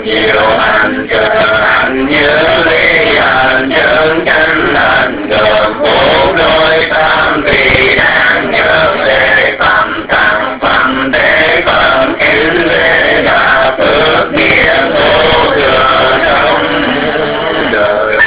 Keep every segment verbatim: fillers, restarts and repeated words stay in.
nhiều hành cơ hành như ly hành chân chánh hành gồm bốn đôi tam vị đáng nhớ lễ phẩm tăng phẩm để phẩm kính lễ đà phước nghĩa vô thừa trong đời.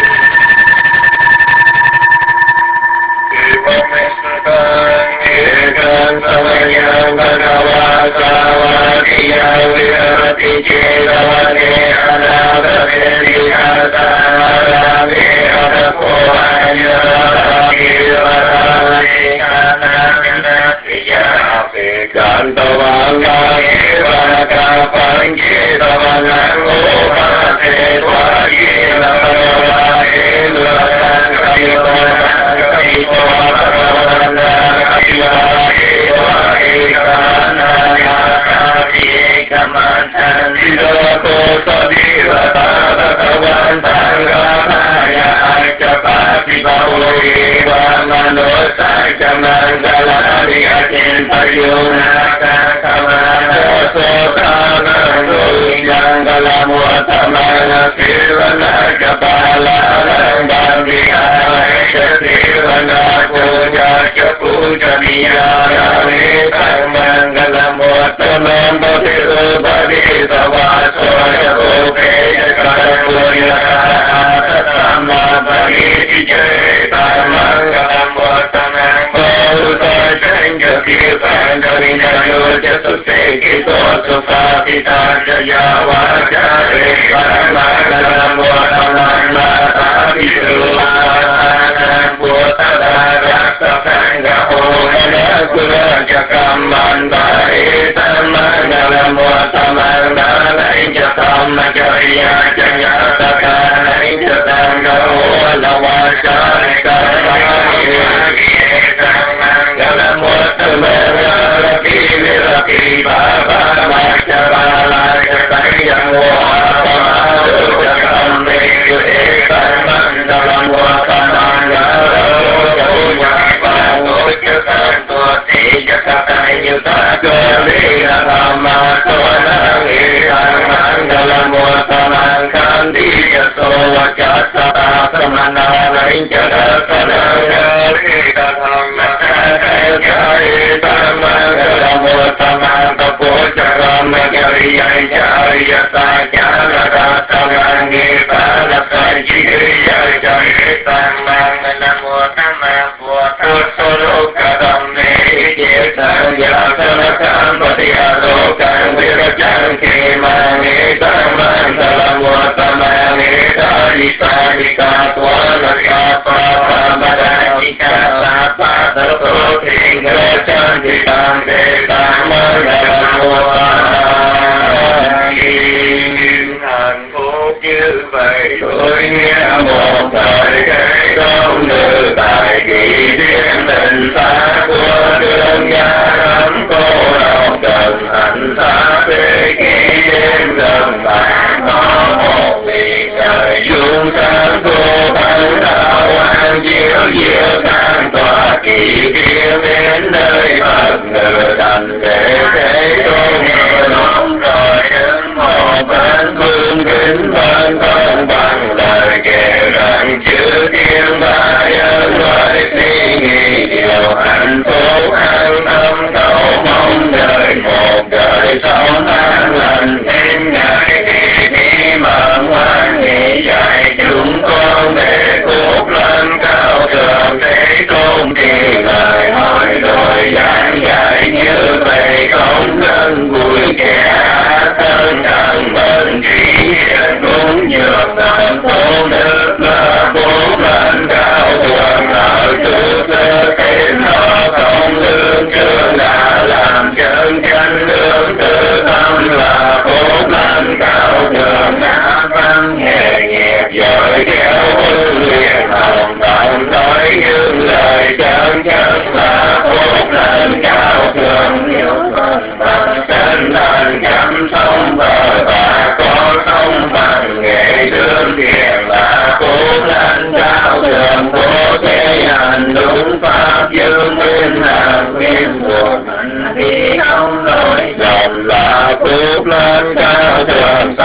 Kan tawanga eva ka panji tawanga ova te twagi lava ela kayo kayo tawanga kayo eva ekana ya kati kamantan doko sadira tatawan tangaya chapati bauli wa manosa kamandalani akin payuna kamana sotana yang dalam watamana sirana kapala bambi sirana puja puja niyari mangalam wataman bodi bodi tawaso yoke karuya sama bagi jai mangalam wataman bauta jangga kirtan dari jayo jatuh kita sufakita jaya wajare mangalam wataman mata biru buat rasa sangga hona kura jakam mandai mangalam wataman dalai jatam jaya jaya takai jatam lawajare mangalam wataman laki laki baba macabala yang wataman jakam meju ekan mangalam wataman punya bangun jakam tuati jakatai nyuta gelira lama sonang ikan mangalam wataman kandi jaso wajasa semana lain jaga senang gelira lama jai mangalam wataman kepujaran jari jari saja rasa langi pada saji jari mangalam wataman buat solo kadam kita jasanakan berdialogkan wirajang kimani mangalam wataman dari sadika tuana siapa badajika sapa terputing kecantikan kita mangalam wataman hạnh phúc như vậy tôi nghe một thời cái công nữ tại kỳ thiên tình xa của đường nhà lắm cô độc cần hạnh xa về kỳ đêm gần bạn có một vì trời dung sáng cô tăng đạo hoàng diệu diệu sang tòa kỳ thiên đến nơi Phật ngự thành để thế tôn nghe nóng rồi đến một bên phương kính bên con bằng lời kể rằng chữ thiên ba nhân loại suy nghĩ điều hạnh phúc an tâm cầu mong đời một đời sống an lành thêm ngày thì đi mở ngoan nghĩ dạy chúng con để cốt lên cao thượng thế tôn thì lời hỏi rồi giảng dạy như vậy không gần vui kẻ thân thân mình trí hiện cũng nhược tâm phụ nữ là bốn lên cao thượng ở từ sơ thêm nó không lương chương đã làm chân chân lương tự tâm là bốn lên cao thượng đã văn nghề nghiệp giỏi kéo hương liền hồng tổng nói những lời chân chân là bốn lên cao thượng nhiều phần bằng chân lên chăm sông bờ và có sông bằng nghệ đương thiền là bốn lên cao thượng bố thế hành đúng pháp dương nguyên là nguyên của mình đi không lỗi dòng là bốn lên cao thượng xa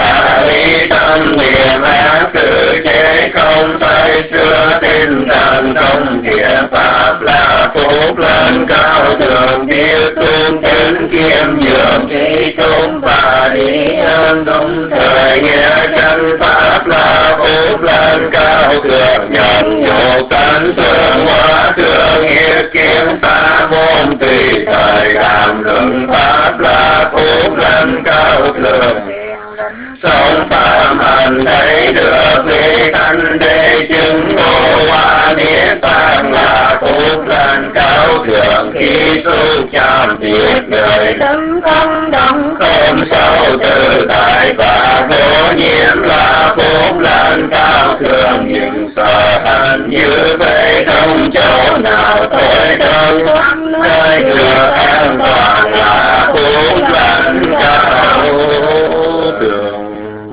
ly tâm niệm ác sự chế không say xưa tinh thần trong thiện pháp là phúc lân cao thượng biết tung tính kiêm nhường trí chúng và lý ơn đúng thời nghĩa chân pháp là phúc lân cao thượng nhận nhục tấn xương hóa thương nghiệp kiến phá môn tùy thời cảm luận pháp là phúc lân cao thượng sống phạm hành thấy được lý thanh đế chứng ngộ hóa niết bàn là phúc lành cao thượng khi xúc chạm diệt đời tâm không động không sâu tự tại và vô nhiễm là phúc lành cao thượng nhưng sợ hạnh như vậy không chỗ nào thôi đâu nơi được an toàn là phúc lành cao thượng.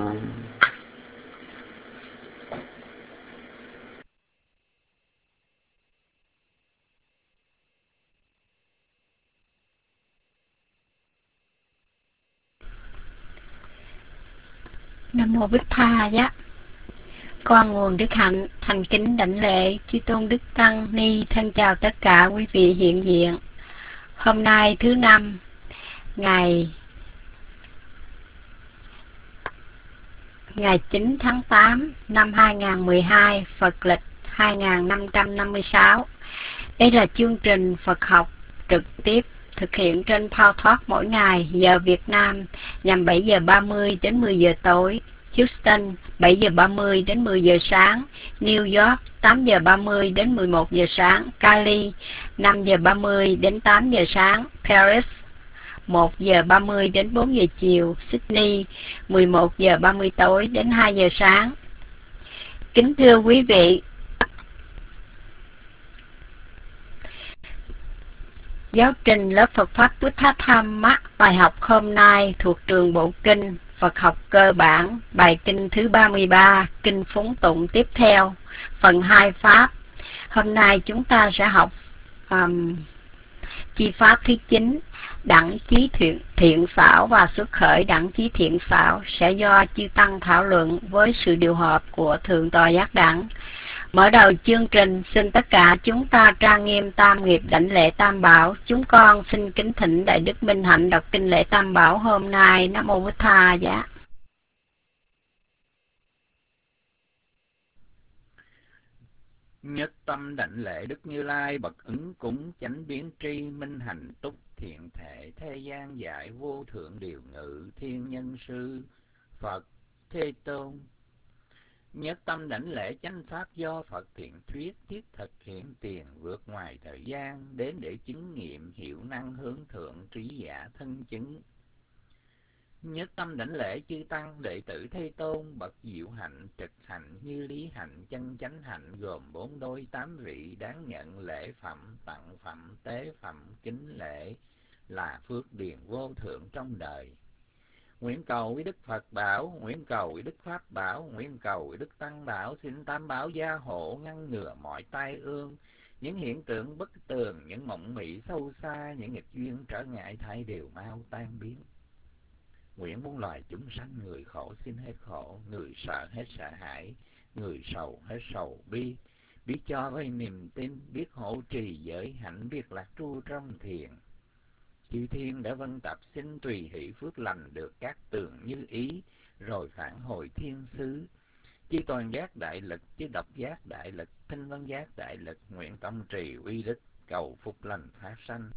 Nam mô Bích Tha Giá. Con nguồn đức hạnh thành kính đảnh lễ chư tôn đức tăng ni, thân chào tất cả quý vị hiện diện. Hôm nay thứ năm, ngày ngày chín tháng tám năm hai nghìn không trăm mười hai, Phật lịch hai nghìn năm trăm năm mươi sáu. Đây là chương trình Phật học trực tiếp thực hiện trên PowerTalk mỗi ngày giờ Việt Nam nhằm bảy giờ ba mươi đến mười giờ tối, Houston bảy giờ ba mươi đến mười giờ sáng, New York tám giờ ba mươi đến mười một giờ sáng, Cali năm giờ ba mươi đến tám giờ sáng, Paris một giờ ba mươi đến bốn giờ chiều, Sydney mười một giờ ba mươi tối đến hai giờ sáng. Kính thưa quý vị, giáo trình lớp Phật Pháp Buddha Dhamma bài học hôm nay thuộc trường Bộ Kinh Phật học cơ bản, bài kinh thứ ba mươi ba, kinh phúng tụng tiếp theo, phần hai Pháp. Hôm nay chúng ta sẽ học um, chi Pháp thứ chín, đẳng chí thiện, thiện xảo và xuất khởi đẳng chí thiện xảo sẽ do chư Tăng thảo luận với sự điều hợp của Thượng tọa Giác Đẳng. Mở đầu chương trình, xin tất cả chúng ta trang nghiêm tam nghiệp đảnh lễ Tam Bảo. Chúng con xin kính thỉnh Đại Đức Minh Hạnh đọc kinh lễ Tam Bảo hôm nay. Nam mô Bích Tha Giá. Nhất tâm đảnh lễ Đức Như Lai bậc ứng cúng chánh biến tri minh hành túc thiện thể thế gian giải vô thượng điều ngự thiên nhân sư Phật Thế Tôn. Nhất tâm đảnh lễ chánh pháp do Phật thiện thuyết thiết thực hiện tiền vượt ngoài thời gian đến để chứng nghiệm hiệu năng hướng thượng trí giả thân chứng. Nhất tâm đảnh lễ chư tăng đệ tử Thế Tôn bậc diệu hạnh trực hạnh như lý hạnh chân chánh hạnh gồm bốn đôi tám vị đáng nhận lễ phẩm tặng phẩm tế phẩm kính lễ là phước điền vô thượng trong đời. Nguyện cầu với Đức Phật bảo, nguyện cầu với Đức Pháp bảo, nguyện cầu với Đức Tăng bảo, xin Tam Bảo gia hộ ngăn ngừa mọi tai ương, những hiện tượng bất tường, những mộng mị sâu xa, những nghịch duyên trở ngại thay đều mau tan biến. Nguyện muôn loài chúng sanh, người khổ xin hết khổ, người sợ hết sợ hãi, người sầu hết sầu bi, biết cho với niềm tin, biết hộ trì giới hạnh, biết lạc tru trong thiền. Chư thiên đã vân tập xin tùy hỷ phước lành được các tường như ý, rồi phản hồi thiên xứ. Chư toàn giác đại lực, chư độc giác đại lực, thanh văn giác đại lực, nguyện tâm trì uy đức, cầu phúc lành phát sanh.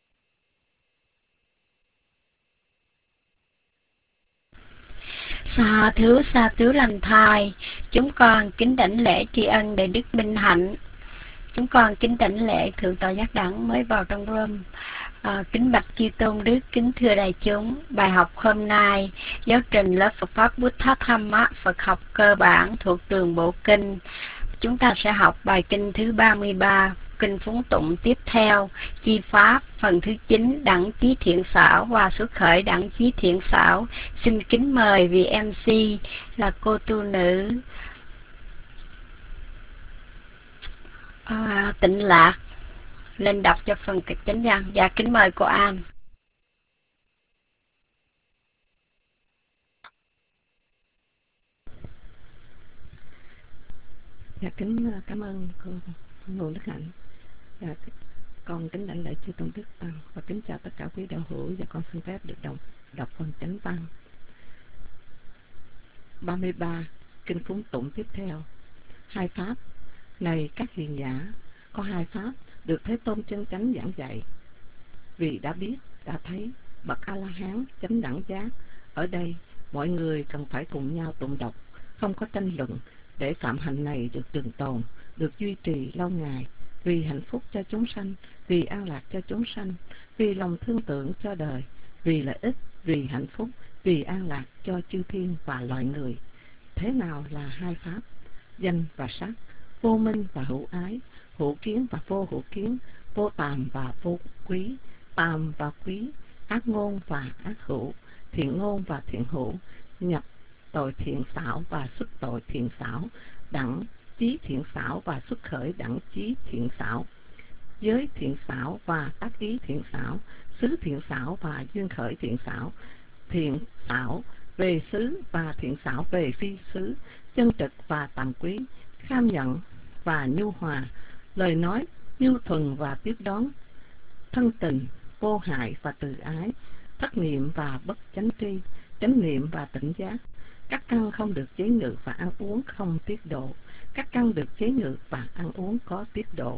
Sa thứ sa thứ lành thai, chúng con kính đảnh lễ tri ân Đại Đức Minh Hạnh. Chúng con kính đảnh lễ Thượng tọa Giác Đẳng mới vào trong room. À, kính bạch chư tôn đức, kính thưa đại chúng, bài học hôm nay giáo trình lớp Phật Pháp Buddha Dhamma Phật học cơ bản thuộc trường Bộ Kinh. Chúng ta sẽ học bài kinh thứ ba mươi ba, kinh phúng tụng tiếp theo, chi Pháp phần thứ chín, đẳng chí thiện xảo và xuất khởi đẳng chí thiện xảo. Xin kính mời vị em xê là cô tu nữ à, Tịnh Lạc lên đọc cho phần kịch chánh văn. Dạ kính mời cô An. Dạ kính cảm ơn cô Nguồn Đức Hạnh. Dạ, con kính lãnh lễ chư tôn đức tăng và kính chào tất cả quý đạo hữu, và con xin phép được đọc đọc phần chánh văn ba mươi ba kinh phúng tụng tiếp theo. Hai pháp này các hiền giả, có hai pháp được Thế Tôn chân chánh giảng dạy. Vì đã biết, đã thấy bậc A La Hán chánh đẳng giác, ở đây mọi người cần phải cùng nhau tụng đọc, không có tranh luận, để phạm hạnh này được trường tồn, được duy trì lâu ngày, vì hạnh phúc cho chúng sanh, vì an lạc cho chúng sanh, vì lòng thương tưởng cho đời, vì lợi ích, vì hạnh phúc, vì an lạc cho chư thiên và loài người. Thế nào là hai pháp? Danh và sắc, vô minh và hữu ái, hữu kiến và vô hữu kiến, vô tàm và vô quý, tàm và quý, ác ngôn và ác hữu, thiện ngôn và thiện hữu, nhập tội thiện xảo và xuất tội thiện xảo, đẳng chí thiện xảo và xuất khởi đẳng chí thiện xảo, giới thiện xảo và tác ý thiện xảo, xứ thiện xảo và duyên khởi thiện xảo, thiện xảo về xứ và thiện xảo về phi xứ, chân trực và tàm quý, kham nhận và nhu hòa, lời nói nhu thuần và tiếp đón, thân tình, vô hại và từ ái, thất niệm và bất chánh tri, chánh niệm và tỉnh giác. Các căn không được chế ngự và ăn uống không tiết độ, các căn được chế ngự và ăn uống có tiết độ.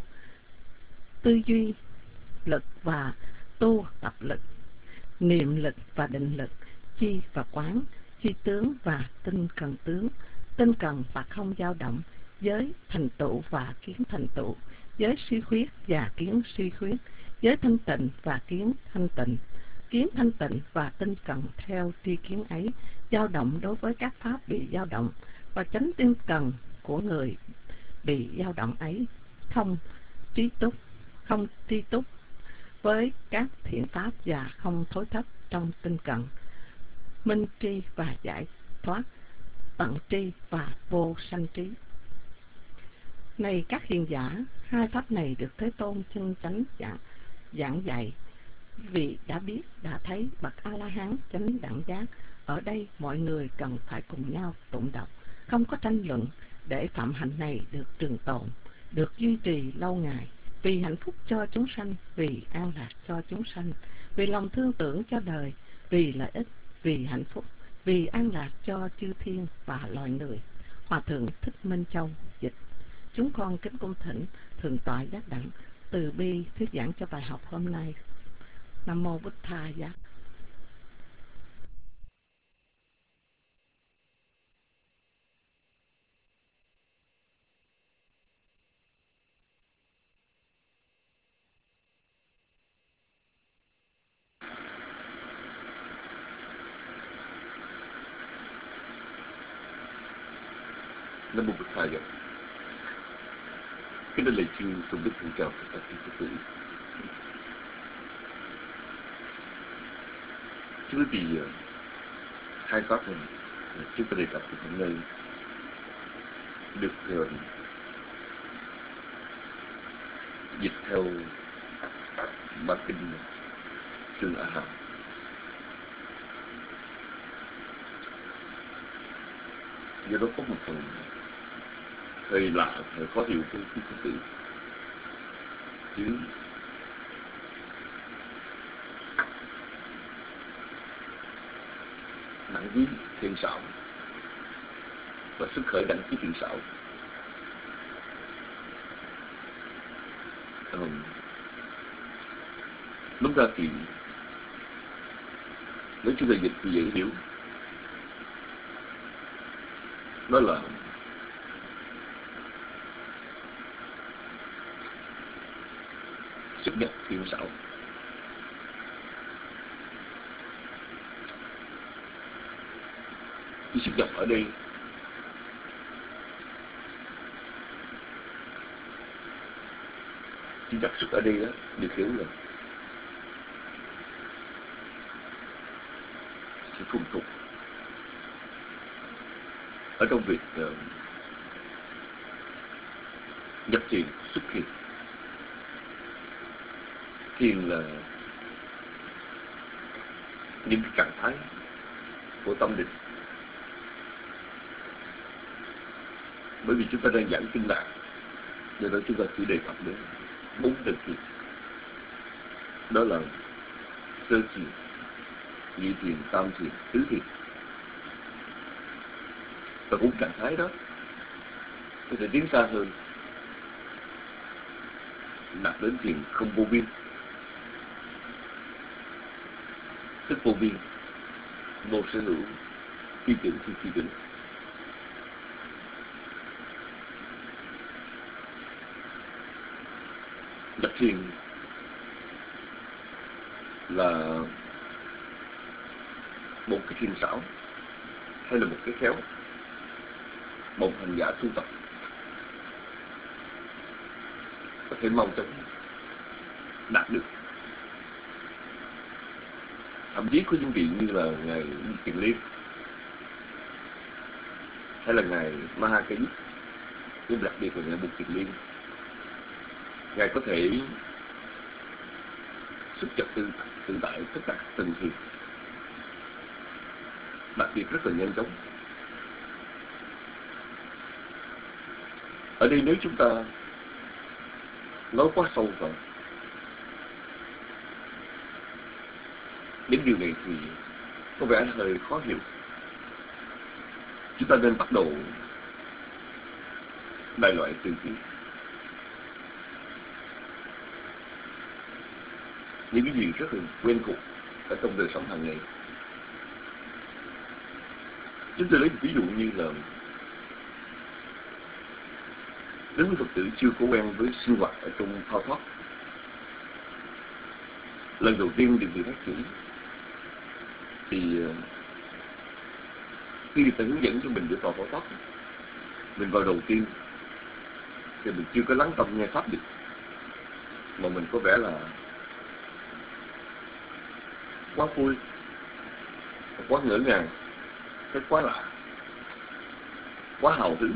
Tư duy lực và tu tập lực, niệm lực và định lực, chi và quán, chi tướng và tinh cần tướng, tinh cần và không dao động, giới thành tựu và kiến thành tựu, giới suy khuyết và kiến suy khuyết, giới thanh tịnh và kiến thanh tịnh, kiến thanh tịnh và tinh cần theo tri kiến ấy, dao động đối với các pháp bị dao động, và chánh tinh cần của người bị dao động ấy, không trí túc, không tri túc với các thiện pháp và không thối thất trong tinh cần, minh tri và giải thoát, tận tri và vô sanh trí. Này các hiền giả, hai pháp này được Thế Tôn chân chánh giảng, giảng dạy. Vì đã biết, đã thấy bậc A La Hán chánh đẳng giác, ở đây mọi người cần phải cùng nhau tụng đọc, không có tranh luận, để phạm hạnh này được trường tồn, được duy trì lâu ngày, vì hạnh phúc cho chúng sanh, vì an lạc cho chúng sanh, vì lòng thương tưởng cho đời, vì lợi ích, vì hạnh phúc, vì an lạc cho chư thiên và loài người. Hòa thượng Thích Minh Châu dịch. Chúng con kính cung thỉnh Thượng tọa Giác Đẳng từ bi thuyết giảng cho bài học hôm nay. Nam mô Bụt Tha Giác. Nam mô Bụt Tha Giác. Kính thưa lạy chư tôn đức thượng trào tất cả quý Phật tử. Thưa quý vị, hai pháp này chúng ta đề cập hôm nay được uh, dịch theo ba kinh Trường A Hàm. Do đó có một phần hơi lạ, hơi khó hiểu với quý Phật tử. Chứ đẳng chí thiện xảo và xuất khởi đẳng chí thiện xảo. Um, lúc ra thì nếu chúng ta dịch thì dễ hiểu, đó là xuất nhập thiện xảo. Cái xuất nhập ở đây chữ nhập xuất ở đây đó được hiểu là sự thuần thục ở trong việc uh, nhập thiền, xuất thiền. Thiền là những cái trạng thái của tâm định Bởi vì chúng ta đang giảng kinh Lạc, do đó chúng ta chỉ đề cập đến bốn tầng thiền. Đó là sơ thiền, nhị thiền, tam thiền, tứ thiền. Và cũng trạng thái đó có thể tiến xa hơn, đạt đến thiền không vô biên, tức vô biên, vô sở hữu, phi tưởng phi phi tưởng. Nhập thiền là một cái thiền xảo hay là một cái khéo một hành giả tu tập có thể mau chóng đạt được. Thậm chí có những vị như là ngài Kiền Liên hay là ngài Mahakayit, nhưng đặc biệt là ngài Bụt Kiền Liên, ngài có thể xuất nhập tự, tự tại tất cả các tầng thiền, đặc biệt rất là nhanh chóng. Ở đây nếu chúng ta nói quá sâu vào đến điều này thì có vẻ hơi khó hiểu. Chúng ta nên bắt đầu đại loại từ cái những cái gì rất là quen thuộc ở trong đời sống hàng ngày. Chúng tôi lấy một ví dụ như là nếu Phật tử chưa có quen với sinh hoạt ở trong thao thoát, lần đầu tiên được người phát triển, thì khi người ta hướng dẫn cho mình để vào thao thoát, mình vào đầu tiên thì mình chưa có lắng tâm nghe pháp được, mà mình có vẻ là quá vui, quá ngỡ ngàng, cái quá lạ, quá hào hứng.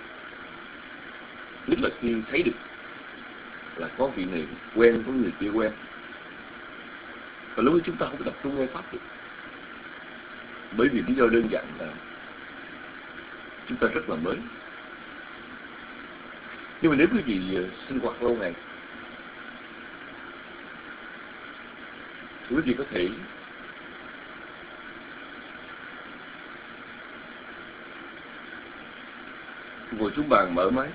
Nhất là khi thấy được là có vị này quen, có người kia quen, và lúc đó chúng ta không có tập trung nghe pháp được, bởi vì lý do đơn giản là chúng ta rất là mới. Nhưng mà nếu quý vị sinh hoạt lâu ngày, quý vị có thể ngồi xuống bàn mở máy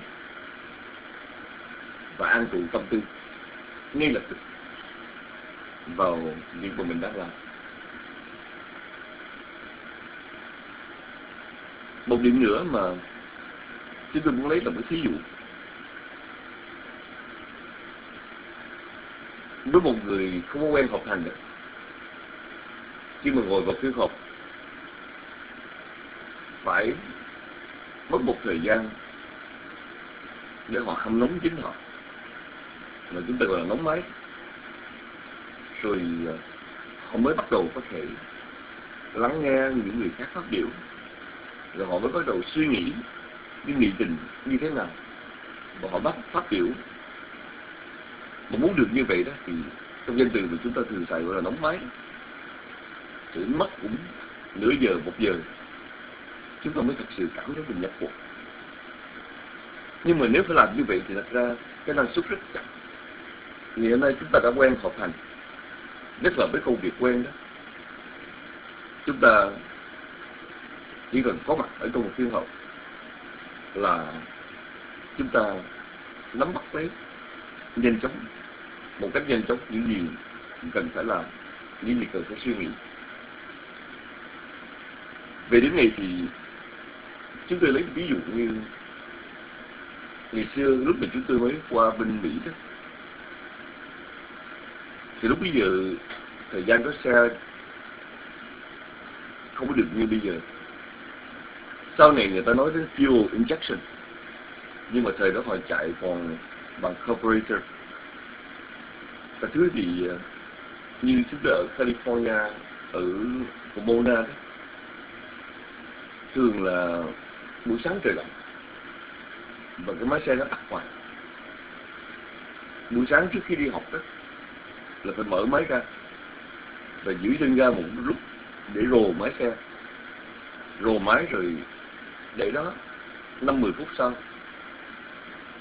và an trụ tâm tư ngay lập tức vào việc mà mình đang làm. Một điểm nữa mà chúng tôi muốn lấy là một thí dụ. Với một người không có quen học hành nữa, khi mà ngồi vào phiên họp phải mất một thời gian để họ hâm nóng chính họ, mà chúng ta gọi là nóng máy, rồi họ mới bắt đầu có thể lắng nghe những người khác phát biểu, rồi họ mới bắt đầu suy nghĩ cái nghị trình như thế nào, và họ bắt phát biểu. Mà muốn được như vậy đó thì trong danh từ mà chúng ta thường xài gọi là nóng máy, thì mất cũng nửa giờ, một giờ chúng ta mới thật sự cảm thấy mình nhập cuộc. Nhưng mà nếu phải làm như vậy thì thật ra cái năng suất rất chậm. Vì hôm nay chúng ta đã quen học hành, nhất là với công việc quen đó, chúng ta chỉ cần có mặt ở trong một phiên họp là chúng ta nắm bắt lấy nhanh chóng, một cách nhanh chóng những gì cần phải làm, những gì cần phải suy nghĩ. Về đến này thì chúng tôi lấy ví dụ như ngày xưa lúc mà chúng tôi mới qua bên Mỹ đó, thì lúc bây giờ thời gian có xe không có được như bây giờ. Sau này người ta nói đến fuel injection, nhưng mà thời đó họ chạy còn bằng carburetor. Và thứ thì như chúng tôi ở California, ở Pomona đó, thường là buổi sáng trời lạnh và cái máy xe nó tắt hoài. Buổi sáng trước khi đi học đó là phải mở máy ra và giữ chân ga một lúc để rồ máy xe, rồ máy rồi để đó năm mười phút sau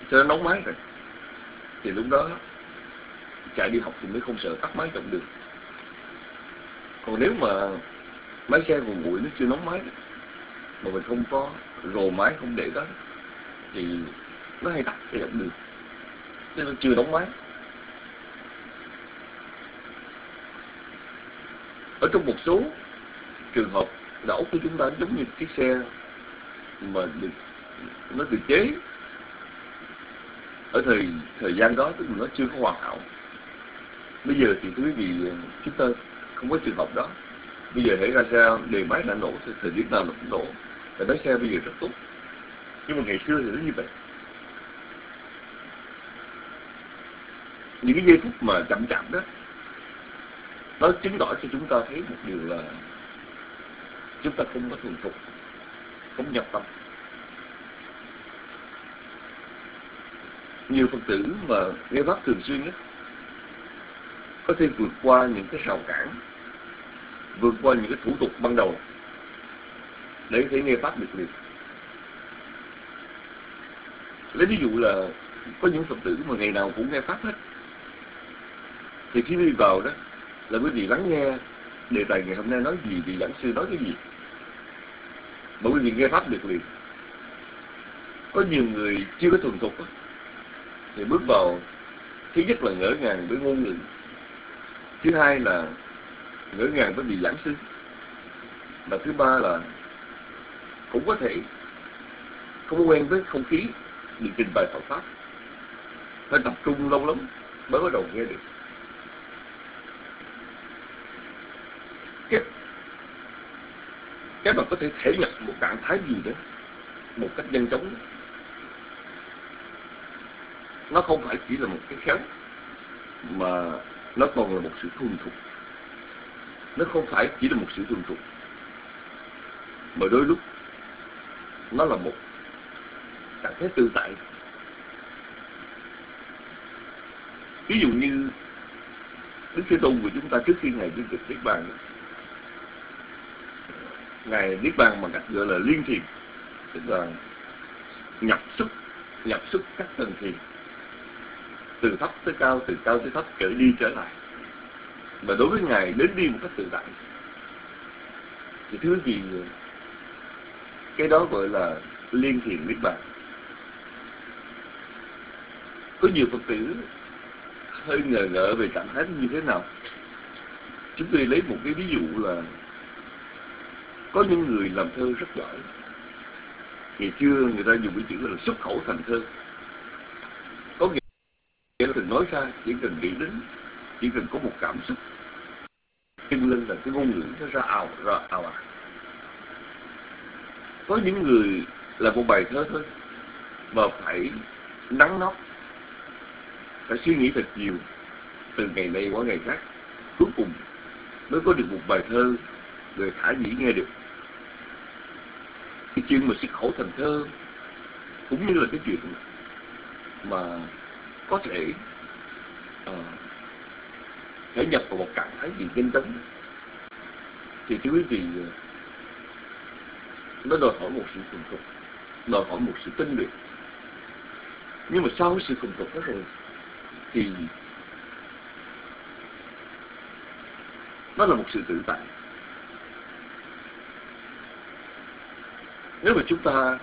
cho nó nóng máy rồi, thì lúc đó chạy đi học thì mới không sợ tắt máy trong đường. Còn nếu mà máy xe còn nguội, nó chưa nóng máy mà mình không có rồ máy, không để đó, thì nó hay tắt cái dòng đường, chứ nó chưa nóng máy. Ở trong một số trường hợp, đầu của chúng ta giống như chiếc xe mà được, nó được chế ở thời thời gian đó, tức là nó chưa có hoàn hảo. Bây giờ thì quý vị, chúng ta không có trường hợp đó. Bây giờ hãy ra sao đề máy đã nổ, thì thời điểm nào nó cũng nổ, và lái xe bây giờ rất tốt. Nhưng mà ngày xưa thì nó như vậy. Những cái giây phút mà chậm chậm đó, nó chứng tỏ cho chúng ta thấy một điều là chúng ta không có thuần thục, không nhập tâm. Nhiều Phật tử mà nghe pháp thường xuyên ấy, có thể vượt qua những cái rào cản, vượt qua những cái thủ tục ban đầu để có thể nghe pháp được liền. Lấy ví dụ là có những Phật tử mà ngày nào cũng nghe pháp hết, thì khi đi vào đó là quý vị lắng nghe đề tài ngày hôm nay nói gì, vị giảng sư nói cái gì, mà quý vị nghe pháp được liền. Có nhiều người chưa có thuần thục đó, thì bước vào, thứ nhất là ngỡ ngàng với ngôn ngữ, thứ hai là ngỡ ngàng với vị giảng sư, và thứ ba là cũng có thể không quen với không khí được trình bày Phật pháp, phải tập trung lâu lắm mới bắt đầu nghe được. Cái các bạn có thể thể nhập một trạng thái gì đó một cách nhanh chóng, nó không phải chỉ là một cái khéo, mà nó còn là một sự thuần thục. Nó không phải chỉ là một sự thuần thục, mà đôi lúc nó là một trạng thái tự tại. Ví dụ như Đức Thế Tôn của chúng ta trước khi Ngài viên tịch Niết Bàn, Ngài Niết Bàn bằng cách gọi là liên thiền, tức là nhập xuất, nhập xuất các tầng thiền, từ thấp tới cao, từ cao tới thấp, trở đi trở lại. Và đối với Ngài đến đi một cách tự tại, thì thưa quý vị, cái đó gọi là liên thiền Niết Bàn. Có nhiều Phật tử hơi ngờ ngợ về trạng thái như thế nào. Chúng tôi lấy một cái ví dụ là có những người làm thơ rất giỏi. Ngày xưa người ta dùng cái chữ là xuất khẩu thành thơ. Có nghĩa là từng nói ra, chỉ cần nghĩ đến, chỉ cần có một cảm xúc chân lên là cái ngôn ngữ nó ra ào, ra ào ào. Có những người là một bài thơ thôi mà phải nắng nót, phải suy nghĩ thật nhiều, từ ngày này qua ngày khác, cuối cùng mới có được một bài thơ người khả dĩ nghe được. Cái chuyện mà xuất khẩu thành thơ cũng như là cái chuyện mà có thể uh, thể nhập vào một trạng thái gì nhanh chóng, thì thưa quý vị, nó đòi hỏi một sự thuần thục, đòi hỏi một sự tinh luyện. Nhưng mà sau cái sự thuần thục đó rồi thì nó là một sự tự tại. Nếu mà chúng ta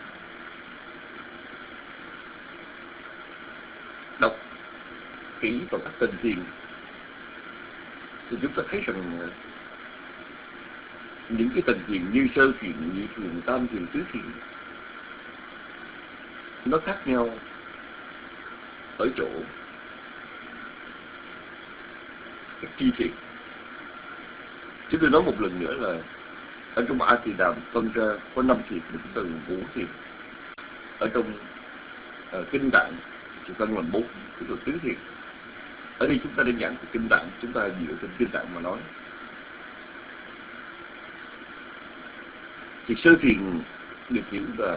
đọc kỹ vào các tầng thiền thì chúng ta thấy rằng những cái tầng thiền như sơ thiền, nhị thiền, tam thiền, tứ thiền nó khác nhau ở chỗ cái chi thiền. Chúng tôi nói một lần nữa là ở trong A Tỳ Đàm phân ra có năm thiền, một tầng ngũ thiền. Ở trong uh, kinh Tạng thì phân làm bốn, tức là tứ thiền. Ở đây chúng ta đang giảng về kinh Tạng, chúng ta dựa trên kinh Tạng mà nói. Thì sơ thiền được hiểu là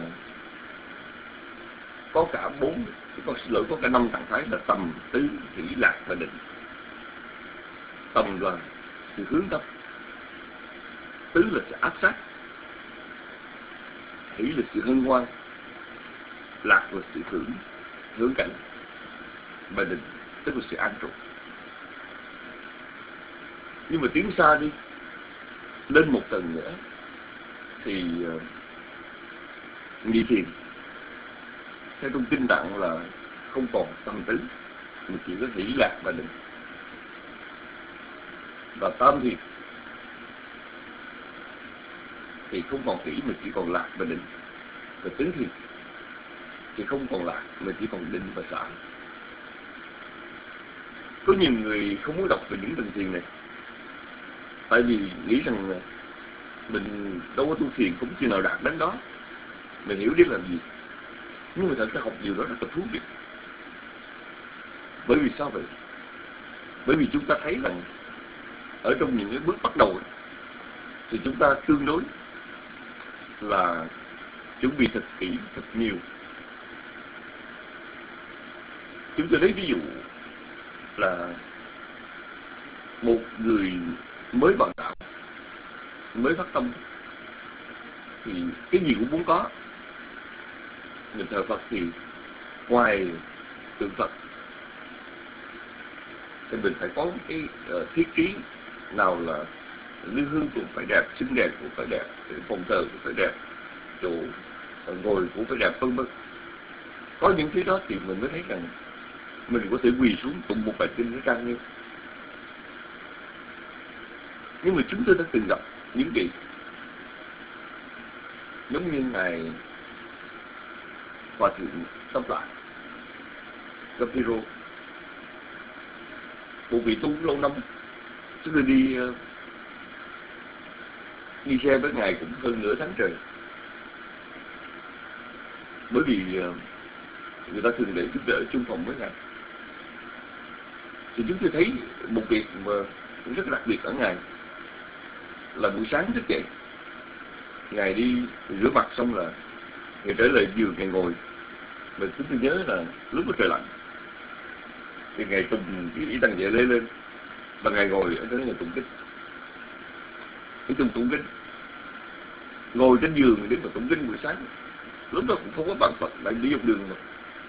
có cả bốn, có xin lỗi, có cả năm trạng thái là tầm, tứ, hỷ, lạc và định. Tầm là sự hướng tâm, tứ là sự áp sát, hỷ là sự hân hoan, lạc là sự hưởng, hướng cảnh bình định, tức là sự an trụ. Nhưng mà tiến xa đi, lên một tầng nữa thì uh, nhị thiền theo trong kinh tạng là không còn tâm tứ, mà chỉ có hỷ lạc và định. Và tam thiền thì không còn hỷ mà chỉ còn lạc và định. Và tứ thiền thì không còn lạc mà chỉ còn định và xả. Có nhiều người không muốn đọc về những tầng thiền này, tại vì nghĩ rằng mình đâu có tu thiền, cũng chưa nào đạt đến đó, mình hiểu biết làm gì. Nhưng mà thật ra học điều đó rất là thú vị. Bởi vì sao vậy? Bởi vì chúng ta thấy rằng ở trong những cái bước bắt đầu thì chúng ta tương đối là chuẩn bị thật kỹ, thật nhiều. Chúng tôi lấy ví dụ là một người mới vào đạo, mới phát tâm, thì cái gì cũng muốn có. Mình thờ Phật thì ngoài tượng Phật thì mình phải có cái uh, thiết trí nào là lư hương cũng phải đẹp, xinh đẹp cũng phải đẹp, phòng thờ cũng phải đẹp, chỗ ngồi cũng phải đẹp, vân vân. Có những thứ đó thì mình mới thấy rằng mình có thể quỳ xuống tụng một bài kinh nó trang nghiêm. Nhưng mà chúng tôi đã từng gặp những vị giống như ngài Hòa thượng Tâm Lại Gapiro, một vị tu lâu năm. Chúng tôi đi uh, đi xe với ngài cũng hơn nửa tháng trời, bởi vì uh, người ta thường để chúng tôi ở chung phòng với ngài. Thì chúng tôi thấy một việc mà cũng rất đặc biệt ở ngài là buổi sáng thức dậy, ngài đi rửa mặt xong là ngài trở lại giường, ngài ngồi. Mà chúng tôi nhớ là lúc đó trời lạnh thì ngài tùng cái ý tăng vệ lê lên và ngài ngồi ở đó, ngài tụng kinh. Cái tụng tụng kinh, ngồi trên giường để mà tụng kinh buổi sáng. Lúc đó cũng không có bằng Phật, đang đi dọc đường mà.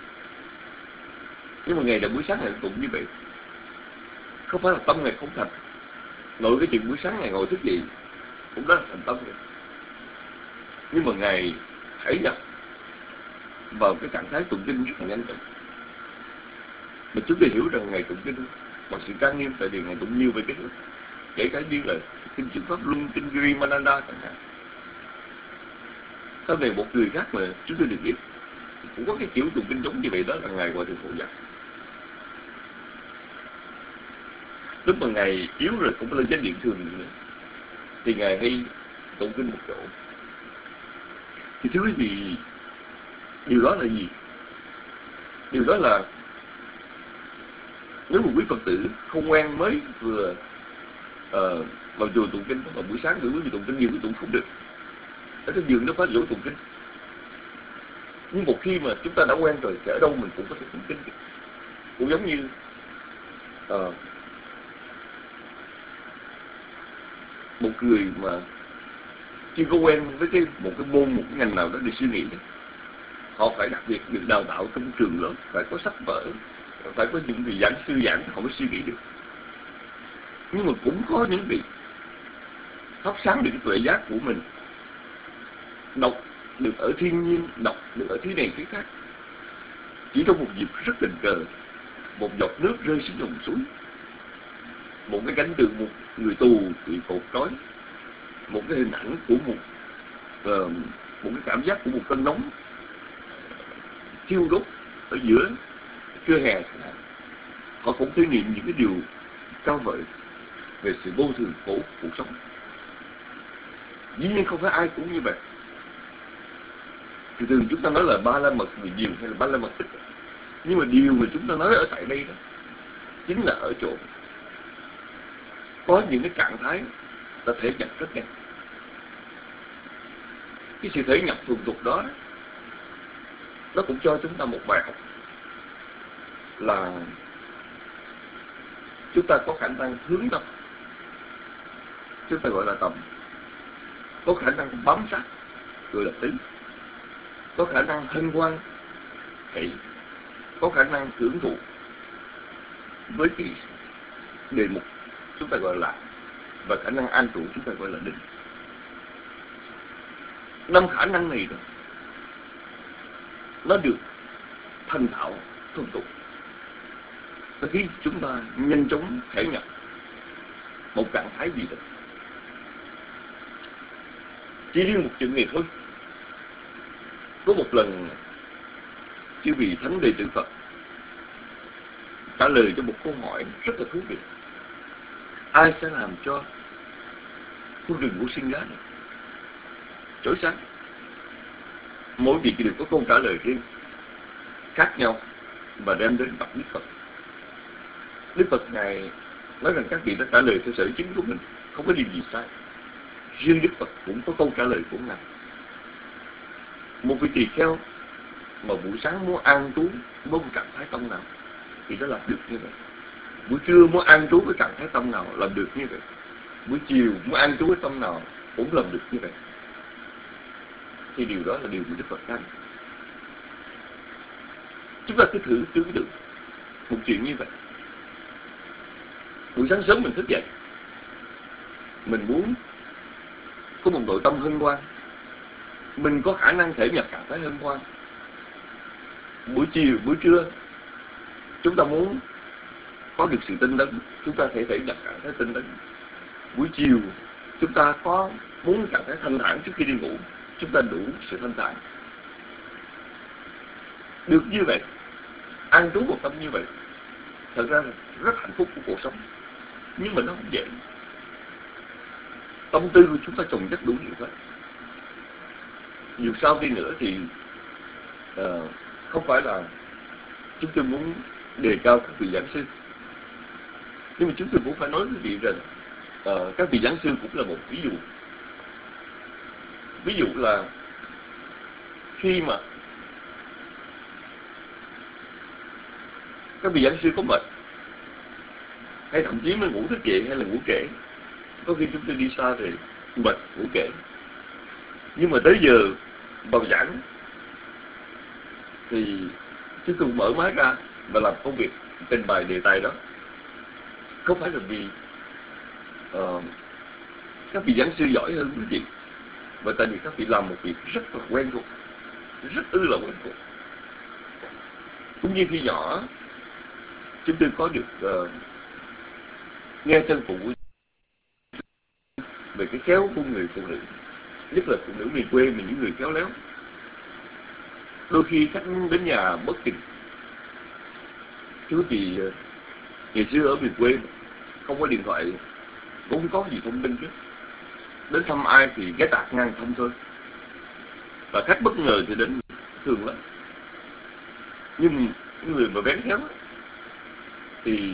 Nhưng mà ngày là buổi sáng ngài tụng như vậy, không phải là tâm ngài không thành. Nội cái chuyện buổi sáng ngài ngồi thức dậy cũng đã thành tâm rồi. Nhưng mà ngài hãy nhập vào cái trạng thái tụng kinh rất là nhanh chóng. Mà chúng ta hiểu rằng ngài tụng kinh bằng sự trang nghiêm, tại vì ngài tụng nhiều về kinh lắm. Kể cả như là kinh Chuyển Pháp Luân, kinh Girimananda chẳng hạn. Sau này một người khác mà chúng tôi được biết cũng có cái kiểu tụng kinh giống như vậy, đó là ngài Hòa Thượng Phổ Giác. Lúc mà ngài yếu rồi cũng lên chánh điện thường nữa, thì ngài hay tụng kinh một chỗ. Thì thưa quý vị, điều đó là gì? Điều đó là nếu một quý Phật tử không quen mới vừa uh, vào chùa tụng kinh, vào buổi sáng, buổi tụng kinh nhiều cái tụng không được. Ở trên giường nó phải dỗ tụng kinh. Nhưng một khi mà chúng ta đã quen rồi thì ở đâu mình cũng có thể tụng kinh. Cũng giống như uh, một người mà chưa có quen với cái một cái môn, một cái ngành nào đó để suy nghĩ đó, họ phải đặc biệt được đào tạo trong trường lớp, phải có sách vở, phải có những vị giảng sư giảng họ mới suy nghĩ được. Nhưng mà cũng có những vị thắp sáng được cái tuệ giác của mình, đọc được ở thiên nhiên, đọc được ở thế này thế khác, chỉ trong một dịp rất tình cờ, một giọt nước rơi xuống dòng suối, một cái cảnh tượng một người tù bị cột trói, một cái hình ảnh của một uh, một cái cảm giác của một cơn nóng thiêu đốt ở giữa trưa hè, họ cũng thể nghiệm những cái điều cao vời về sự vô thường khổ cuộc sống. Dĩ nhiên không phải ai cũng như vậy. Thì thường chúng ta nói là ba la mật vì nhiều hay là ba la mật ít, nhưng mà điều mà chúng ta nói ở tại đây đó chính là ở chỗ có những cái trạng thái ta thể nhập rất nhanh. Cái sự thể nhập thuần thục đó, đó nó cũng cho chúng ta một bài học là chúng ta có khả năng hướng tâm, chúng ta gọi là tầm, có khả năng bám sát gọi là tứ, có khả năng hân hoan hỷ có khả năng hưởng thụ với cái đề mục chúng ta gọi là lạc, và khả năng an trụ chúng ta gọi là định. Năm khả năng này đó, nó được thành thạo thuần thục, nó khiến chúng ta nhanh chóng thể nhập một trạng thái gì đó. Chỉ riêng một chuyện này thôi, có một lần chư vị thánh đệ tử Phật trả lời cho một câu hỏi rất là thú vị: ai sẽ làm cho con đường vô sinh giá này chói sáng? Mỗi vị đều có câu trả lời riêng khác nhau và đem đến gặp Đức Phật. Đức Phật Ngài nói rằng các vị đã trả lời theo sở chứng của mình, không có điều gì sai. Riêng Đức Phật cũng có câu trả lời của Ngài. Một vị tỳ kheo mà buổi sáng muốn an trú với một trạng thái tâm nào thì nó làm được như vậy. Buổi trưa muốn an trú với trạng thái tâm nào làm được như vậy. Buổi chiều muốn an trú với tâm nào cũng làm được như vậy. Thì điều đó là điều của Đức Phật đang. Chúng ta cứ thử tưởng tượng một chuyện như vậy. Buổi sáng sớm mình thức dậy, mình muốn có một nội tâm hân hoan, mình có khả năng thể nhập trạng thái hân hoan. Buổi chiều, buổi trưa chúng ta muốn có được sự tinh tấn, chúng ta thể thể nhập trạng thái tinh tấn. Buổi chiều chúng ta có muốn trạng thái thanh thản trước khi đi ngủ, chúng ta đủ sự thanh thản. Được như vậy, an trú một tâm như vậy, thật ra là rất hạnh phúc của cuộc sống. Nhưng mà nó không dễ. Tâm tư của chúng ta trồng chất đủ nhiều hết. Dù sao đi nữa thì uh, không phải là chúng tôi muốn đề cao các vị giảng sư, nhưng mà chúng tôi cũng phải nói với vị rằng uh, các vị giảng sư cũng là một ví dụ. Ví dụ là khi mà các vị giảng sư có mệt, hay thậm chí mới ngủ thức dậy hay là ngủ trễ, có khi chúng tôi đi xa rồi mệt ngủ trễ, nhưng mà tới giờ vào giảng thì chúng tôi mở máy ra và làm công việc trình bày đề tài đó. Không phải là vì uh, các vị giảng sư giỏi hơn quý vị, và tại vì các vị làm một việc rất là quen thuộc, rất ư là quen thuộc. Cũng như khi nhỏ chúng tôi có được uh, nghe thân phụ về cái khéo của người phụ nữ, nhất là phụ nữ miền quê mình, những người khéo léo. Đôi khi khách đến nhà bất tình, chứ thì uh, ngày xưa ở miền quê không có điện thoại, cũng không có gì thông tin chứ. Đến thăm ai thì ghé tạc ngang thăm thôi. Và khách bất ngờ thì đến thường lắm. Nhưng những người mà bén khéo thì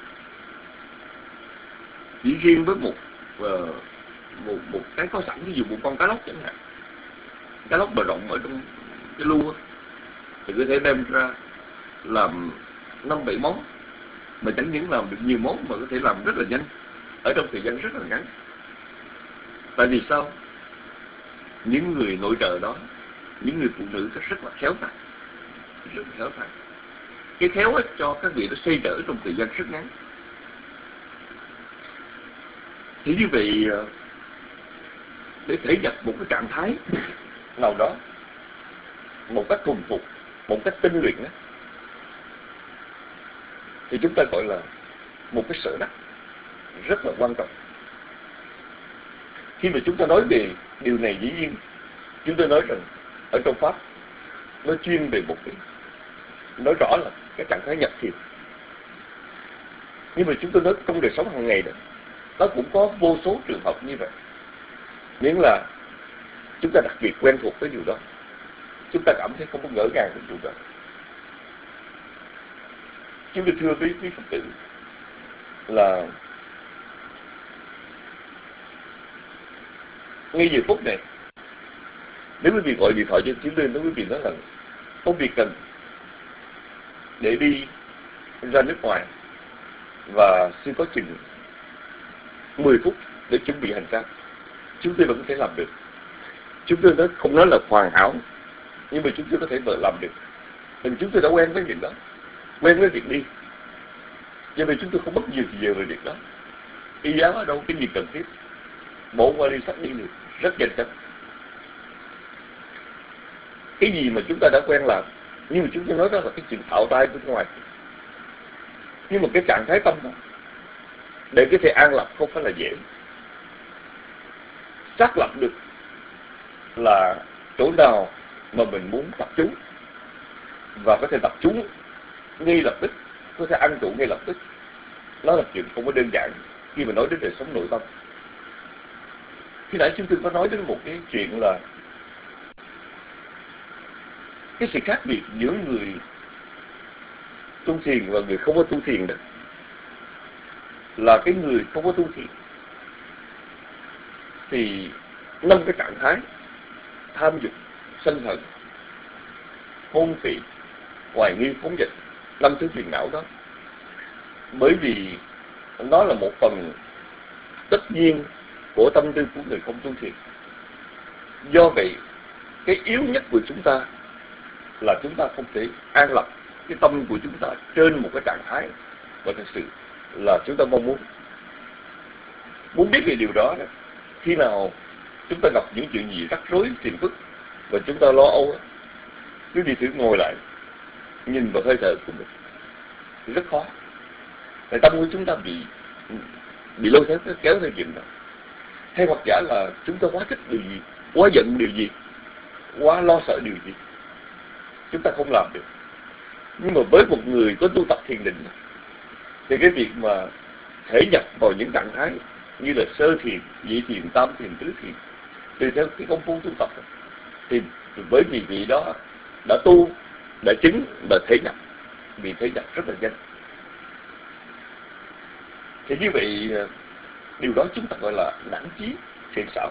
chỉ riêng với một uh, một một cái có sẵn, ví dụ một con cá lóc chẳng hạn, cá lóc bờ rộng ở trong cái lu thì có thể đem ra làm năm bảy món, mà chẳng những làm được nhiều món mà có thể làm rất là nhanh ở trong thời gian rất là ngắn. Tại vì sao? Những người nội trợ đó, những người phụ nữ rất là khéo tay, rất khéo tay. Cái khéo ấy cho các vị nó xoay trở trong thời gian rất ngắn. Thì như vậy, để thể nhập một cái trạng thái nào đó một cách thuần phục, một cách tinh luyện đó, thì chúng ta gọi là một cái sở đắc rất là quan trọng. Khi mà chúng ta nói về điều này, dĩ nhiên chúng tôi nói rằng ở trong Pháp nó chuyên về một cái, nói rõ là cái trạng thái nhập thiền. Nhưng mà chúng tôi nói trong đời sống hàng ngày đó, nó cũng có vô số trường hợp như vậy. Miễn là chúng ta đặc biệt quen thuộc với điều đó, chúng ta cảm thấy không có ngỡ ngàng với điều đó. Chúng tôi thưa với quý Phật tử là ngay giờ phút này, nếu quý vị gọi điện thoại cho chúng tôi, nếu quý vị nói là có việc cần để đi ra nước ngoài và xin có chừng mười phút để chuẩn bị hành trang, chúng tôi vẫn có thể làm được. Chúng tôi nói, không nói là hoàn hảo, nhưng mà chúng tôi có thể vừa làm được. Vì chúng tôi đã quen với việc đó. quen với việc đi. Do vậy chúng tôi không mất nhiều thời giờ về việc đó. Y giáo ở đâu, cái gì cần thiết bỏ qua đi sách đi được rất nhanh chóng. Cái gì mà chúng ta đã quen làm, nhưng mà chúng tôi nói đó là cái chuyện ảo tai bên ngoài. Nhưng mà cái trạng thái tâm đó, để có thể an lập không phải là dễ. Xác lập được là chỗ nào mà mình muốn tập trung và có thể tập trung ngay lập tức, có thể ăn trụ ngay lập tức, nó là chuyện không có đơn giản khi mà nói đến đời sống nội tâm. Khi nãy chúng tôi có nói đến một cái chuyện là cái sự khác biệt giữa người tu thiền và người không có tu thiền đó, là cái người không có tu thiền thì năm cái trạng thái tham dục, sân hận, hôn phỉ, hoài nghi, phóng dật, năm thứ phiền não đó, bởi vì nó là một phần tất nhiên của tâm tư của người không tu thiền. Do vậy cái yếu nhất của chúng ta là chúng ta không thể an lập cái tâm của chúng ta trên một cái trạng thái và thật sự là chúng ta mong muốn. Muốn biết về điều đó, khi nào chúng ta gặp những chuyện gì rắc rối, phiền phức và chúng ta lo âu, quý vị thử ngồi lại nhìn vào hơi thở của mình thì rất khó. Tại tâm của chúng ta bị bị lôi kéo kéo theo chuyện đó. Hay hoặc giả là chúng ta quá thích điều gì, quá giận điều gì, quá lo sợ điều gì, chúng ta không làm được. Nhưng mà với một người có tu tập thiền định thì cái việc mà thể nhập vào những trạng thái như là sơ thiền, nhị thiền, tam thiền, tứ thiền, tùy theo cái công phu tu tập, thì bởi vì vị đó đã tu, đã chứng, đã thể nhập, vì thể nhập rất là nhanh. Thì như vậy điều đó chúng ta gọi là đẳng chí thiện xảo.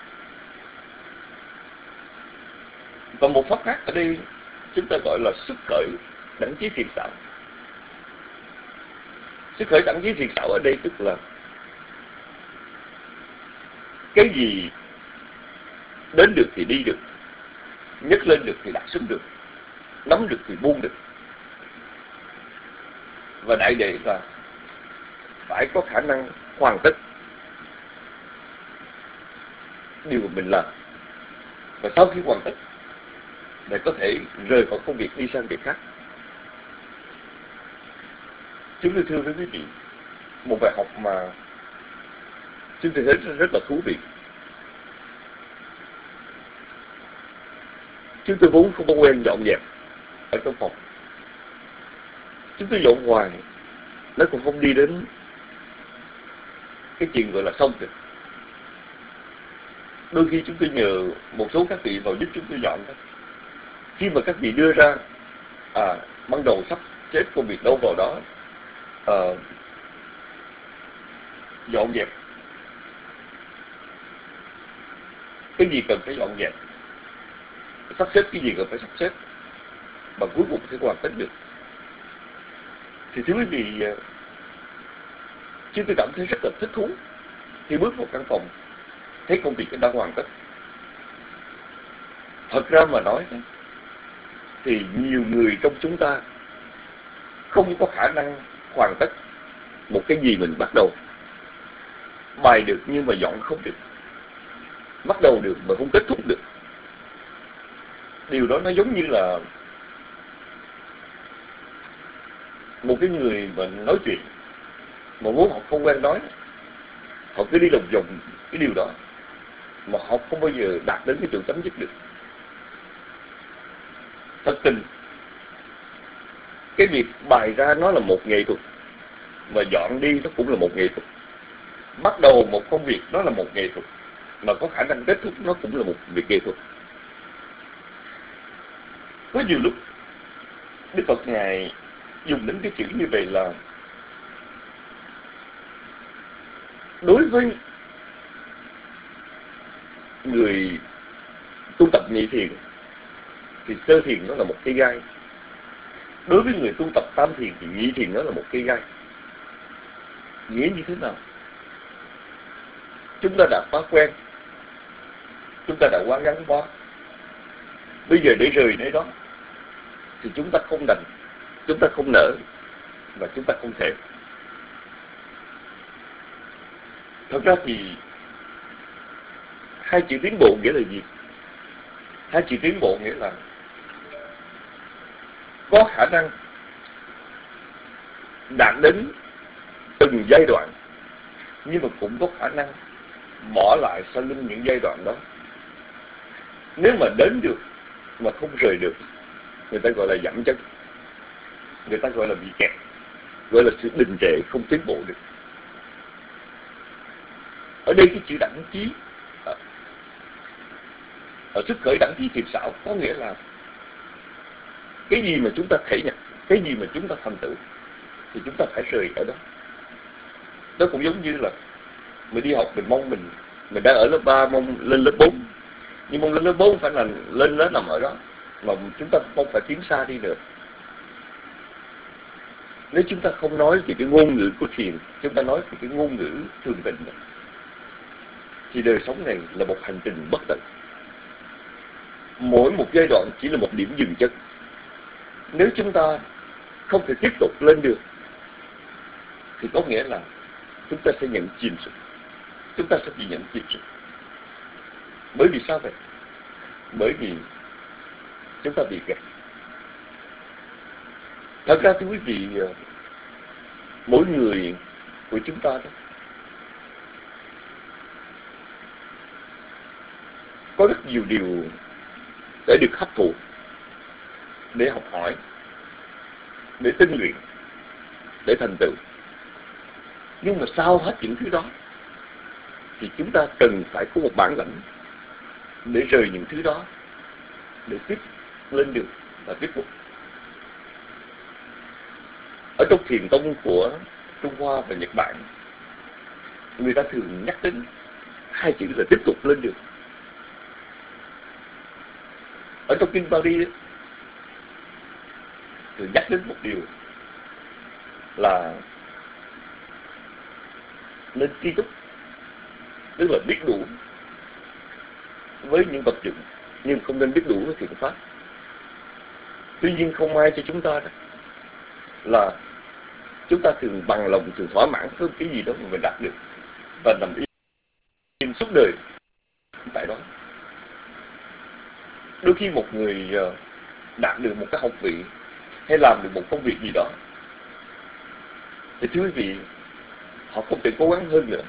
Và một pháp khác ở đây chúng ta gọi là xuất khởi đẳng chí thiện xảo. Xuất khởi đẳng chí thiện xảo ở đây tức là cái gì đến được thì đi được, nhấc lên được thì đặt xuống được, nắm được thì buông được. Và đại đệ là phải có khả năng hoàn tất điều mà mình làm. Và sau khi hoàn tất để có thể rời khỏi công việc đi sang việc khác. Chúng tôi thưa với quý vị, một bài học mà chúng tôi thấy rất, rất là thú vị. Chúng tôi vốn không có quen dọn dẹp ở trong phòng. Chúng tôi dọn hoài, nó cũng không đi đến cái chuyện gọi là xong được. Đôi khi chúng tôi nhờ một số các vị vào giúp chúng tôi dọn đó. Khi mà các vị đưa ra à, ban đầu sắp xếp công việc đâu vào đó, à, dọn dẹp cái gì cần phải dọn dẹp, sắp xếp cái gì cần phải sắp xếp, mà cuối cùng sẽ hoàn tất được, thì thưa quý vị, chúng tôi cảm thấy rất là thích thú khi bước vào căn phòng thấy công việc đã hoàn tất. Thật ra mà nói thì nhiều người trong chúng ta không có khả năng hoàn tất một cái gì mình bắt đầu. Bài được nhưng mà dọn không được, bắt đầu được mà không kết thúc được. Điều đó nó giống như là một cái người mà nói chuyện mà vốn họ không quen nói, họ cứ đi lòng vòng cái điều đó mà họ không bao giờ đạt đến cái chỗ chấm dứt được. Thật tình, cái việc bày ra nó là một nghệ thuật, mà dọn đi nó cũng là một nghệ thuật. Bắt đầu một công việc nó là một nghệ thuật, mà có khả năng kết thúc nó cũng là một việc nghệ thuật. Có nhiều lúc Đức Phật Ngài dùng đến cái chữ như vậy là đối với người tu tập nhị thiền thì sơ thiền nó là một cây gai. Đối với người tu tập tam thiền thì nhị thiền nó là một cây gai. Nghĩa như thế nào? Chúng ta đã quá quen, chúng ta đã quá gắn bó. Bây giờ để rời nơi đó thì chúng ta không đành chúng ta không nỡ và chúng ta không thể. Thật ra thì hai chữ tiến bộ nghĩa là gì? Hai chữ tiến bộ nghĩa là có khả năng đạt đến từng giai đoạn, nhưng mà cũng có khả năng bỏ lại sau lưng những giai đoạn đó. Nếu mà đến được mà không rời được, người ta gọi là dậm chân, người ta gọi là bị kẹt, gọi là sự đình trệ, không tiến bộ được. Ở đây cái chữ đẳng chí, ở, ở sức khởi đẳng chí thiệt xảo, có nghĩa là cái gì mà chúng ta thể nhận, cái gì mà chúng ta thành tựu thì chúng ta phải rời ở đó. Đó cũng giống như là mình đi học, mình mong mình mình đang ở lớp ba mong lên lớp bốn, nhưng mong lên lớp bốn phải là lên lớp nằm ở đó, mà chúng ta không phải tiến xa đi nữa. Nếu chúng ta không nói về cái ngôn ngữ của thiền, chúng ta nói về cái ngôn ngữ thường tình, thì đời sống này là một hành trình bất tận. Mỗi một giai đoạn chỉ là một điểm dừng chân. Nếu chúng ta không thể tiếp tục lên được thì có nghĩa là chúng ta sẽ nhận chìm xuống. Chúng ta sẽ bị nhận chìm xuống. Bởi vì sao vậy? Bởi vì chúng ta bị kẹt. Thật ra thưa quý vị, mỗi người của chúng ta đó có rất nhiều điều để được hấp thụ, để học hỏi, để tinh luyện, để thành tựu. Nhưng mà sau hết những thứ đó thì chúng ta cần phải có một bản lãnh để rời những thứ đó, để tiếp lên đường và tiếp tục. Ở trong thiền tông của Trung Hoa và Nhật Bản, người ta thường nhắc đến hai chữ là tiếp tục lên đường. Ở trong kinh Pali thường nhắc đến một điều là nên tri túc, tức là biết đủ với những vật dụng, nhưng không nên biết đủ với thiện pháp. Tuy nhiên không ai cho chúng ta đó là chúng ta thường bằng lòng, thường thỏa mãn với cái gì đó mà mình đạt được và nằm yên suốt đời tại đó. Đôi khi một người đạt được một cái học vị hay làm được một công việc gì đó thì thưa quý vị, họ không thể cố gắng hơn nữa.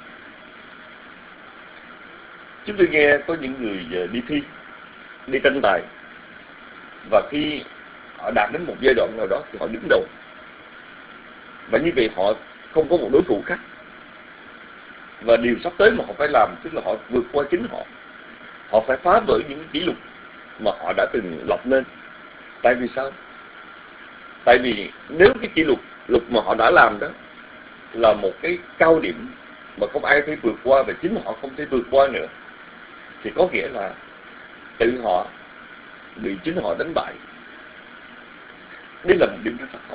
Chúng tôi nghe có những người đi thi, đi tranh tài, và khi họ đạt đến một giai đoạn nào đó thì họ đứng đầu. Và như vậy họ không có một đối thủ khác. Và điều sắp tới mà họ phải làm tức là họ vượt qua chính họ. Họ phải phá vỡ những kỷ lục mà họ đã từng lập nên. Tại vì sao? Tại vì nếu cái kỷ lục lục mà họ đã làm đó là một cái cao điểm mà không ai thể vượt qua và chính họ không thể vượt qua nữa, thì có nghĩa là tự họ bị chính họ đánh bại. Đây là một điểm rất là khó.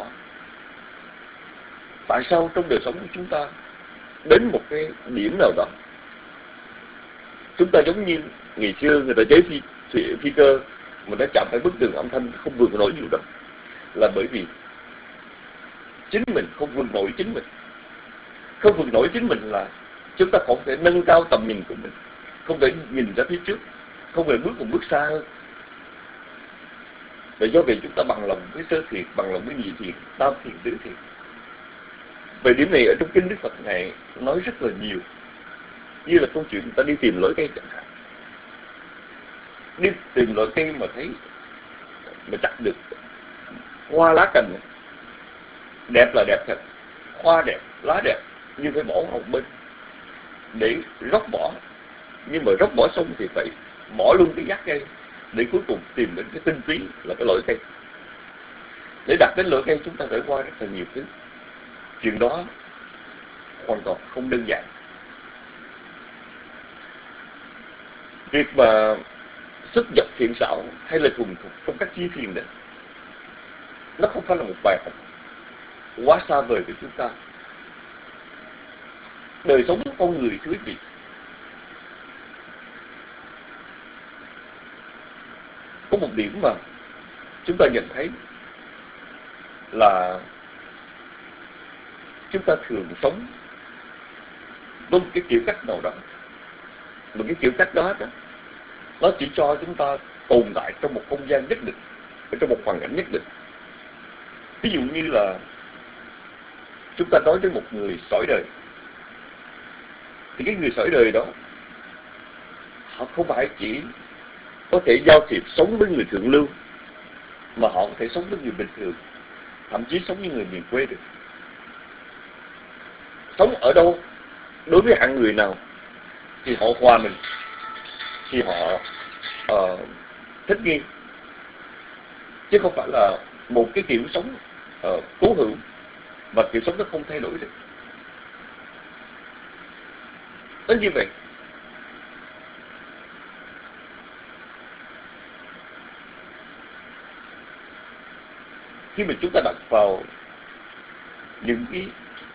Tại sao trong đời sống của chúng ta đến một cái điểm nào đó, chúng ta giống như ngày xưa người ta chế phi, phi, phi cơ mà đã chạm phải bức tường âm thanh không vượt nổi điều đó, là bởi vì chính mình không vượt nổi chính mình. Không vượt nổi chính mình là chúng ta không thể nâng cao tầm nhìn của mình, không thể nhìn ra phía trước, không thể bước một bước xa hơn. Và do vậy chúng ta bằng lòng với sơ thiệt, bằng lòng với nhị thiệt, tam thiệt, tứ thiệt. Về điểm này ở trong kinh Đức Phật Ngài nói rất là nhiều. Như là câu chuyện người ta đi tìm lối cây chẳng hạn. Đi tìm lối cây mà thấy mà chặt được hoa lá cành đẹp là đẹp thật, hoa đẹp, lá đẹp, nhưng phải bỏ một bên để róc bỏ. Nhưng mà róc bỏ xong thì phải bỏ luôn cái gác cây để cuối cùng tìm đến cái tinh túy là cái loại cây. Để đặt đến loại cây chúng ta phải qua rất là nhiều thứ. Chuyện đó hoàn toàn không đơn giản. Việc mà xuất nhập thiện xảo hay là thuần thục trong các chi thiền đó, nó không phải là một bài học quá xa vời của chúng ta. Đời sống của con người thưa quý vị, có một điểm mà chúng ta nhận thấy là chúng ta thường sống với một cái kiểu cách nào đó, mà cái kiểu cách đó, đó nó chỉ cho chúng ta tồn tại trong một không gian nhất định, trong một hoàn cảnh nhất định. Ví dụ như là chúng ta nói với một người sỏi đời, thì cái người sỏi đời đó họ không phải chỉ có thể giao thiệp sống với người thượng lưu, mà họ có thể sống với người bình thường, thậm chí sống với người miền quê được. Sống ở đâu, đối với hạng người nào thì họ hòa mình, thì họ uh, thích nghi, chứ không phải là một cái kiểu sống uh, cố hữu, và kiểu sống nó không thay đổi được. Nó như vậy. Khi mà chúng ta đặt vào những cái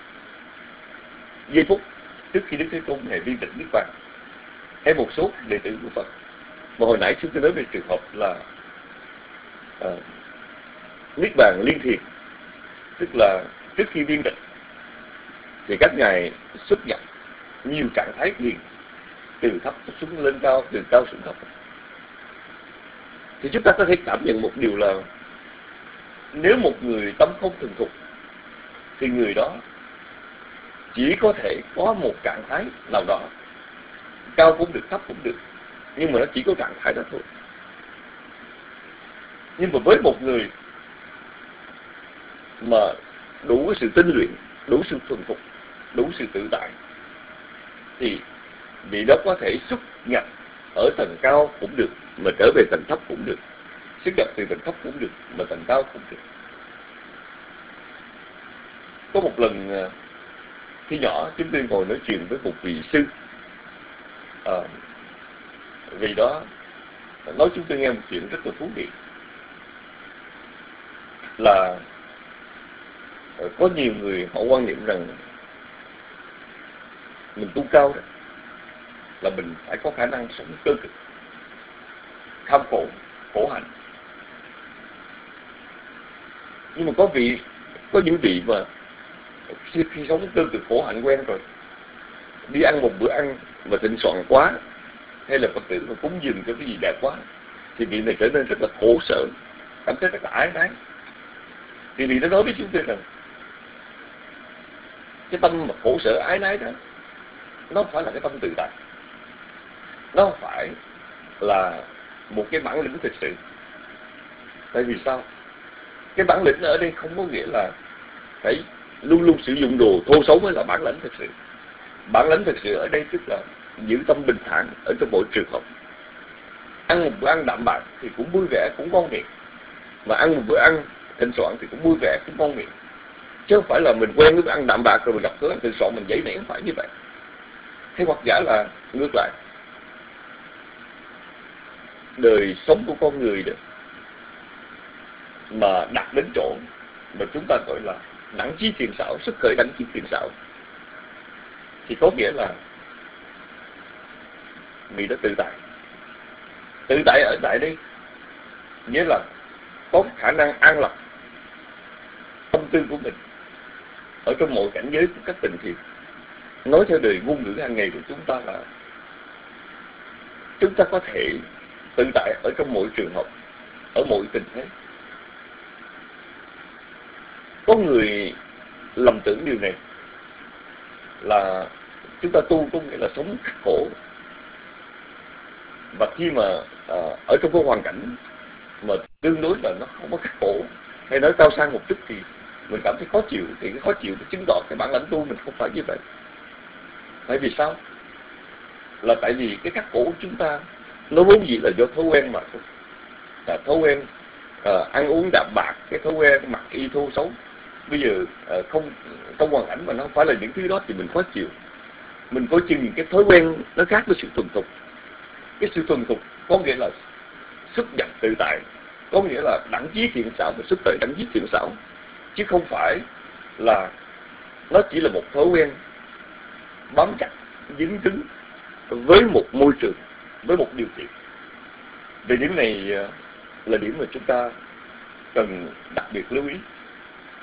giây phút trước khi Đức Thế Tôn Ngài viên tịch Niết Bàn, hay một số đệ tử của Phật, mà hồi nãy chúng tôi nói về trường hợp là uh, Niết Bàn liên thiền, tức là trước khi viên tịch thì các ngài xuất nhập nhiều trạng thái thiền, từ thấp xuống lên cao, từ cao xuống thấp. Thì chúng ta có thể cảm nhận một điều là nếu một người tâm không thuần thục thì người đó chỉ có thể có một trạng thái nào đó, cao cũng được, thấp cũng được, nhưng mà nó chỉ có trạng thái đó thôi. Nhưng mà với một người mà đủ cái sự tinh luyện, đủ sự thuần thục, đủ sự tự tại, thì vị đó có thể xuất nhập ở tầng cao cũng được, mà trở về tầng thấp cũng được, xuất nhập từ tầng thấp cũng được, mà tầng cao cũng được. Có một lần khi nhỏ chúng tôi ngồi nói chuyện với một vị sư, à, vì đó nói chúng tôi nghe một chuyện rất là thú vị, là có nhiều người họ quan niệm rằng mình tu cao đó là mình phải có khả năng sống cơ cực, kham khổ, khổ hạnh. Nhưng mà có vị, có những vị mà khi, khi sống cơ cực khổ hạnh quen rồi, đi ăn một bữa ăn mà thịnh soạn quá, hay là Phật tử mà cúng dường cho cái gì đẹp quá, thì vị này trở nên rất là khổ sở, cảm thấy rất là ái nái. Thì vị nó nói với chúng tôi rằng cái tâm mà khổ sở ái nái đó, nó không phải là cái tâm tự tại, nó không phải là một cái bản lĩnh thực sự. Tại vì sao? Cái bản lĩnh ở đây không có nghĩa là phải luôn luôn sử dụng đồ thô xấu mới là bản lĩnh thực sự. Bản lĩnh thực sự ở đây tức là giữ tâm bình thản ở trong mọi trường hợp. Ăn một bữa ăn đạm bạc thì cũng vui vẻ, cũng ngon miệng, mà ăn một bữa ăn thịnh soạn thì cũng vui vẻ, cũng ngon miệng. Chứ không phải là mình quen với bữa ăn đạm bạc rồi mình gặp bữa ăn thịnh soạn mình giấy nẻ, không phải như vậy. Hay hoặc giả là ngược lại, đời sống của con người đó mà đặt đến chỗ mà chúng ta gọi là đẳng chí thiện xảo, sức khởi đẳng chí thiện xảo, thì có nghĩa là vì nó tự tại. Tự tại ở tại đây nghĩa là có khả năng an lạc tâm tư của mình ở trong mọi cảnh giới của các tình thiện. Nói theo đời ngôn ngữ hàng ngày của chúng ta là chúng ta có thể tự tại ở trong mọi trường hợp, ở mọi tình thế. Có người lầm tưởng điều này là chúng ta tu có nghĩa là sống khắc khổ, và khi mà à, ở trong cái hoàn cảnh mà tương đối là nó không có khắc khổ, hay nói cao sang một chút thì mình cảm thấy khó chịu, thì cái khó chịu nó chứng tỏ cái bản lãnh tu mình không phải như vậy. Tại vì sao? Là tại vì cái khắc khổ của chúng ta nó vốn dĩ là do thói quen mà thôi. Là thói quen à, ăn uống đạm bạc, cái thói quen mặc y thô xấu. Bây giờ à, không trong hoàn cảnh mà nó không phải là những thứ đó thì mình khó chịu. Mình có chừng cái thói quen nó khác với sự thuần thục. Cái sự thuần thục có nghĩa là xuất nhập tự tại, có nghĩa là đẳng chí thiện xảo và xuất tới đẳng chí thiện xảo, chứ không phải là nó chỉ là một thói quen bám chặt, dính cứng với một môi trường, với một điều kiện. Về điểm này là điểm mà chúng ta cần đặc biệt lưu ý.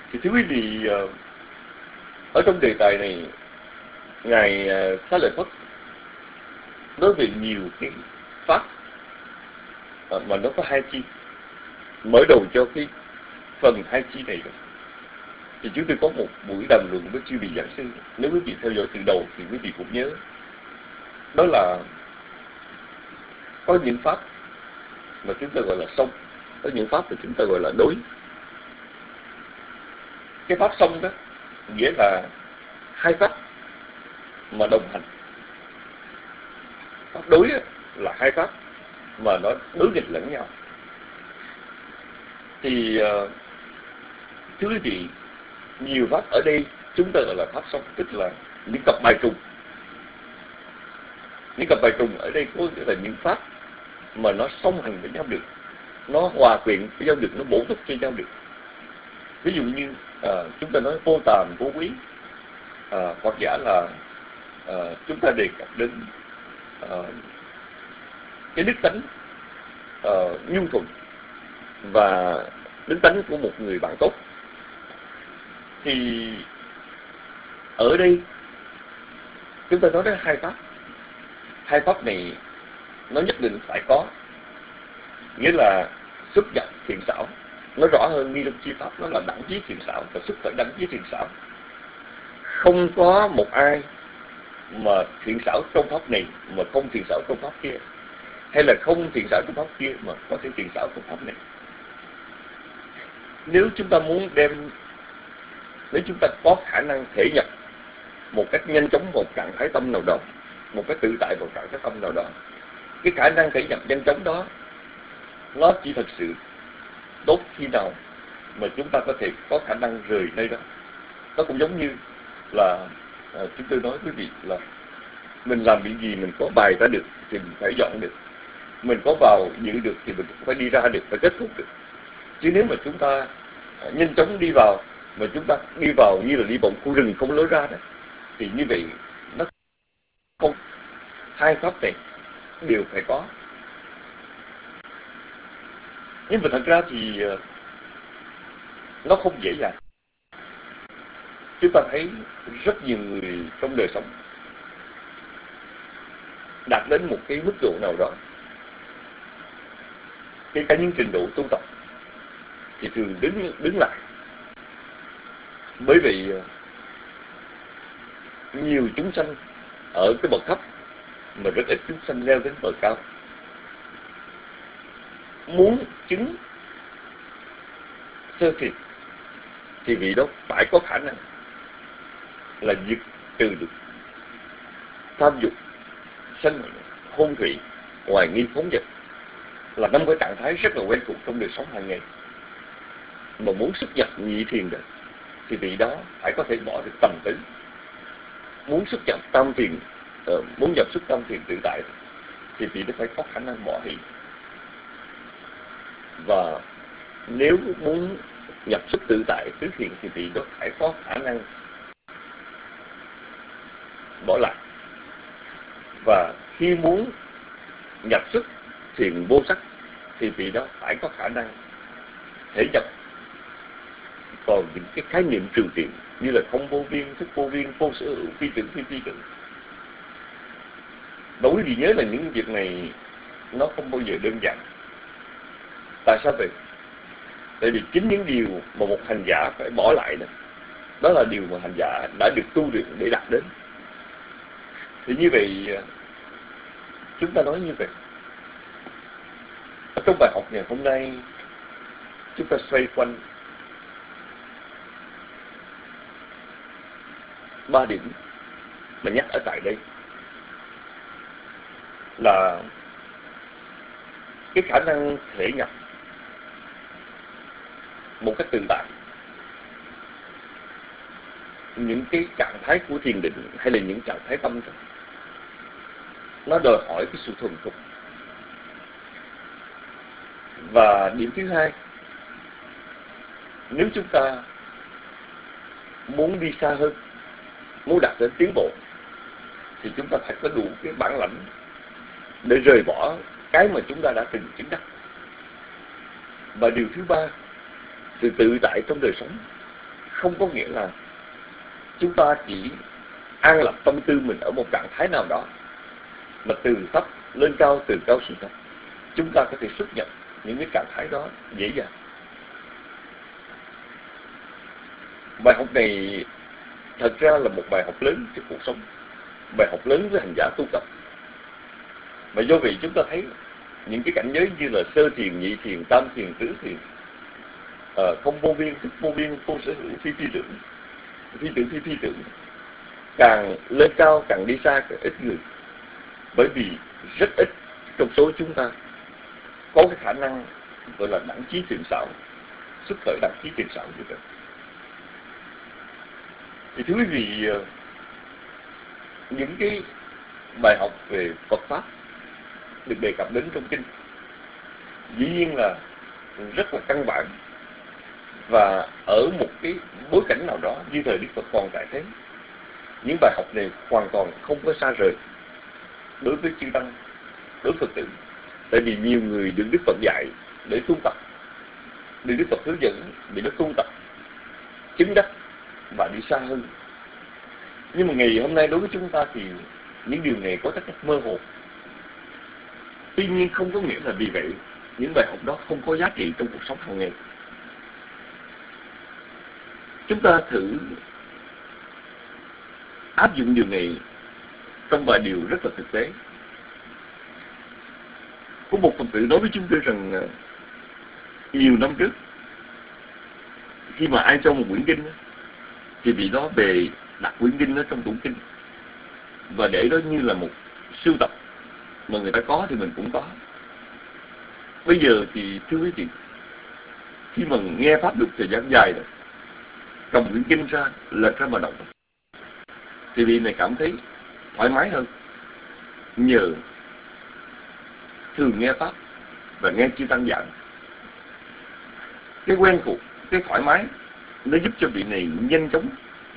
Thì thưa quý vị, ở trong đề tài này, Ngài Xá Lợi Phất nói về nhiều cái pháp mà nó có hai chi. Mở đầu cho cái phần hai chi này đó, thì chúng tôi có một buổi đàm luận với chư vị giảng sư. Nếu quý vị theo dõi từ đầu thì quý vị cũng nhớ. Đó là có những pháp mà chúng ta gọi là song, có những pháp mà chúng ta gọi là đối. Cái pháp song đó nghĩa là hai pháp mà đồng hành. Pháp đối là hai pháp mà nó đối nghịch lẫn nhau. Thì uh, thưa quý vị, nhiều pháp ở đây chúng ta gọi là pháp song, tức là những cặp bài trùng. Những cặp bài trùng ở đây có nghĩa là những pháp mà nó song hành với nhau được, nó hòa quyện với nhau được, nó bổ túc cho nhau được. Ví dụ như uh, chúng ta nói vô tàm vô quý, uh, hoặc giả là uh, chúng ta đề cập đến uh, cái đức tánh uh, nhu thuận và đức tánh của một người bạn tốt. Thì ở đây chúng ta nói đến hai pháp. Hai pháp này nó nhất định phải có, nghĩa là xuất nhập thiện xảo. Nói rõ hơn, ni lâm chi pháp nó là đẳng chí thiện xảo và xuất khởi đẳng chí thiện xảo. Không có một ai mà thiện xảo trong pháp này mà không thiện xảo trong pháp kia, hay là không thiện xảo trong pháp kia mà có thể thiện xảo trong pháp này. Nếu chúng ta muốn đem, nếu chúng ta có khả năng thể nhập một cách nhanh chóng một trạng thái tâm nào đó, một cách tự tại một trạng thái tâm nào đó, cái khả năng thể nhập nhanh chóng đó nó chỉ thật sự tốt khi nào mà chúng ta có thể có khả năng rời nơi đó. Nó cũng giống như là à, chúng tôi nói quý vị là mình làm việc gì mình có bài ra được thì mình phải dọn được, mình có vào giữ được thì mình phải đi ra được, phải kết thúc được. Chứ nếu mà chúng ta à, nhanh chóng đi vào, mà chúng ta đi vào như là đi vào khu rừng không lối ra đó, thì như vậy nó không. Hai pháp này đều phải có. Nhưng mà thật ra thì nó không dễ dàng. Chúng ta thấy rất nhiều người trong đời sống đạt đến một cái mức độ nào đó, cái cả những trình độ tu tập, thì thường đứng đứng lại. Bởi vì nhiều chúng sanh ở cái bậc thấp mà rất ít chúng sanh leo đến bậc cao. Muốn chứng sơ thiệt thì vị đó phải có khả năng là diệt trừ được tham dục, sân hôn thủy, hoài nghi, phóng dật, là năm cái trạng thái rất là quen thuộc trong đời sống hàng ngày. Mà muốn xuất nhập nhị thiền được thì vị đó phải có thể bỏ được tầm tứ. Muốn xuất nhập tam thiền, uh, muốn nhập xuất tam thiền tự tại thì vị đó phải có khả năng bỏ hỷ. Và nếu muốn nhập xuất tự tại tứ thiền thì vị đó phải có khả năng bỏ lại. Và khi muốn nhập xuất thiền vô sắc thì vị đó phải có khả năng thể nhập còn những cái khái niệm trừu tượng như là không vô biên, thức vô biên, vô sở hữu, phi tưởng, phi phi tưởng. Và quý vị nhớ là những việc này nó không bao giờ đơn giản. Tại sao vậy? Tại vì chính những điều mà một hành giả phải bỏ lại đó, đó là điều mà hành giả đã được tu luyện để đạt đến. Thì như vậy, chúng ta nói như vậy. Ở trong bài học ngày hôm nay, chúng ta xoay quanh ba điểm mà nhắc ở tại đây là cái khả năng thể nhập một cách tự tại những cái trạng thái của thiền định hay là những trạng thái tâm đó, nó đòi hỏi cái sự thuần thục. Và điểm thứ hai, nếu chúng ta muốn đi xa hơn, muốn đạt đến tiến bộ, thì chúng ta phải có đủ cái bản lãnh để rời bỏ cái mà chúng ta đã từng chứng đắc. Và điều thứ ba, sự tự tại trong đời sống không có nghĩa là chúng ta chỉ an lập tâm tư mình ở một trạng thái nào đó, mà từ thấp lên cao, từ cao xuống thấp, chúng ta có thể xuất nhập những cái trạng thái đó dễ dàng. Bài học này thật ra là một bài học lớn trong cuộc sống, bài học lớn với hành giả tu tập. Mà do vậy chúng ta thấy những cái cảnh giới như là sơ thiền, nhị thiền, tam thiền, tứ thiền, à, không vô biên, thức vô biên, vô sở hữu, phi phi tưởng, phi tưởng phi phi tưởng, càng lên cao càng đi xa càng ít người. Bởi vì rất ít trong số chúng ta có cái khả năng gọi là đẳng trí thiện xảo, xuất khởi đẳng trí thiện xảo như vậy. Thì thưa quý vị, những cái bài học về Phật Pháp được đề cập đến trong kinh dĩ nhiên là rất là căn bản, và ở một cái bối cảnh nào đó như thời Đức Phật còn tại thế, những bài học này hoàn toàn không có xa rời đối với chư tăng, đối với Phật tử. Tại vì nhiều người được Đức Phật dạy để tu tập, được Đức Phật hướng dẫn để nó tu tập, chứng đắc và đi xa hơn. Nhưng mà ngày hôm nay đối với chúng ta thì những điều này có tất cả mơ hồ. Tuy nhiên không có nghĩa là vì vậy những bài học đó không có giá trị trong cuộc sống hàng ngày. Chúng ta thử áp dụng điều này trong vài điều rất là thực tế. Có một Phật tử nói với chúng tôi rằng nhiều năm trước, khi mà ai cho một quyển kinh thì vị đó về đặt quyển kinh đó trong tủ kinh và để đó như là một sưu tập, mà người ta có thì mình cũng có. Bây giờ thì thưa quý vị, khi mà nghe Pháp được thời gian dài rồi, cầm quyển kinh ra, lật ra mà đọc, thì vị này cảm thấy thoải mái hơn, nhờ thường nghe Pháp và nghe chư tăng giảng. Cái quen thuộc, cái thoải mái nó giúp cho vị này nhanh chóng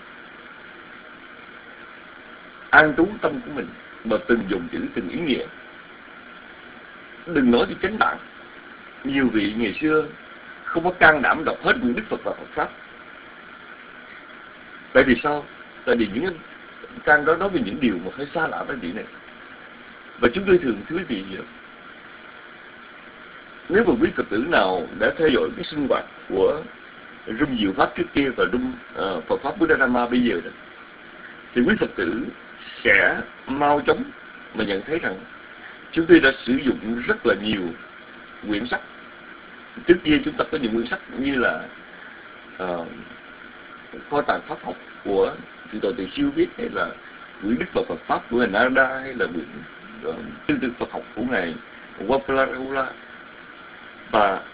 an trú tâm của mình và từng dùng chữ, từng ý nghĩa. Đừng nói tới chánh tạng, nhiều vị ngày xưa không có can đảm đọc hết quyển Đức Phật và Phật Pháp. Tại vì sao? Tại vì những trang đó nói về những điều mà hơi xa lạ với vị này. Và chúng tôi thường thưa quý vị, nếu mà quý Phật tử nào đã theo dõi cái sinh hoạt của Room Diệu Pháp trước kia và Room uh, Phật Pháp Buddha Dhamma bây giờ đó, thì quý Phật tử sẽ mau chóng mà nhận thấy rằng chúng tôi đã sử dụng rất là nhiều quyển sách. Trước kia chúng ta có những quyển sách như là uh, Kho tàng Pháp học của Sư Tổ Từ Siêu viết, hay là quyển Đức Phật Phật Pháp của ngài Narada, hay là quyển uh, Tư tưởng Phật học của ngài Wapalarahula. Và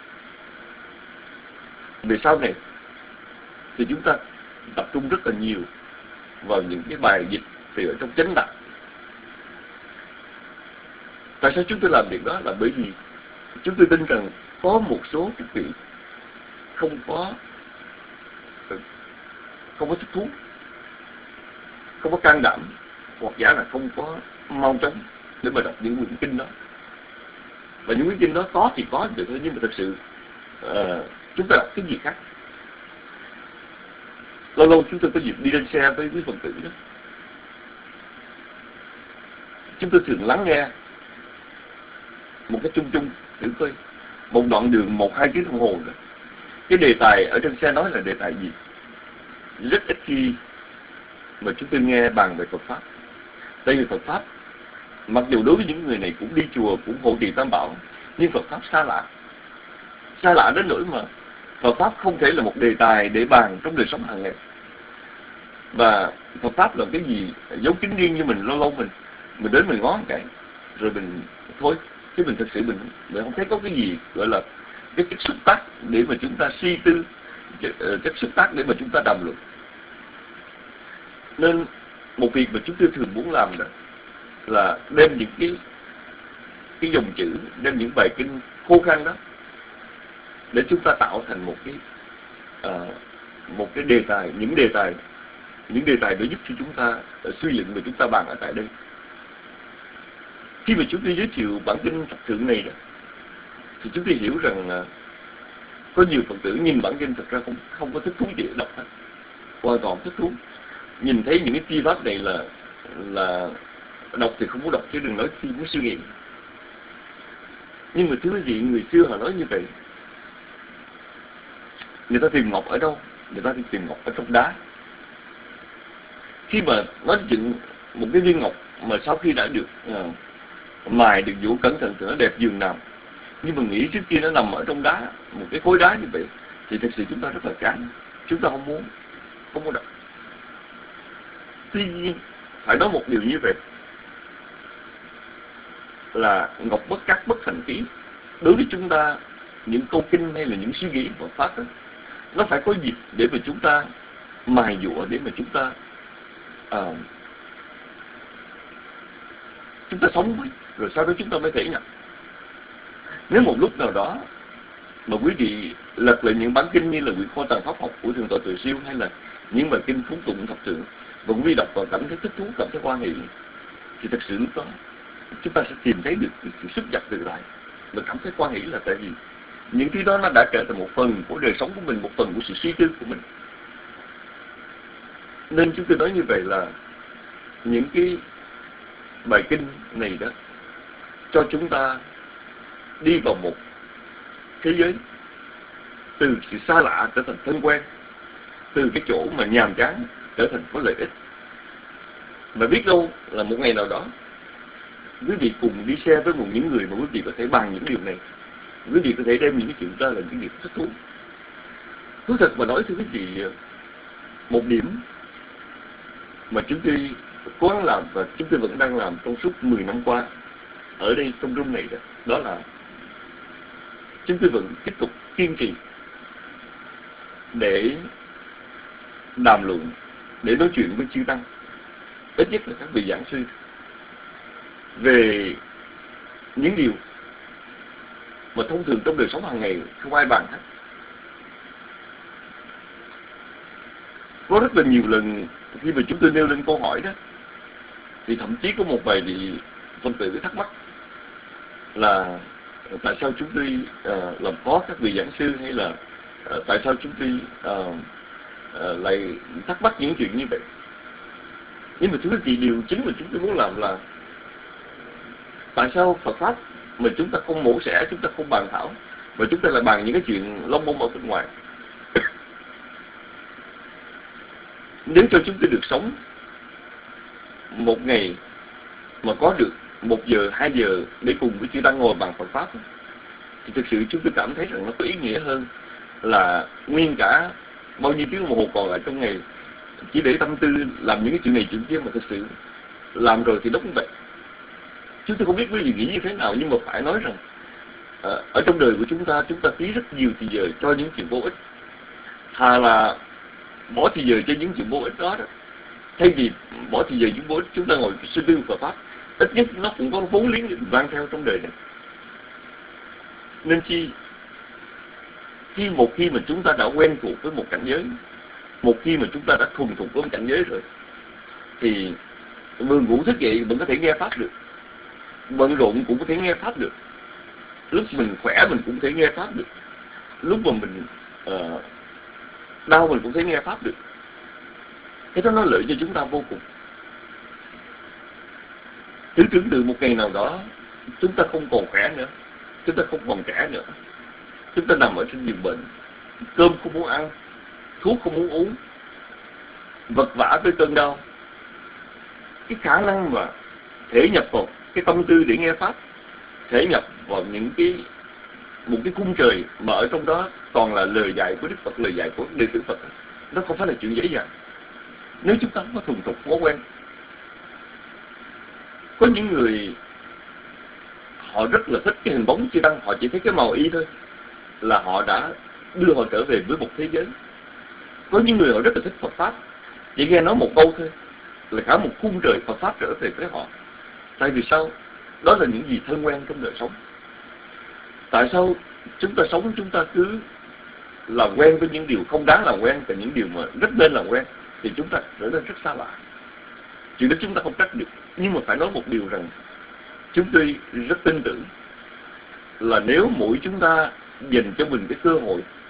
về sau này thì chúng ta tập trung rất là nhiều vào những cái bài dịch thì ở trong chánh tạng. Tại sao chúng tôi làm việc đó? Là bởi vì chúng tôi tin rằng có một số các vị không có không có thích thú, không có can đảm, hoặc giả là không có mau chóng để mà đọc những quyển kinh đó. Và những quyển kinh đó có thì có được thôi, nhưng mà thật sự uh, chúng ta đọc cái gì khác. Lâu lâu chúng tôi có dịp đi lên xe với quý Phật tử đó, chúng tôi thường lắng nghe một cái chung chung thử coi một đoạn đường một hai tiếng đồng hồ đó, cái đề tài ở trên xe nói là đề tài gì. Rất ít khi mà chúng tôi nghe bàn về Phật Pháp. Tại vì Phật Pháp, mặc dù đối với những người này cũng đi chùa, cũng hộ trì Tam Bảo, nhưng Phật Pháp xa lạ. Xa lạ đến nỗi mà Phật Pháp không thể là một đề tài để bàn trong đời sống hàng ngày. Và Phật Pháp là cái gì dấu kín riêng như mình, lâu lâu mình mình đến mình ngó một cái rồi mình thôi, chứ mình thực sự mình, mình không thấy có cái gì gọi là cái chất xúc tác để mà chúng ta suy tư, chất xúc tác để mà chúng ta đàm luận. Nên một việc mà chúng tôi thường muốn làm đó là đem những cái cái dòng chữ, đem những bài kinh khô khan đó để chúng ta tạo thành một cái uh, một cái đề tài, những đề tài những đề tài để giúp cho chúng ta uh, suy luận và chúng ta bàn ở tại đây. Khi mà chúng tôi giới thiệu bản kinh thập thượng này đó, thì chúng tôi hiểu rằng uh, Có nhiều Phật tử nhìn bản kinh thật ra không không có thích thú gì để đọc hết, hoàn toàn thích thú. Nhìn thấy những cái chi pháp này là là đọc thì không muốn đọc, chứ đừng nói khi muốn suy nghiệm. Nhưng mà thưa quý vị, người xưa họ nói như vậy. Người ta tìm ngọc ở đâu? Người ta đi tìm ngọc ở trong đá. Khi mà nói chuyện một cái viên ngọc mà sau khi đã được uh, mài, được vũ cẩn thận thì nó đẹp giường nào, nhưng mà nghĩ trước kia nó nằm ở trong đá, một cái khối đá như vậy, thì thật sự chúng ta rất là chán, chúng ta không muốn, không muốn đọc. Tuy nhiên phải nói một điều như vậy là ngọc bất cắt bất thành khí. Đối với chúng ta, những câu kinh hay là những suy nghĩ Phật pháp đó, nó phải có dịp để mà chúng ta mài dũa, để mà chúng ta uh, chúng ta sống với, rồi sau đó chúng ta mới thể nhận. Nếu một lúc nào đó mà quý vị lật lại những bản kinh như là Nguyệt Kho Tàng Pháp Học của Thượng tọa Từ Siêu, hay là những bài kinh phúng tụng thập trượng, và quý vị đọc và cảm thấy thích thú, cảm thấy hoan hỷ, thì thật sự lúc đó chúng ta sẽ tìm thấy được sự sức giật tự tại và cảm thấy hoan hỷ, là tại vì những thứ đó nó đã trở thành một phần của đời sống của mình, một phần của sự suy tư của mình. Nên chúng tôi nói như vậy là những cái bài kinh này đó cho chúng ta đi vào một thế giới từ sự xa lạ trở thành thân quen, từ cái chỗ mà nhàm chán trở thành có lợi ích. Mà biết đâu là một ngày nào đó quý vị cùng đi xe với một những người mà quý vị có thể bàn những điều này, quý vị có thể đem những cái chuyện ra là những điều thích thú. Thú thật mà nói thưa quý vị, một điểm mà chúng tôi cố gắng làm và chúng tôi vẫn đang làm trong suốt mười năm qua ở đây trong room này đó, đó là chúng tôi vẫn tiếp tục kiên trì để đàm luận, để nói chuyện với chư tăng, ít nhất là các vị giảng sư, về những điều mà thông thường trong đời sống hàng ngày không ai bàn hết. Có rất là nhiều lần khi mà chúng tôi nêu lên câu hỏi đó, thì thậm chí có một vài vị Phật tử thắc mắc là tại sao chúng tôi uh, làm khó các vị giảng sư, hay là uh, tại sao chúng tôi uh, uh, lại thắc mắc những chuyện như vậy. Nhưng mà thưa quý vị, điều chính mà chúng tôi muốn làm là tại sao Phật Pháp mà chúng ta không mổ xẻ, chúng ta không bàn thảo, mà chúng ta lại bàn những cái chuyện lông bông ở bên ngoài. Nếu cho chúng tôi được sống một ngày mà có được một giờ, hai giờ để cùng với chư tăng ngồi bàn Phật Pháp, thì thực sự chúng tôi cảm thấy rằng nó có ý nghĩa hơn là nguyên cả bao nhiêu tiếng đồng hồ còn lại trong ngày chỉ để tâm tư làm những cái chuyện này chuyện kia, mà thực sự làm rồi thì nó cũng vậy. Chúng tôi không biết quý vị nghĩ như thế nào, nhưng mà phải nói rằng à, ở trong đời của chúng ta, chúng ta phí rất nhiều thời giờ cho những chuyện vô ích. Thà là bỏ thời giờ cho những chuyện vô ích đó, đó. Thay vì bỏ thời giờ những vô ích, chúng ta ngồi suy tư Phật Pháp, ít nhất nó cũng có vốn liếng để mang theo trong đời này. Nên chi khi một khi mà chúng ta đã quen thuộc với một cảnh giới, một khi mà chúng ta đã thuần thục với một cảnh giới rồi, thì buồn ngủ thức dậy vẫn có thể nghe Pháp được, bận rộn cũng có thể nghe Pháp được, lúc mình khỏe mình cũng có thể nghe Pháp được, lúc mà mình uh, đau mình cũng có thể nghe Pháp được. Cái đó nó lợi cho chúng ta vô cùng. Thử tưởng tượng một ngày nào đó chúng ta không còn khỏe nữa, chúng ta không còn trẻ nữa, chúng ta nằm ở trên giường bệnh, cơm không muốn ăn, thuốc không muốn uống, vật vã với cơn đau. Cái khả năng mà thể nhập vào cái tâm tư để nghe Pháp, thể nhập vào những cái một cái cung trời mà ở trong đó toàn là lời dạy của Đức Phật, lời dạy của đệ tử Phật, nó không phải là chuyện dễ dàng nếu chúng ta không có thuần thục, không có quen. Có những người họ rất là thích cái hình bóng chư tăng, họ chỉ thấy cái màu y thôi là họ đã đưa họ trở về với một thế giới. Có những người họ rất là thích Phật Pháp, chỉ nghe nói một câu thôi là cả một khung trời Phật Pháp trở về với họ. Tại vì sao? Đó là những gì thân quen trong đời sống. Tại sao chúng ta sống, chúng ta cứ làm quen với những điều không đáng làm quen, và những điều mà rất nên làm quen thì chúng ta trở nên rất xa lạ. Chuyện đó chúng ta không trách được. Nhưng mà phải nói một điều rằng chúng tôi rất tin tưởng là nếu mỗi chúng ta dành cho mình cái cơ hội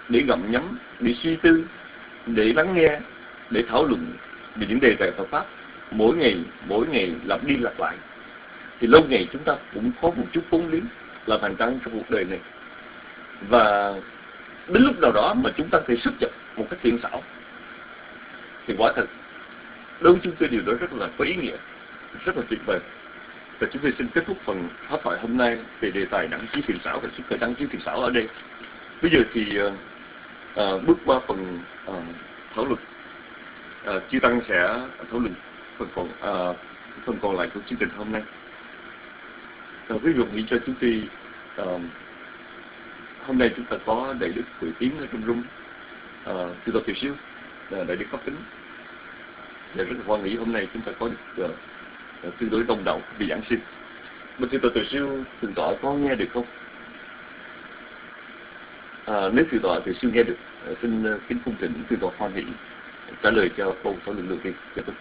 để gặm nhấm, để suy tư, để lắng nghe, để thảo luận về những đề tài Phật pháp, mỗi ngày mỗi ngày lặp đi lặp lại, thì lâu ngày chúng ta cũng có một chút vốn liếng làm hành trang trong cuộc đời này. Và đến lúc nào đó mà chúng ta thể xuất nhập một cách thiện xảo, thì quả thật đối với chúng tôi điều đó rất là có ý nghĩa, rất là tuyệt vời. Và chúng tôi xin kết thúc phần pháp thoại hôm nay về đề tài đẳng trí thiện xảo và sức khỏe đẳng trí thiện xảo ở đây. Bây giờ thì uh, uh, bước qua phần uh, thảo luận. Uh, Chư Tăng sẽ thảo luận phần còn uh, phần còn lại của chương trình hôm nay. Uh, ví dụ nghĩ cho chúng tôi, uh, hôm nay chúng ta có đại đức Huệ Tiến ở trong room, uh, Sư Tổ Tiểu Siêu, uh, đại đức Pháp Tính. Và rất là hoan nghỉ hôm nay chúng ta có được uh, uh, tương đối đông đảo vị giảng sư. Mà Sư Tổ Tiểu Siêu thượng tọa có nghe được không? À, nếu thượng tọa Tiểu Siêu nghe được, uh, xin uh, kính cung thỉnh thượng tọa hoan hỷ trả lời cho câu thảo luận đầu tiên.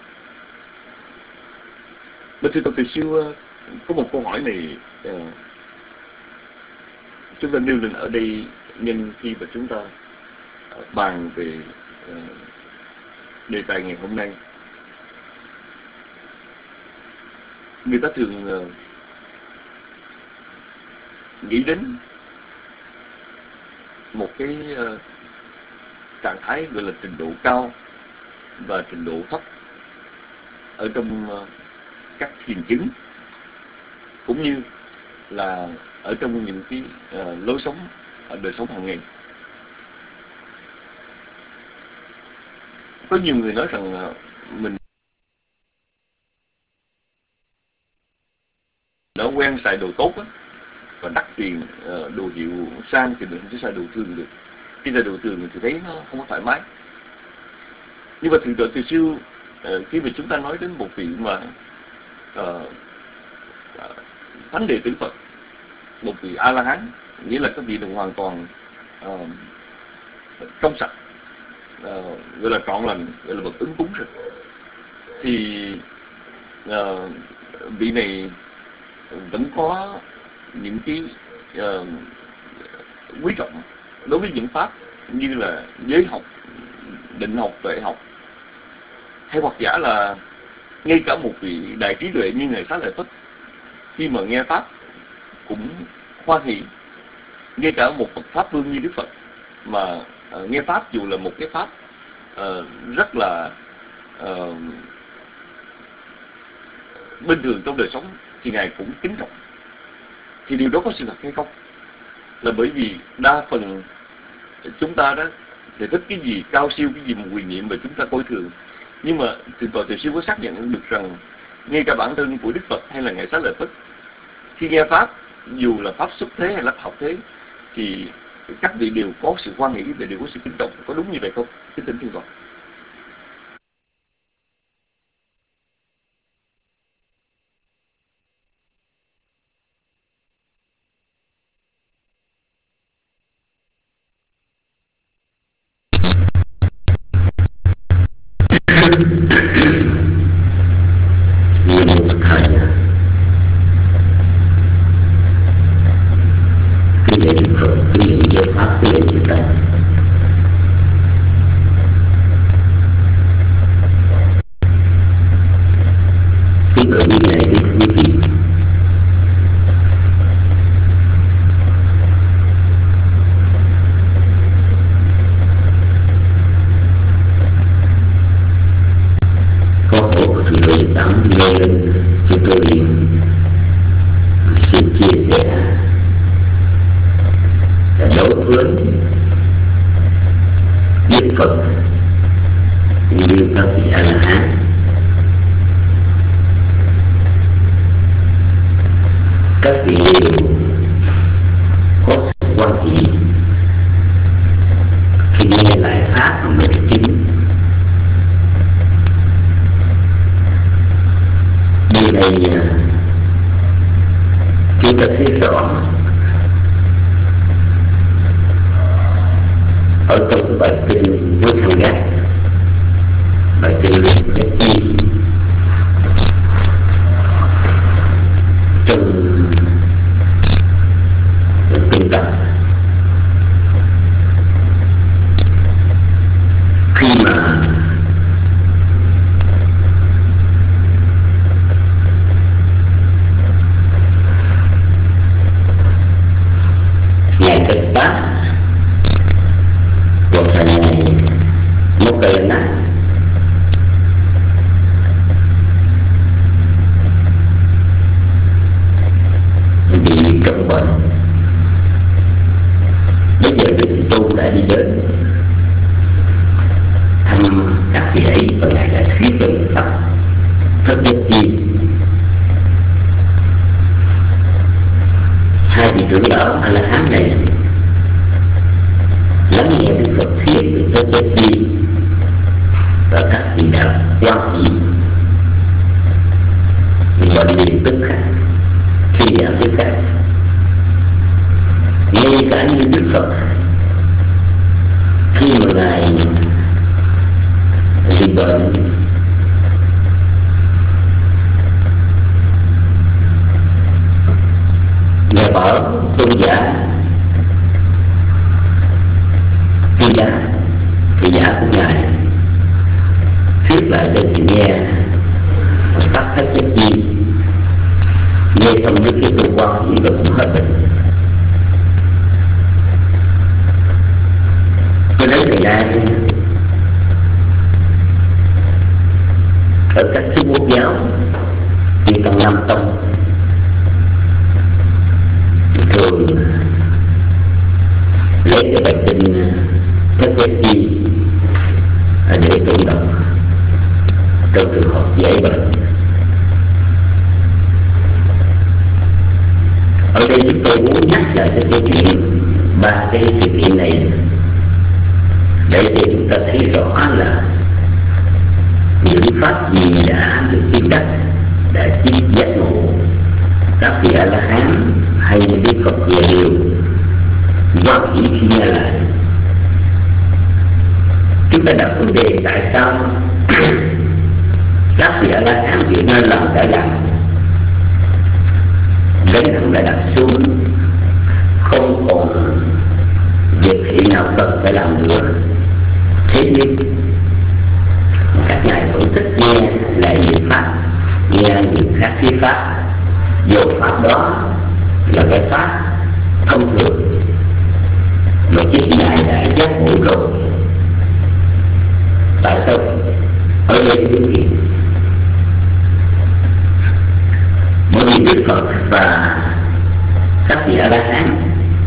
Mà thượng tọa Tiểu Siêu uh, có một câu hỏi này uh, chúng ta nêu lên ở đây nhân khi mà chúng ta uh, bàn về uh, đề tài ngày hôm nay. Người ta thường uh, nghĩ đến một cái uh, trạng thái gọi là trình độ cao và trình độ thấp ở trong uh, các thiền chứng, cũng như là ở trong những cái uh, lối sống ở đời sống hàng ngày. Có nhiều người nói rằng uh, mình đã quen xài đồ tốt á, và đắt tiền, uh, đồ hiệu sang thì mình không thể xài đồ thường được. Khi xài đồ thường thì thấy nó không có thoải mái. Nhưng mà thượng tọa Từ Siêu, uh, khi mà chúng ta nói đến một vị mà uh, thánh đệ tử Phật, một vị A La Hán, nghĩa là các vị được hoàn toàn uh, trong sạch, uh, gọi là trọn lành, gọi là bậc ứng cúng rồi, thì uh, vị này vẫn có những cái uh, quý trọng đối với những pháp như là giới học, định học, tuệ học, hay hoặc giả là ngay cả một vị đại trí tuệ như Ngài Xá Lợi Phất, khi mà nghe pháp cũng hoan hỷ. Ngay cả một bậc pháp vương như Đức Phật mà uh, nghe pháp, dù là một cái pháp uh, rất là uh, bình thường trong đời sống, thì Ngài cũng kính trọng. Thì điều đó có sự thật hay không? Là bởi vì đa phần chúng ta đó thì thích cái gì cao siêu, cái gì mà quyền nhiệm mà chúng ta coi thường. Nhưng mà thượng tọa Từ Siêu có xác nhận được rằng ngay cả bản thân của Đức Phật hay là Ngài Xá Lợi Phất, khi nghe pháp, dù là pháp xuất thế hay là học thế, thì các vị đều có sự hoan hỷ và đều có sự kính trọng. Có đúng như vậy không? Kính thỉnh thượng tọa. này. Bị trọng bệnh, bây giờ Đức Thế Tôn đã đi đến thăm các vị ấy và Ngài đã thuyết về Pháp rất nhất chi. Hai vị trưởng lão A La Hán này lắng nghe Đức Phật thuyết về rất nhất chi, và các vị đã quan hỷ và liền tức khắc khi nhận thức khác. Ngay cả như Đức Phật khi mà Ngài bị bệnh, Ngài bảo tôn giả Thi Giá, thị giả của Ngài thuyết lại cho chị nghe Pháp Thất Nhất Chi. Nghe xong Đức Thế Tôn quan hỷ và cũng hết bệnh. Cho đến ngày nay ở các thứ quốc giáo như trong Nam Tông thường lấy cái bài kinh Thất Nhất Chi để tụng đọc trong trường hợp dễ bệnh. Ở đây chúng tôi muốn nhắc lại cái câu chuyện ba cái sự kiện này để cho chúng ta thấy rõ là những pháp gì đã được chứng đắc, đã chứng giác ngộ các vị A La Hán hay những Đức Phật về điều quan hỷ khi nghe lại. Chúng ta đặt vấn đề tại sao các vị A La Hán việc nên làm đã làm, gánh nặng đã đặt xuống, không còn việc thị nào cần phải làm nữa. Thế nhưng các ngài vẫn thích nghe lại những pháp, nghe những khác thuyết pháp, dù pháp đó là cái pháp thông thường mà chính ngài đã giác ngộ rồi. Tại sao ở đây cái điều kiện? Bởi vì Đức Phật và các vị A La Hán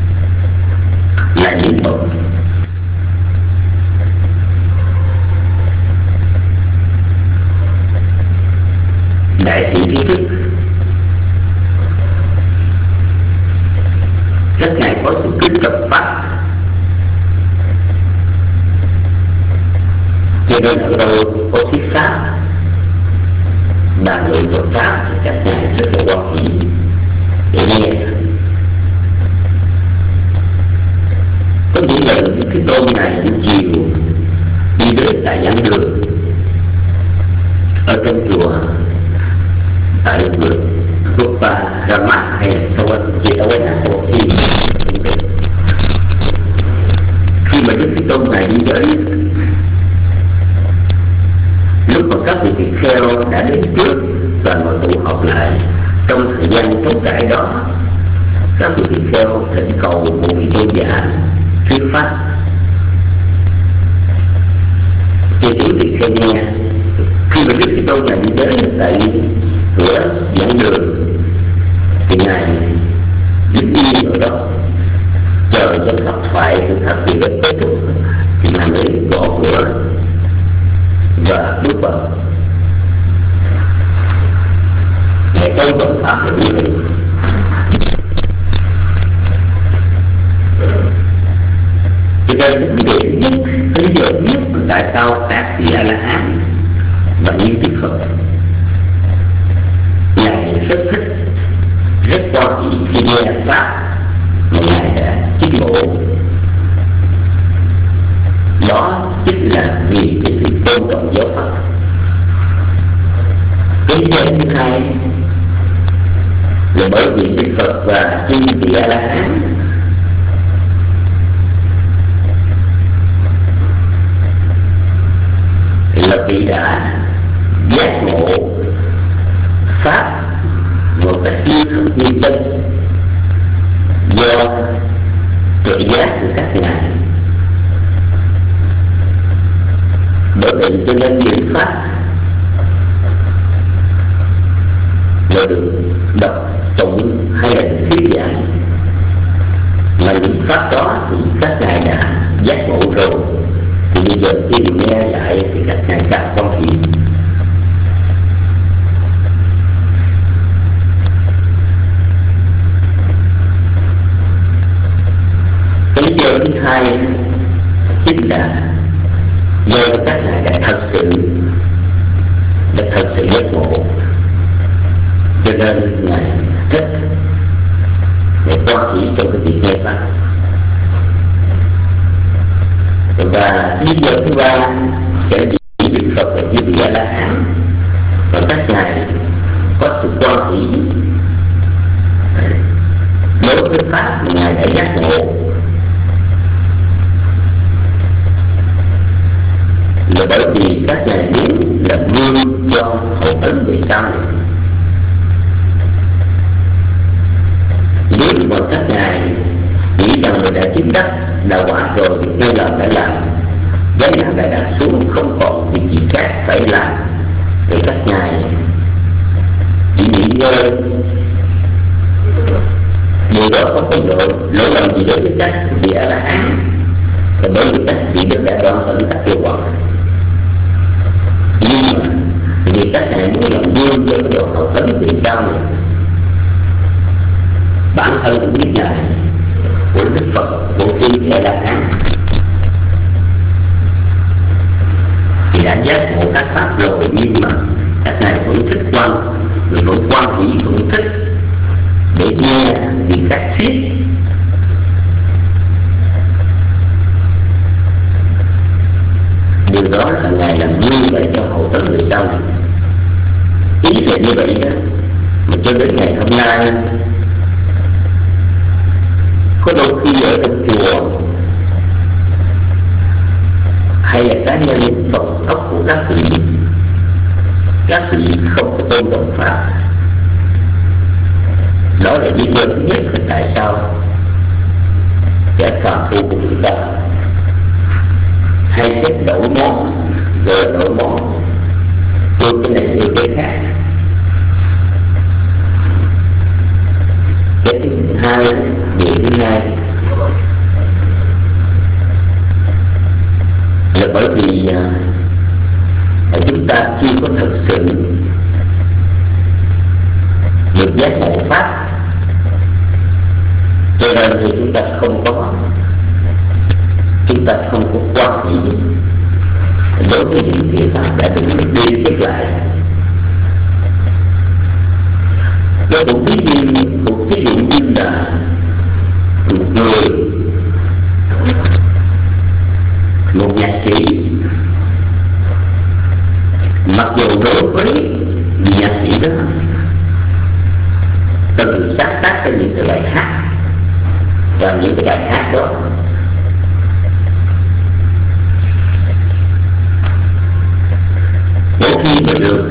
là những bậc đại sĩ trí thức. Các ngài có sự kính trọng pháp, cho nên ở đâu có thuyết pháp, bàn luận Phật pháp thì các ngài rất là quan hỷ để nghe. Có những lần cái tôn này buổi chiều đi đến tại giảng đường ở trong chùa tại vườn Rupa Rama hay là Sawan Chitawena Sawathi. Khi mà Đức Thế Tôn này đi tới, lúc mà các vị tỳ kheo đã đến trước và ngồi tụ họp lại, trong thời gian trống trải đó, các vị tỳ kheo thỉnh cầu một vị tôn giả thuyết pháp cho chúng tỳ kheo nghe. Khi mà Đức Thế Tôn này đi đến tại cửa giảng đường thì ngài đứng yên ở đó chờ cho pháp thoại của các vị đã kết thúc thì ngài mới gõ cửa và bước vào. Ngài tới vận pháp là như vậy. Cho nên vấn đề thứ nhất, lý do nhất tại sao các vị A La Hán và như Đức Phật ngài rất thích, rất quan hỷ khi nghe pháp mà ngài đã chứng ngộ. Đó chính là vì cái sự tôn trọng giáo pháp. Lý do thứ hai là bởi vì Đức Phật và chư vị A La Hán là vị đã giác ngộ pháp một cách như thật như chân do tự giác của các ngài. Bởi vậy cho nên những pháp là được đọc tụng hay là thuyết giảng, mà những pháp đó thì các ngài đã giác ngộ rồi, thì bây giờ khi nghe lại thì các ngài càng quan hiển. Cái lý do thứ hai chính là do các ngài đã thật sự đã thật sự giác ngộ, cho nên ngài thích để quan hỷ trong cái việc nghe pháp. Và lý do thứ ba sẽ chỉ Đức Phật và chư vị A La Hán, và các ngài có sự quan hỷ đối với pháp mà ngài đã giác ngộ, là bởi vì các ngài muốn làm gương cho hậu tấn về sau này. Nếu mà các ngài nghĩ rằng người đã chứng đắc đạo quả rồi thì ngay làm đã làm, gánh nặng đã đặt xuống, không còn việc gì khác phải làm, thì các ngài chỉ nghỉ ngơi. Điều đó không có lỗi lỗi lầm gì đối với các vị A La Hán, và bởi vì các vị đều đã đoạn tận các kêu gọi. Nhưng mà vì các ngài muốn làm gương cho cái độ hậu tấn về sau này, bản thân cũng biết ngài của Đức Phật, của chư A La Hán thì đã giác ngộ các pháp rồi, nhưng mà các ngài vẫn thích quan, người vẫn quan hỷ, vẫn thích để nghe vì các thuyết. Điều đó là ngài làm như vậy cho hậu tấn về sau này. Ý là như vậy đó, mà cho đến ngày hôm nay có đôi khi ở trong chùa hay là cá nhân tổng ốc của các vị, các vị không có tôn trọng pháp. Đó là lý do thứ nhất là tại sao kẻ phàm phu của chúng ta hay thích đổi món, rồi đổi món, tôi cái này như cái khác. Cái thứ hai, điều thứ hai là bởi vì uh, chúng ta chưa có thật sự được giác ngộ pháp, cho nên thì chúng ta không có chúng ta không có quan hỷ đối với những thiện pháp đã được đi tiếp lại. Đó cũng ví như một ví dụ như là một người, một nhạc sĩ, mặc dù đối với vị nhạc sĩ đó từng sáng tác ra những cái bài hát, và những cái bài hát đó mỗi khi mà được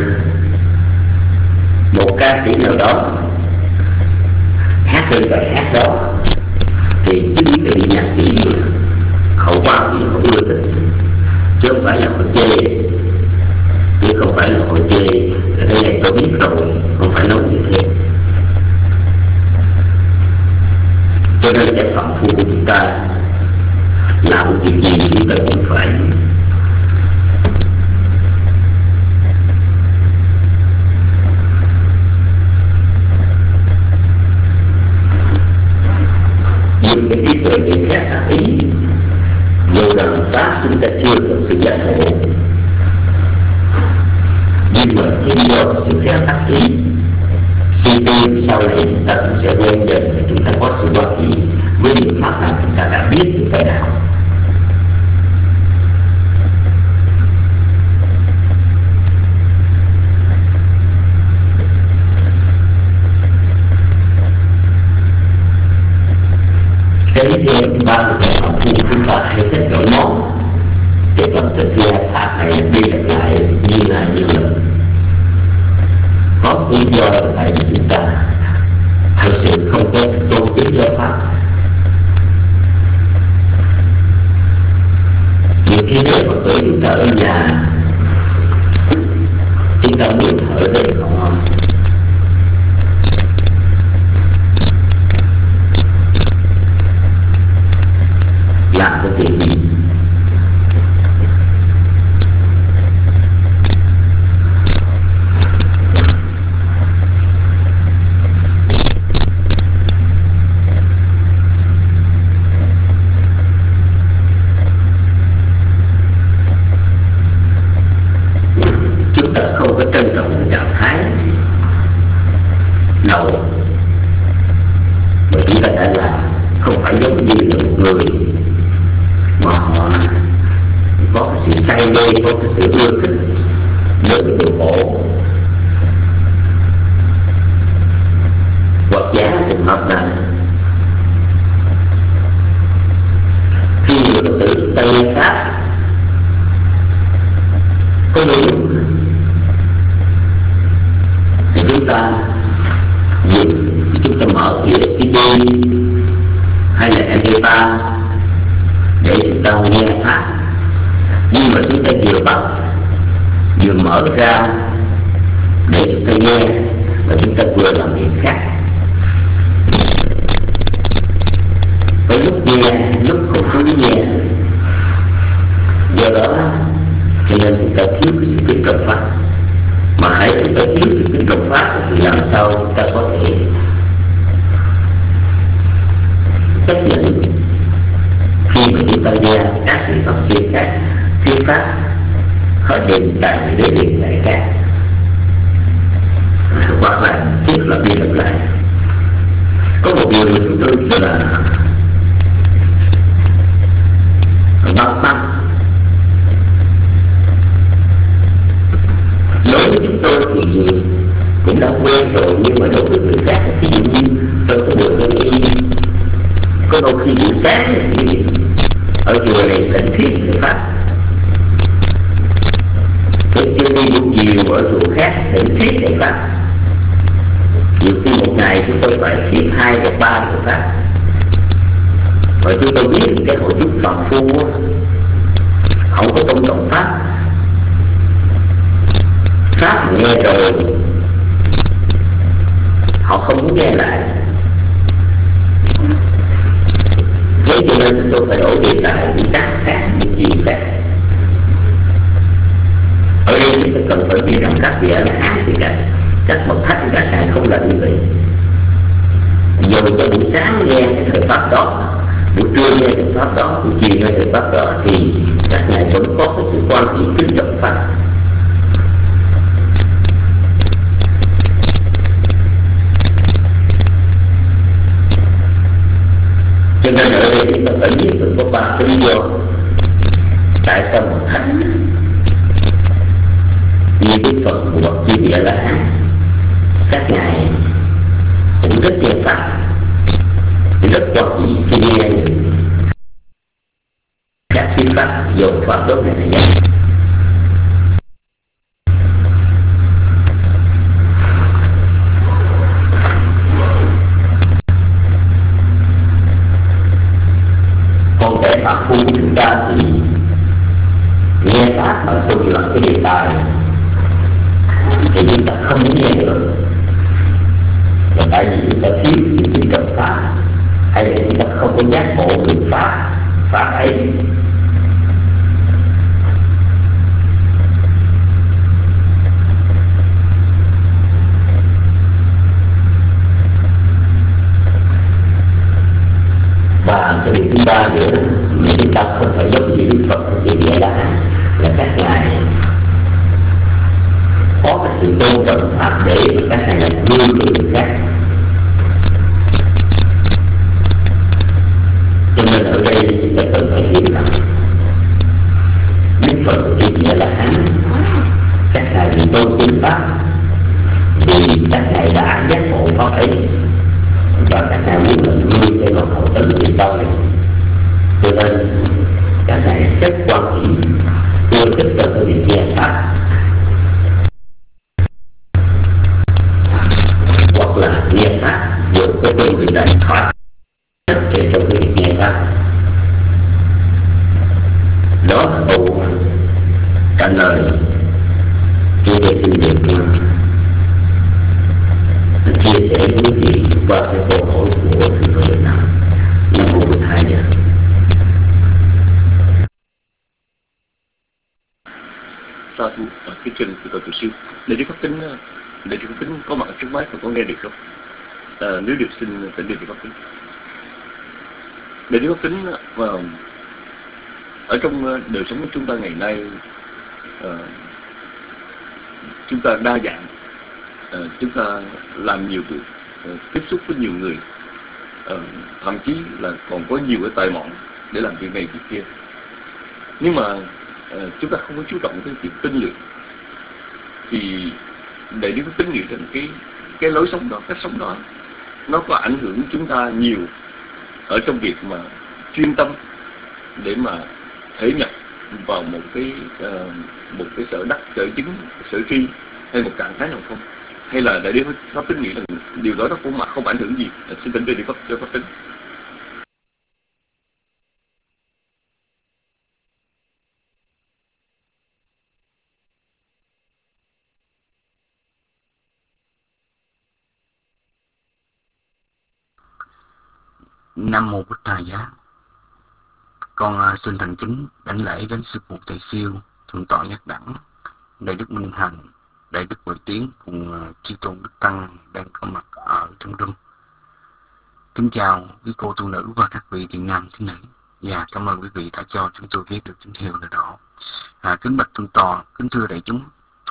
một ca sĩ nào đó hát lên bài hát đó thì chính cái vị nhạc sĩ hậu quan thì không ưa thích, chứ không phải là họ chê, chứ không phải là họ chê. Ở đây này tôi biết rồi, không phải nói như thế. Cho nên cái phạm phu của chúng ta làm một việc gì chúng ta cũng phải dùng cái trí tuệ để xét tác ý. Dù rằng pháp chúng ta chưa có sự giác ngộ, nhưng mà khi do sự xét tác ý, suy tư sau này chúng ta cũng sẽ quen dần và chúng ta có sự quan hỷ với những pháp nào chúng ta đã biết từ cái nào. Cái lý do thứ ba là khi chúng ta hay thích đổi món, để còn thực ra pháp này đi lặp lại như là như là có lý do là tại vì chúng ta thật sự không có tôn kính giáo pháp. Nhiều khi nếu mà tuổi chúng ta ở nhà, chúng ta muốn thở để họ làm cái việc gì. Chúng ta không có trân trọng trạng thái đầu mà chúng ta đã làm, không phải giống như là một người mà họ có cái sự say mê, có cái sự ưa thích với cái điều khổ. Hoặc giả trường hợp này khi người Phật tử ta nghe pháp có đúng thì chúng ta dừng, chúng ta mở cái ét đê hay là em pê ba để chúng ta nghe pháp. Nhưng mà chúng ta vừa bật vừa mở ra để chúng ta nghe, và chúng ta vừa làm việc khác. Có lúc nghe, lúc không có nghe. Do đó cho nên chúng ta thiếu cái sự tiếp cận pháp. Mà hãy chúng ta thiếu sự tiếp cận pháp thì làm sao chúng ta có thể chấp nhận khi mà chúng ta nghe các vị Phật sư khác thuyết pháp, họ định tại để định lại khác, hoặc là thuyết lặp đi lặp lại. Có một điều mà chúng tôi là băn khoăn. Đối với chúng tôi thì cũng đã quen rồi, nhưng mà đối với người khác, ví dụ như trong cái buổi lễ y, có đôi khi buổi sáng thì ở chùa này thỉnh thuyết người pháp, tới chưa đi buổi chiều ở chùa khác thỉnh thuyết người pháp. Nhiều khi một ngày chúng tôi phải thuyết hai hoặc ba người pháp. Và chúng tôi biết cái hội chúng phàm phu không có tôn trọng pháp. Pháp nghe rồi họ không muốn nghe lại. Thế cho nên tôi phải đổi đề tài những cách khác, những chuyện khác. Ở đây chúng ta cần phải biết rằng các vị ở Hán thì các các bậc thánh các ngài không là như vậy. Dù cho buổi sáng nghe cái thời pháp đó, buổi trưa nghe thời pháp đó, buổi chiều nghe thời pháp đó, thì các ngài vẫn có cái sự quan niệm kính trọng pháp. Cho nên ở đây chúng ta phải biết được có ba cái lý do tại sao một thánh như Đức Phật hoặc chư vị A La Hán các ngài cũng rất nghe pháp, rất quan ý khi nghe các thuyết pháp dầu pháp đốt này là gì. Còn kẻ phạm phu của chúng ta thì nghe pháp mà không là cái đề tài thì chúng ta không muốn nghe được. Và tại vì chúng ta thiếu sự tin cậy pháp, hay là chúng ta không có giác ngộ được pháp pháp ấy. Và cái điều thứ ba nữa mà chúng ta không phải giống như Đức Phật chỉ địa là là các ngài có cái sự tôn trọng pháp để các ngài làm gương của người khác. Cho nên ở đây chúng ta cần phải hiểu rằng Đức Phật chỉ địa là hắn, các ngài bị tôn kính pháp vì các ngài đã giác ngộ pháp ấy, và các ngài muốn làm gương cho nó hậu tấn về sau này. Cho nên các ngài rất quan trọng ưa thích cho cái việc nghe pháp, hoặc là nghe pháp dù có tôn vị đại thoát rất để trong cái việc nghe pháp. đó là câu trả lời chia sẻ kinh nghiệm chia sẻ với quý vị qua cái câu hỏi của sư Phật Việt Nam. Nam mô Bụt Thầy. Sa thú kính trình từ cầu tự sư. Để đi pháp tính, để đi pháp tính có mặt ở trước máy và có nghe được không? À, nếu được xin tỉnh điện pháp tính. Để đi pháp tính và ở trong đời sống của chúng ta ngày nay, uh, chúng ta đa dạng, uh, chúng ta làm nhiều việc, uh, tiếp xúc với nhiều người, uh, thậm chí là còn có nhiều cái tài mọn để làm việc này việc kia. Nhưng mà uh, chúng ta không có chú trọng cái việc tinh luyện, thì để đi tính nghĩ rằng cái cái lối sống đó, cách sống đó nó có ảnh hưởng chúng ta nhiều ở trong việc mà chuyên tâm để mà thể nhập vào một cái uh, một cái sở đắc, sở chứng, sở tri hay một trạng thái nào không, hay là đại đức pháp tính nghĩ rằng điều đó nó cũng mà không ảnh hưởng gì. Xin tỉnh đi pháp cho pháp tính. Nam mô Bụt Thầy Giá. Con uh, xin thành kính đảnh lễ đến sư phụ thầy siêu thượng tọa Nhất Đẳng, đại đức Minh Hằng, đại đức Huệ Tiến cùng uh, chư tôn đức tăng đang có mặt ở trong room. Kính chào quý cô tu nữ và các vị thiện nam thiện nữ. Và cảm ơn quý vị đã cho chúng tôi biết được tín hiệu là đó. À, kính bạch thượng tọa, kính thưa đại chúng.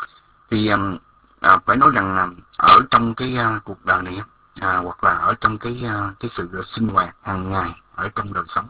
Thì um, à, phải nói rằng là ở trong cái uh, cuộc đời này, à, hoặc là ở trong cái uh, cái sự sinh hoạt hàng ngày ở trong đời sống,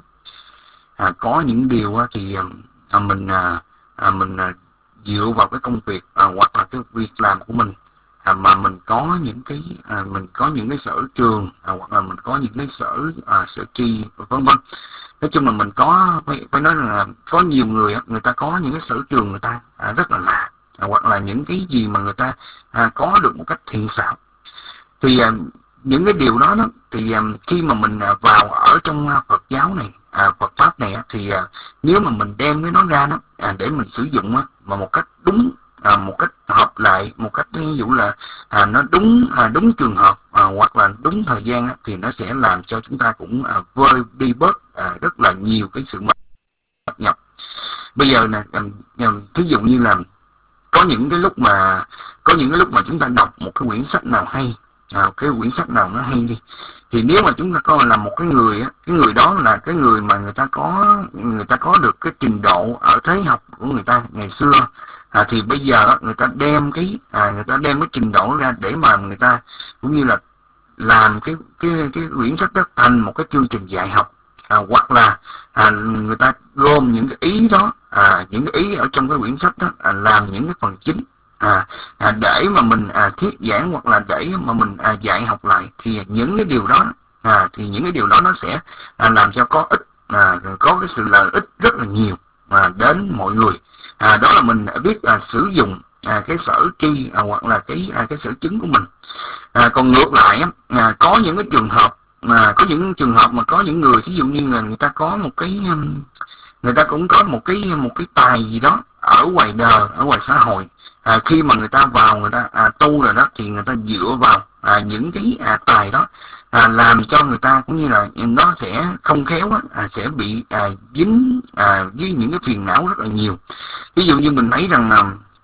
à, có những điều uh, thì uh, mình uh, uh, mình uh, dựa vào cái công việc uh, hoặc là cái việc làm của mình, à, mà mình có những cái à, mình có những cái sở trường, à, hoặc là mình có những cái sở à, sở tri vân vân. Nói chung là mình có phải, phải nói là có nhiều người người ta có những cái sở trường người ta à, rất là lạ, à, hoặc là những cái gì mà người ta à, có được một cách thiện xảo. Thì à, những cái điều đó, đó thì à, khi mà mình à, vào ở trong à, Phật giáo này, à, Phật pháp này, thì à, nếu mà mình đem cái nó ra đó à, để mình sử dụng á, mà một cách đúng, à, một cách hợp lại, một cách ví dụ là à, nó đúng à, đúng trường hợp, à, hoặc là đúng thời gian á, thì nó sẽ làm cho chúng ta cũng à, vơi đi bớt à, rất là nhiều cái sự mệt nhập. Bây giờ nè, à, thí dụ như là có những cái lúc mà có những cái lúc mà chúng ta đọc một cái quyển sách nào hay, à, cái quyển sách nào nó hay đi, thì nếu mà chúng ta coi là một cái người á, cái người đó là cái người mà người ta có người ta có được cái trình độ ở thế học của người ta ngày xưa, à, thì bây giờ á, người ta đem cái à, người ta đem cái trình độ ra để mà người ta cũng như là làm cái cái cái quyển sách đó thành một cái chương trình dạy học, à, hoặc là à, người ta gom những cái ý đó, à, những cái ý ở trong cái quyển sách đó à, làm những cái phần chính. À, à, để mà mình à, thuyết giảng hoặc là để mà mình à, dạy học lại, thì những cái điều đó à, thì những cái điều đó nó sẽ à, làm cho có ích, à, có cái sự lợi ích rất là nhiều à, đến mọi người. À, đó là mình biết à, sử dụng à, cái sở tri à, hoặc là cái à, cái sở chứng của mình. À, còn ngược lại à, có những cái trường hợp mà có những trường hợp mà có những người ví dụ như là người ta có một cái người ta cũng có một cái một cái tài gì đó ở ngoài đời, ở ngoài xã hội. À, khi mà người ta vào người ta à, tu rồi đó, thì người ta dựa vào à, những cái à, tài đó à, làm cho người ta cũng như là nó sẽ không khéo á, à, sẽ bị à, dính à, với những cái phiền não rất là nhiều. Ví dụ như mình thấy rằng là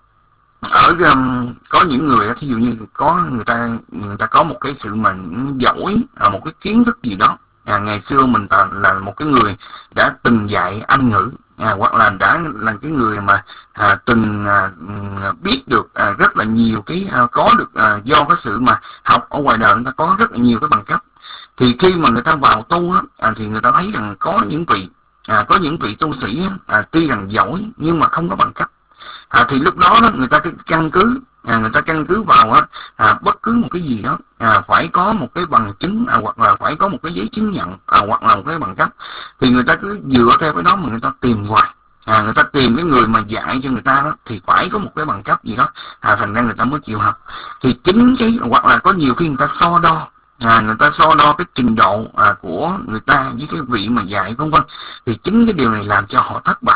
ở um, có những người ví dụ như có người ta người ta có một cái sự mà giỏi, à, một cái kiến thức gì đó. À, ngày xưa mình là, là một cái người đã từng dạy Anh ngữ, à, hoặc là đã là cái người mà à, từng à, biết được à, rất là nhiều cái à, có được à, do cái sự mà học ở ngoài đời người ta có rất là nhiều cái bằng cấp. Thì khi mà người ta vào tu á, à, thì người ta thấy rằng có những vị à, có những vị tu sĩ à, tuy rằng giỏi nhưng mà không có bằng cấp. À, thì lúc đó, đó người ta căn cứ à, người ta căn cứ vào á, à, bất cứ một cái gì đó à, phải có một cái bằng chứng, à, hoặc là phải có một cái giấy chứng nhận, à, hoặc là một cái bằng cấp, thì người ta cứ dựa theo cái đó mà người ta tìm hoài. À, người ta tìm cái người mà dạy cho người ta đó thì phải có một cái bằng cấp gì đó, à, thành ra người ta mới chịu học. Thì chính cái hoặc là có nhiều khi người ta so đo, à, người ta so đo cái trình độ à, của người ta với cái vị mà dạy vân vân, thì chính cái điều này làm cho họ thất bại.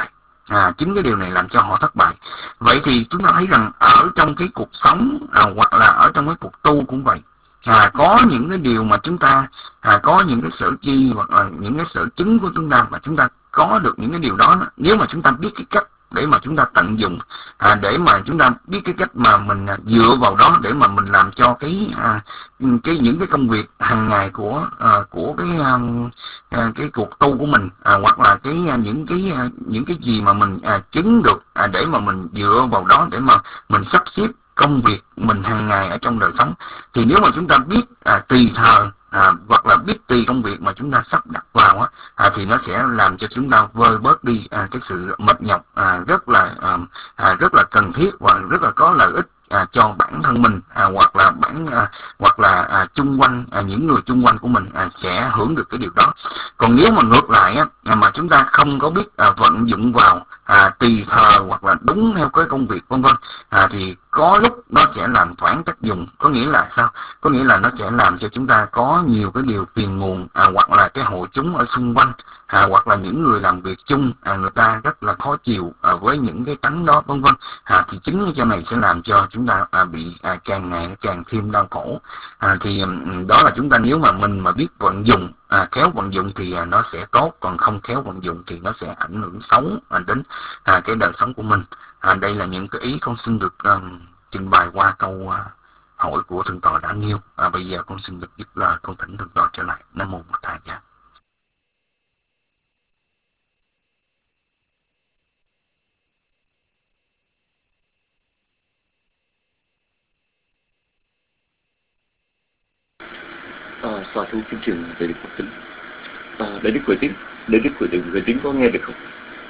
À, chính cái điều này làm cho họ thất bại. Vậy thì chúng ta thấy rằng ở trong cái cuộc sống à, hoặc là ở trong cái cuộc tu cũng vậy. À, có những cái điều mà chúng ta à, có những cái sở chi hoặc là những cái sở chứng của chúng ta mà chúng ta có được những cái điều đó, nếu mà chúng ta biết cái cách để mà chúng ta tận dụng, à, để mà chúng ta biết cái cách mà mình à, dựa vào đó để mà mình làm cho cái à, cái những cái công việc hàng ngày của à, của cái à, à, cái cuộc tu của mình, à, hoặc là cái à, những cái à, những cái gì mà mình à, chứng được, à, để mà mình dựa vào đó để mà mình sắp xếp công việc mình hàng ngày ở trong đời sống. Thì nếu mà chúng ta biết à, tùy thời à, hoặc là biết tùy công việc mà chúng ta sắp đặt vào á, à, thì nó sẽ làm cho chúng ta vơi bớt đi à, cái sự mệt nhọc à, rất là à, à, rất là cần thiết và rất là có lợi ích à, cho bản thân mình, à, hoặc là bản à, hoặc là à, chung quanh à, những người chung quanh của mình à, sẽ hưởng được cái điều đó. Còn nếu mà ngược lại á, à, mà chúng ta không có biết à, vận dụng vào à, tùy thời hoặc là đúng theo cái công việc vân vân, à, thì có lúc nó sẽ làm thoảng tác dụng. Có nghĩa là sao? Có nghĩa là nó sẽ làm cho chúng ta có nhiều cái điều phiền muộn, à, hoặc là cái hội chúng ở xung quanh, à, hoặc là những người làm việc chung, à, người ta rất là khó chịu à, với những cái tánh đó vân vân. À, thì chính cái chỗ này sẽ làm cho chúng ta à, bị à, càng ngày càng thêm đau khổ. À, thì đó là chúng ta nếu mà mình mà biết vận dụng, à, khéo vận dụng thì à, nó sẽ tốt, còn không khéo vận dụng thì nó sẽ ảnh hưởng xấu à, đến à, cái đời sống của mình. À, đây là những cái ý con xin được um, trình bày qua câu uh, hỏi của thượng tọa đã nêu. À, bây giờ con xin được dứt lời, con thỉnh thượng tọa trở lại. Nam mô Bổn Thầy Giá. À, Sa thú kính trường Đại Đức Phật Tính. À, Đại Đức Huệ Tín, Đại Đức Huệ Tín, Huệ Tín có nghe được không?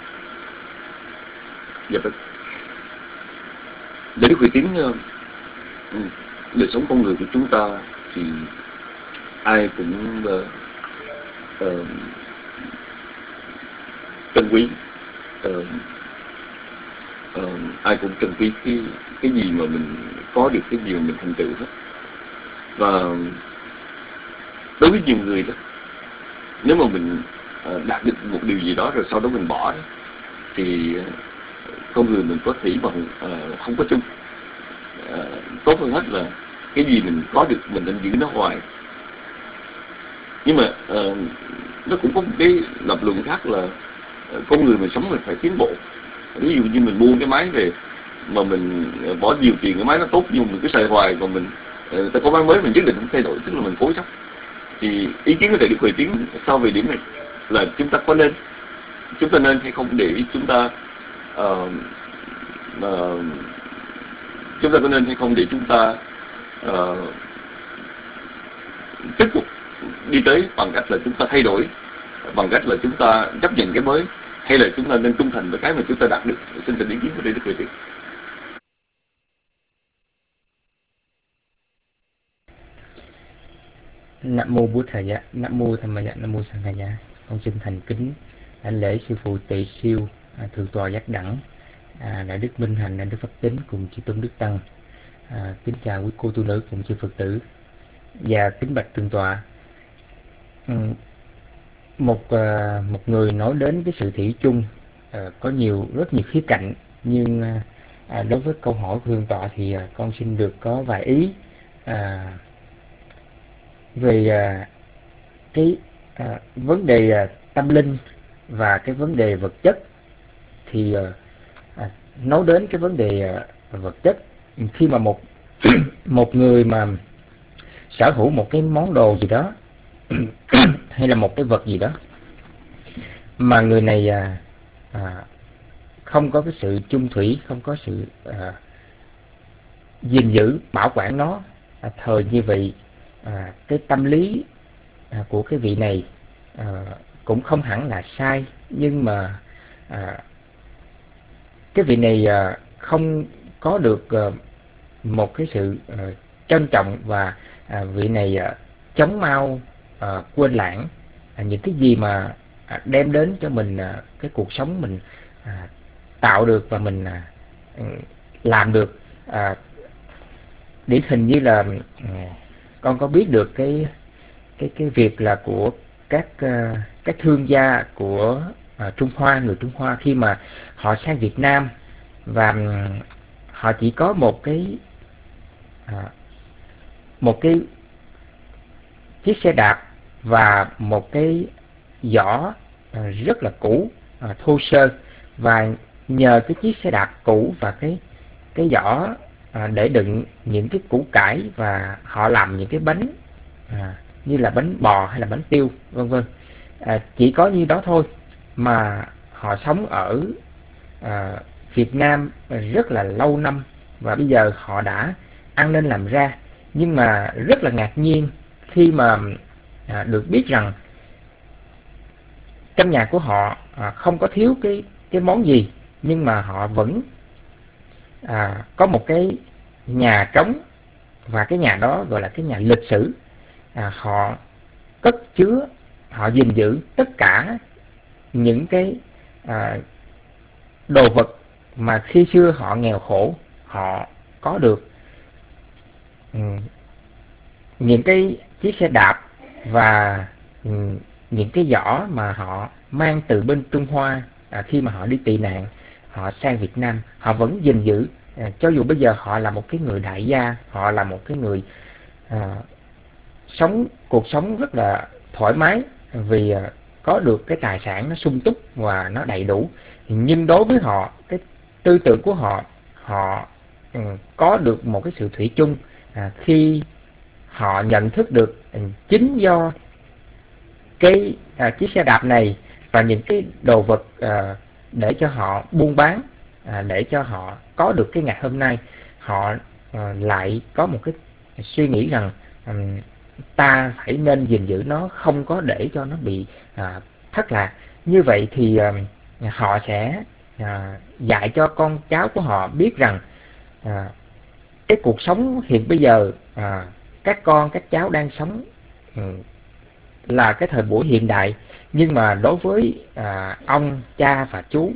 Dạ vâng. Đại Đức Huệ Tín, uh, đời sống con người của chúng ta thì ai cũng uh, uh, trân quý, uh, uh, ai cũng trân quý cái cái gì mà mình có được, cái gì mà mình thành tựu hết. Và đối với nhiều người đó, nếu mà mình uh, đạt được một điều gì đó rồi sau đó mình bỏ đó, thì uh, con người mình có thể bằng uh, không có chung. Uh, tốt hơn hết là cái gì mình có được mình nên giữ nó hoài. Nhưng mà uh, nó cũng có một cái lập luận khác là uh, con người mình sống mình phải tiến bộ. Ví dụ như mình mua cái máy về mà mình uh, bỏ nhiều tiền, cái máy nó tốt nhưng mà mình cứ xài hoài, còn mình uh, ta có máy mới mình nhất định không thay đổi, tức là mình cố chấp. Thì ý kiến của Đại Đức Huệ Tín sau về điểm này là chúng ta có nên chúng ta nên hay không để chúng ta uh, uh, chúng ta có nên hay không để chúng ta uh, tiếp tục đi tới bằng cách là chúng ta thay đổi, bằng cách là chúng ta chấp nhận cái mới, hay là chúng ta nên trung thành với cái mà chúng ta đạt được. Xin trình ý kiến của Đại Đức Huệ Tín. Nam mô Bổn Thầy Giá, Nam mô Tham Giá, Nam mô Sang Khai Giá. Con xin thành kính đảnh lễ sư phụ Tỳ Siêu à, thượng tọa Giác Đẳng, à, Đại Đức Minh Hạnh, Đại Đức Pháp Tính cùng chư tôn đức tăng. À, kính chào quý cô tu nữ cùng chư Phật tử và kính bạch thượng tọa. Ừ, một à, một người nói đến cái sự thủy chung à, có nhiều rất nhiều khía cạnh, nhưng à, đối với câu hỏi của thượng tọa thì à, con xin được có vài ý à, về à, cái à, vấn đề à, tâm linh và cái vấn đề vật chất. Thì à, à, nói đến cái vấn đề à, vật chất, khi mà một một người mà sở hữu một cái món đồ gì đó hay là một cái vật gì đó mà người này à, à, không có cái sự chung thủy, không có sự à, gìn giữ bảo quản nó, à, thời như vậy à, cái tâm lý à, của cái vị này à, cũng không hẳn là sai, nhưng mà à, cái vị này à, không có được à, một cái sự à, trân trọng, và à, vị này à, chống mau à, quên lãng à, những cái gì mà à, đem đến cho mình à, cái cuộc sống mình à, tạo được và mình à, làm được. à, điển hình như là à, con có biết được cái cái cái việc là của các uh, các thương gia của à, Trung Hoa, người Trung Hoa khi mà họ sang Việt Nam và họ chỉ có một cái à, một cái chiếc xe đạp và một cái giỏ à, rất là cũ, à, thô sơ, và nhờ cái chiếc xe đạp cũ và cái cái giỏ à, để đựng những cái củ cải, và họ làm những cái bánh à, như là bánh bò hay là bánh tiêu vân vân. À, chỉ có như đó thôi mà họ sống ở à, Việt Nam rất là lâu năm, và bây giờ họ đã ăn nên làm ra. Nhưng mà rất là ngạc nhiên khi mà à, được biết rằng trong nhà của họ à, không có thiếu cái cái món gì, nhưng mà họ vẫn à, có một cái nhà trống, và cái nhà đó gọi là cái nhà lịch sử. À, họ cất chứa, họ gìn giữ tất cả những cái à, đồ vật mà khi xưa họ nghèo khổ họ có được. Ừ, những cái chiếc xe đạp và ừ, những cái giỏ mà họ mang từ bên Trung Hoa à, khi mà họ đi tị nạn, họ sang Việt Nam, họ vẫn gìn giữ. À, cho dù bây giờ họ là một cái người đại gia, họ là một cái người à, sống cuộc sống rất là thoải mái vì à, có được cái tài sản nó sung túc và nó đầy đủ, nhưng đối với họ, cái tư tưởng của họ, họ ừ, có được một cái sự thủy chung à, khi họ nhận thức được ừ, chính do cái à, chiếc xe đạp này và những cái đồ vật à, để cho họ buôn bán, à, để cho họ có được cái ngày hôm nay, họ à, lại có một cái suy nghĩ rằng um, ta phải nên gìn giữ nó, không có để cho nó bị à, thất lạc. Như vậy thì à, họ sẽ à, dạy cho con cháu của họ biết rằng à, cái cuộc sống hiện bây giờ à, các con các cháu đang sống um, là cái thời buổi hiện đại, nhưng mà đối với à, ông cha và chú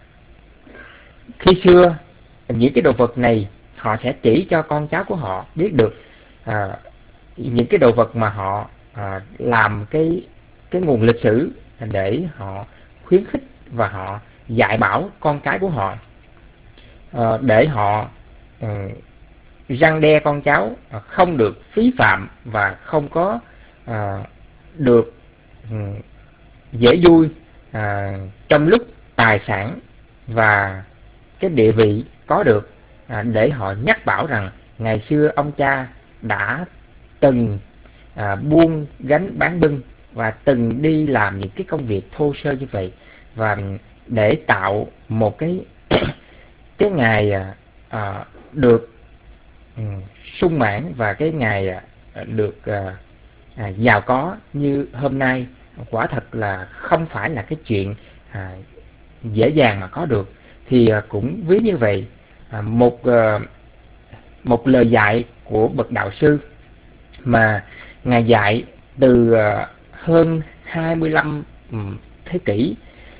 khi xưa, những cái đồ vật này họ sẽ chỉ cho con cháu của họ biết được à, những cái đồ vật mà họ à, làm cái cái nguồn lịch sử để họ khuyến khích và họ dạy bảo con cái của họ, à, để họ à, răn đe con cháu à, không được phí phạm và không có à, được à, dễ vui à, trong lúc tài sản và cái địa vị có được, à, để họ nhắc bảo rằng ngày xưa ông cha đã từng à, buôn gánh bán bưng và từng đi làm những cái công việc thô sơ như vậy, và để tạo một cái cái ngày à, à, được um, sung mãn và cái ngày à, được à, à, giàu có như hôm nay, quả thật là không phải là cái chuyện à, dễ dàng mà có được. Thì à, cũng ví như vậy, à, một à, một lời dạy của bậc đạo sư mà ngài dạy từ à, hơn hai mươi lăm um, thế kỷ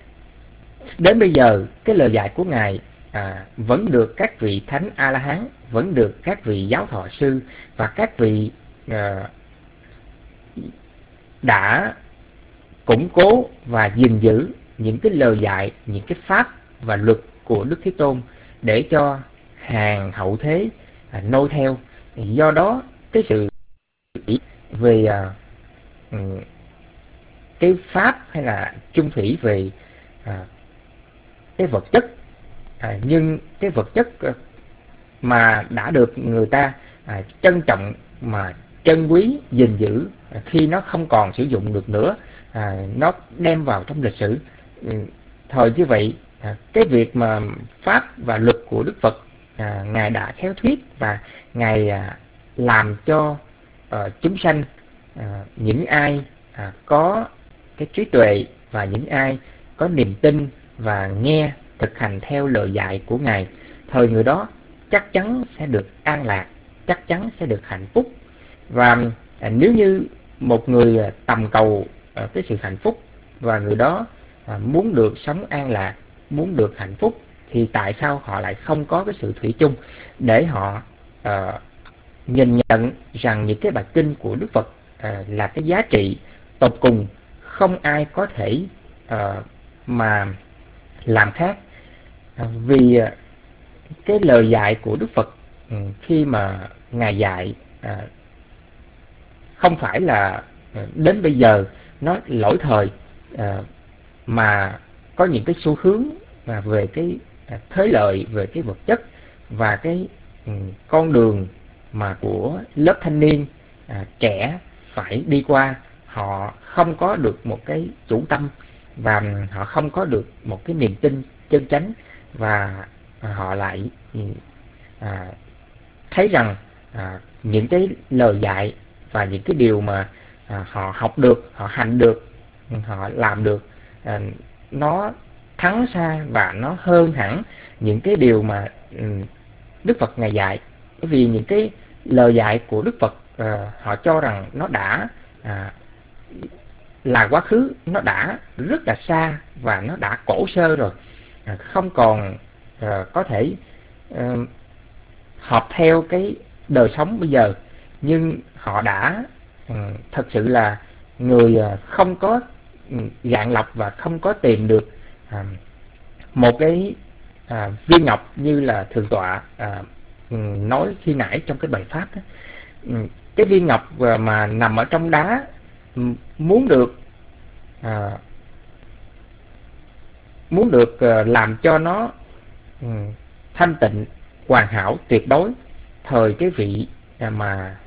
đến bây giờ, cái lời dạy của ngài à, vẫn được các vị thánh A La Hán, vẫn được các vị giáo thọ sư và các vị à, đã củng cố và gìn giữ những cái lời dạy, những cái pháp và luật của Đức Thế Tôn để cho hàng hậu thế à, noi theo. Do đó cái sự về à, cái pháp hay là chung thủy về à, cái vật chất, à, nhưng cái vật chất mà đã được người ta à, trân trọng mà trân quý gìn giữ, à, khi nó không còn sử dụng được nữa, à, nó đem vào trong lịch sử. Ừ, thời như vậy, à, cái việc mà pháp và luật của Đức Phật à, ngài đã khéo thuyết và ngài à, làm cho à, chúng sanh, à, những ai à, có cái trí tuệ và những ai có niềm tin và nghe thực hành theo lời dạy của ngài, thời người đó chắc chắn sẽ được an lạc, chắc chắn sẽ được hạnh phúc. Và à, nếu như một người à, tầm cầu à, cái sự hạnh phúc và người đó à, muốn được sống an lạc, muốn được hạnh phúc, thì tại sao họ lại không có cái sự thủy chung để họ à, nhìn nhận rằng những cái bài kinh của Đức Phật à, là cái giá trị tột cùng, không ai có thể à, mà làm khác. À, vì cái lời dạy của Đức Phật khi mà Ngài dạy à, không phải là đến bây giờ nó lỗi thời, à, mà có những cái xu hướng mà về cái thế lợi, về cái vật chất và cái um, con đường mà của lớp thanh niên à, trẻ phải đi qua. Họ không có được một cái chủ tâm và họ không có được một cái niềm tin chân chánh, và họ lại à, thấy rằng à, những cái lời dạy và những cái điều mà à, họ học được, họ hành được, họ làm được, à, nó thắng xa và nó hơn hẳn những cái điều mà um, Đức Phật Ngài dạy. Bởi vì những cái lời dạy của Đức Phật à, họ cho rằng nó đã à, là quá khứ, nó đã rất là xa và nó đã cổ sơ rồi, à, không còn à, có thể à, hợp theo cái đời sống bây giờ. Nhưng họ đã à, thật sự là người à, không có gạn lọc và không có tìm được à, một cái à, viên ngọc như là Thượng tọa à, nói khi nãy trong cái bài pháp đó. Cái viên ngọc mà nằm ở trong đá muốn được à, muốn được à, làm cho nó ừ, thanh tịnh, hoàn hảo, tuyệt đối, thời cái vị à, mà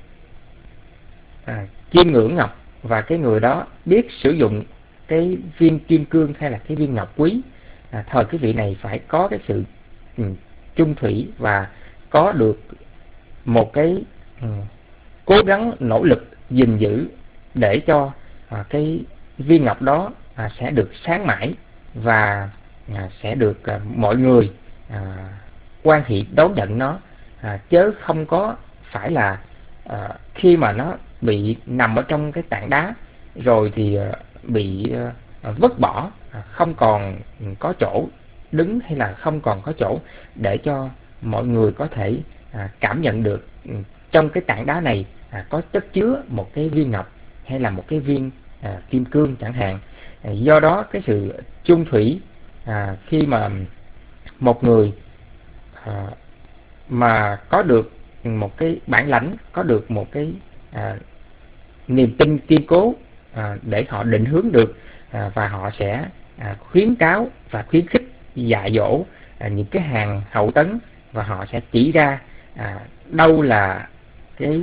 à, chiêm ngưỡng ngọc, và cái người đó biết sử dụng cái viên kim cương hay là cái viên ngọc quý, à, thời cái vị này phải có cái sự ừ, chung thủy và có được một cái ừ, cố gắng nỗ lực gìn giữ để cho à, cái viên ngọc đó à, sẽ được sáng mãi và à, sẽ được à, mọi người à, quan hệ đón nhận nó, à, chớ không có phải là à, khi mà nó bị nằm ở trong cái tảng đá rồi thì à, bị à, vứt bỏ, à, không còn có chỗ đứng hay là không còn có chỗ để cho mọi người có thể à, cảm nhận được trong cái tảng đá này à, có chất chứa một cái viên ngọc hay là một cái viên à, kim cương chẳng hạn. À, do đó cái sự chung thủy à, khi mà một người à, mà có được một cái bản lãnh, có được một cái à, niềm tin kiên cố à, để họ định hướng được, à, và họ sẽ à, khuyến cáo và khuyến khích dạy dỗ à, những cái hàng hậu tấn, và họ sẽ chỉ ra à, đâu là cái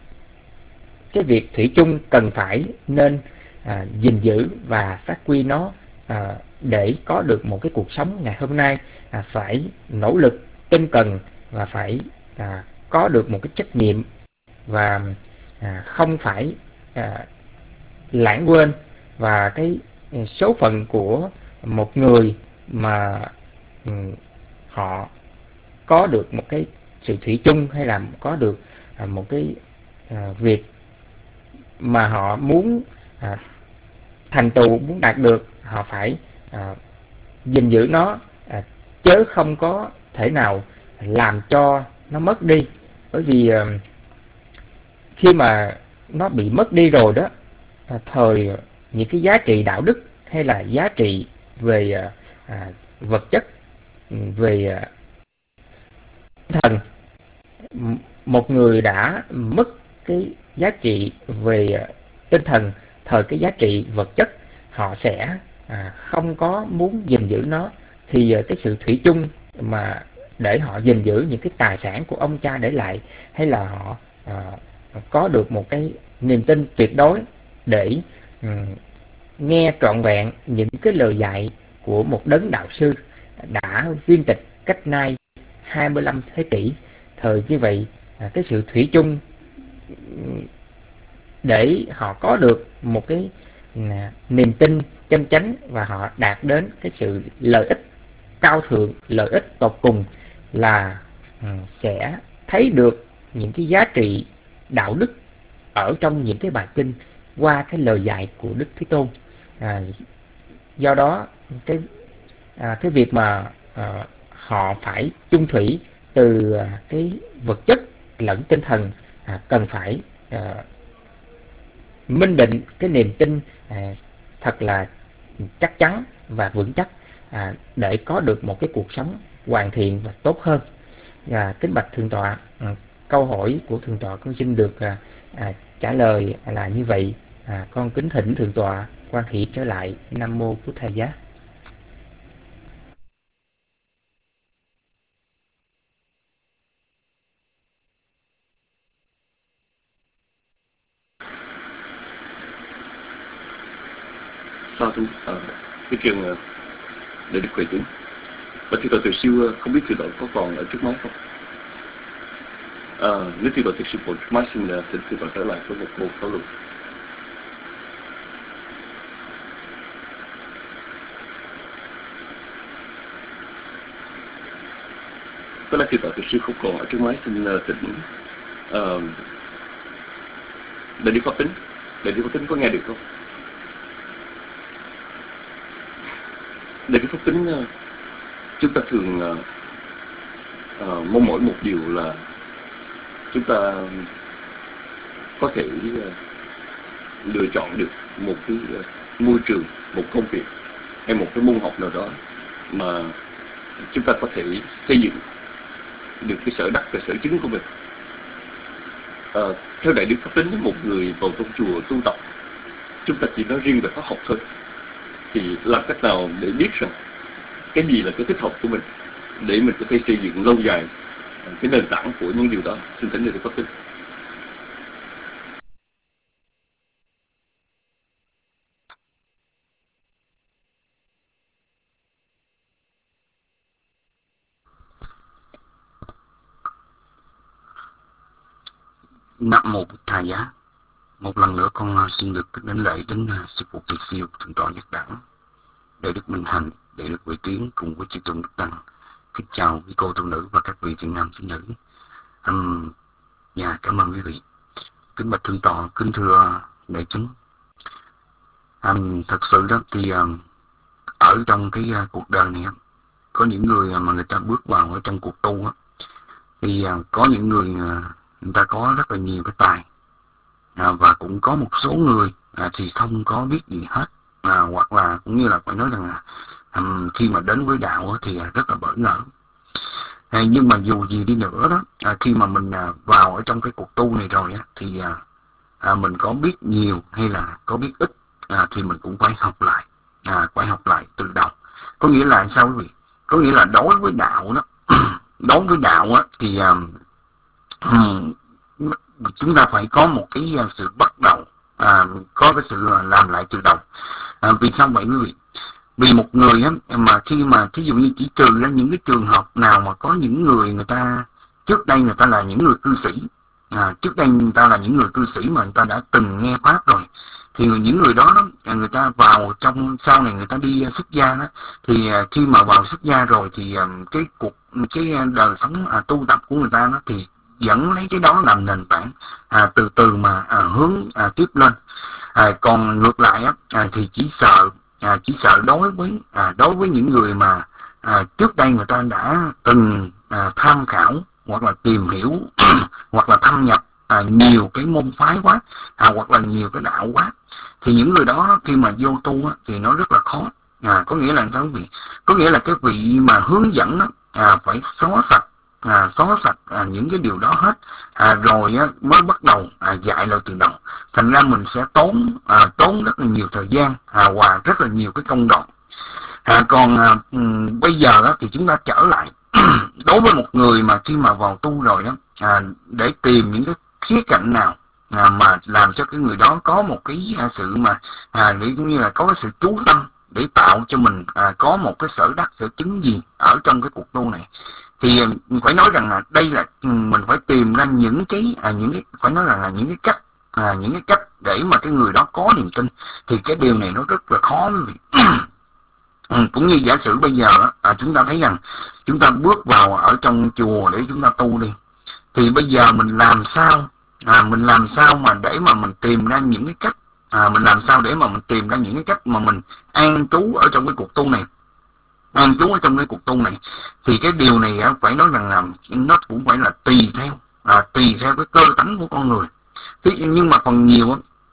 cái việc thủy chung cần phải nên à, gìn giữ và phát huy nó à, để có được một cái cuộc sống ngày hôm nay. À, phải nỗ lực tinh cần và phải à, có được một cái trách nhiệm, và à, không phải à, lãng quên và cái số phận của một người mà um, họ có được một cái sự thủy chung hay là có được à, một cái à, việc mà họ muốn à, thành tựu, muốn đạt được, họ phải à, gìn giữ nó, à, chớ không có thể nào làm cho nó mất đi. Bởi vì à, khi mà nó bị mất đi rồi đó, à, thời những cái giá trị đạo đức hay là giá trị về à, à, vật chất, về à, thần, một người đã mất cái giá trị về tinh thần, thời cái giá trị vật chất, họ sẽ à, không có muốn gìn giữ nó, thì à, cái sự thủy chung mà để họ gìn giữ những cái tài sản của ông cha để lại, hay là họ à, có được một cái niềm tin tuyệt đối để um, nghe trọn vẹn những cái lời dạy của một đấng đạo sư đã viên tịch cách nay hai mươi lăm thế kỷ. Thời như vậy, à, cái sự thủy chung để họ có được một cái à, niềm tin chân chánh, và họ đạt đến cái sự lợi ích cao thượng, lợi ích tột cùng, là um, sẽ thấy được những cái giá trị đạo đức ở trong những cái bài kinh qua cái lời dạy của Đức Thế Tôn. À, do đó cái à, cái việc mà à, họ phải chung thủy từ à, cái vật chất lẫn tinh thần, à, cần phải à, minh định cái niềm tin à, thật là chắc chắn và vững chắc à, để có được một cái cuộc sống hoàn thiện và tốt hơn. Và kính bạch Thượng tọa, à, câu hỏi của Thượng tọa con xin được à, à, trả lời là như vậy. À, con kính thỉnh Thượng tọa quan hỷ trở lại. Nam mô Bụt Thầy Giá. Sao thu à, cái trường uh, để được khỏe chứng. Và thưa tọa từ siêu không biết thưa tọa có còn ở trước máy không? À, nếu thưa tọa từ siêu còn trước máy xin uh, thỉnh thưa tọa trở lại với một bộ thảo luận. Có lẽ thưa tọa từ siêu không còn ở trước máy xin uh, thỉnh uh, để đi pháp tính. Để đi pháp tính có nghe được không? Để cái pháp tính chúng ta thường uh, uh, mong mỏi một điều là chúng ta có thể uh, lựa chọn được một cái uh, môi trường, một công việc hay một cái môn học nào đó mà chúng ta có thể xây dựng được cái sở đắc và sở chứng của mình. Uh, theo Đại Đức Pháp Tính, một người vào trong chùa tu tập, chúng ta chỉ nói riêng về pháp học thôi, thì làm cách nào để biết rằng cái gì là cái thích hợp của mình để mình có thể xây dựng lâu dài cái nền tảng của những điều đó? Xin thỉnh Đại Đức Pháp Tính. Nam mô Bụt Thầy Giá. Một lần nữa con xin được đến lễ đến sư phụ Kỳ Siêu Thượng tọa Nhất Đẳng, Đại Đức Minh Hạnh, Đại Đức Huệ Tiến cùng với chư tôn đức tăng. Kính chào quý cô tu nữ và các vị thiện nam tín nữ. Um, dạ, cảm ơn quý vị. Kính bạch Thượng tọa, kính thưa đại chúng. Um, thật sự đó thì um, ở trong cái uh, cuộc đời này, có những người mà người ta bước vào ở trong cuộc tu á, thì uh, có những người uh, người ta có rất là nhiều cái tài. À, và cũng có một số người à, thì không có biết gì hết, à, hoặc là cũng như là phải nói rằng là um, khi mà đến với đạo thì à, rất là bỡ ngỡ. À, nhưng mà dù gì đi nữa đó, à, khi mà mình à, vào ở trong cái cuộc tu này rồi á, thì à, à, mình có biết nhiều hay là có biết ít à, thì mình cũng phải học lại, à, phải học lại từ đầu. Có nghĩa là sao quý vị? Có nghĩa là đối với đạo đó, đối với đạo á, thì à, um, chúng ta phải có một cái sự bắt đầu, à, có cái sự làm lại từ đầu. À, vì sao vậy quý vị? Vì một người á, mà khi mà thí dụ như chỉ trừ ra những cái trường hợp nào mà có những người người ta trước đây người ta là những người cư sĩ, à, trước đây người ta là những người cư sĩ mà người ta đã từng nghe pháp rồi, thì những người đó, đó người ta vào trong sau này người ta đi xuất gia đó, thì khi mà vào xuất gia rồi thì cái cuộc cái đời sống à, tu tập của người ta đó thì vẫn lấy cái đó làm nền tảng, à, từ từ mà à, hướng à, tiếp lên. À, còn ngược lại á, à, thì chỉ sợ à, chỉ sợ đối với à, đối với những người mà à, trước đây người ta đã từng à, tham khảo hoặc là tìm hiểu hoặc là thâm nhập à, nhiều cái môn phái quá, à, hoặc là nhiều cái đạo quá, thì những người đó khi mà vô tu á, thì nó rất là khó. À, có nghĩa là sao vị? Có nghĩa là cái vị mà hướng dẫn á, à, phải xóa sạch À, xóa sạch à, những cái điều đó hết, à, rồi á, mới bắt đầu à, dạy lại từ đầu. Thành ra mình sẽ tốn à, tốn rất là nhiều thời gian à, và rất là nhiều cái công đoạn. À, còn à, um, bây giờ á, thì chúng ta trở lại đối với một người mà khi mà vào tu rồi đó, à, để tìm những cái khía cạnh nào à, mà làm cho cái người đó có một cái à, sự mà à, để cũng như là có cái sự chú tâm để tạo cho mình à, có một cái sở đắc sở chứng gì ở trong cái cuộc tu này, thì phải nói rằng là đây là mình phải tìm ra những cái à, những cái phải nói rằng là những cái cách à, những cái cách để mà cái người đó có niềm tin, thì cái điều này nó rất là khó quý vị. Ừ, cũng như giả sử bây giờ à, chúng ta thấy rằng chúng ta bước vào ở trong chùa để chúng ta tu đi, thì bây giờ mình làm sao à, mình làm sao mà để mà mình tìm ra những cái cách à, mình làm sao để mà mình tìm ra những cái cách mà mình an trú ở trong cái cuộc tu này an trú ở trong cái cuộc tu này thì cái điều này á, phải nói rằng là nó cũng phải là tùy theo à, tùy theo cái cơ tánh của con người. Thế nhưng mà phần nhiều á,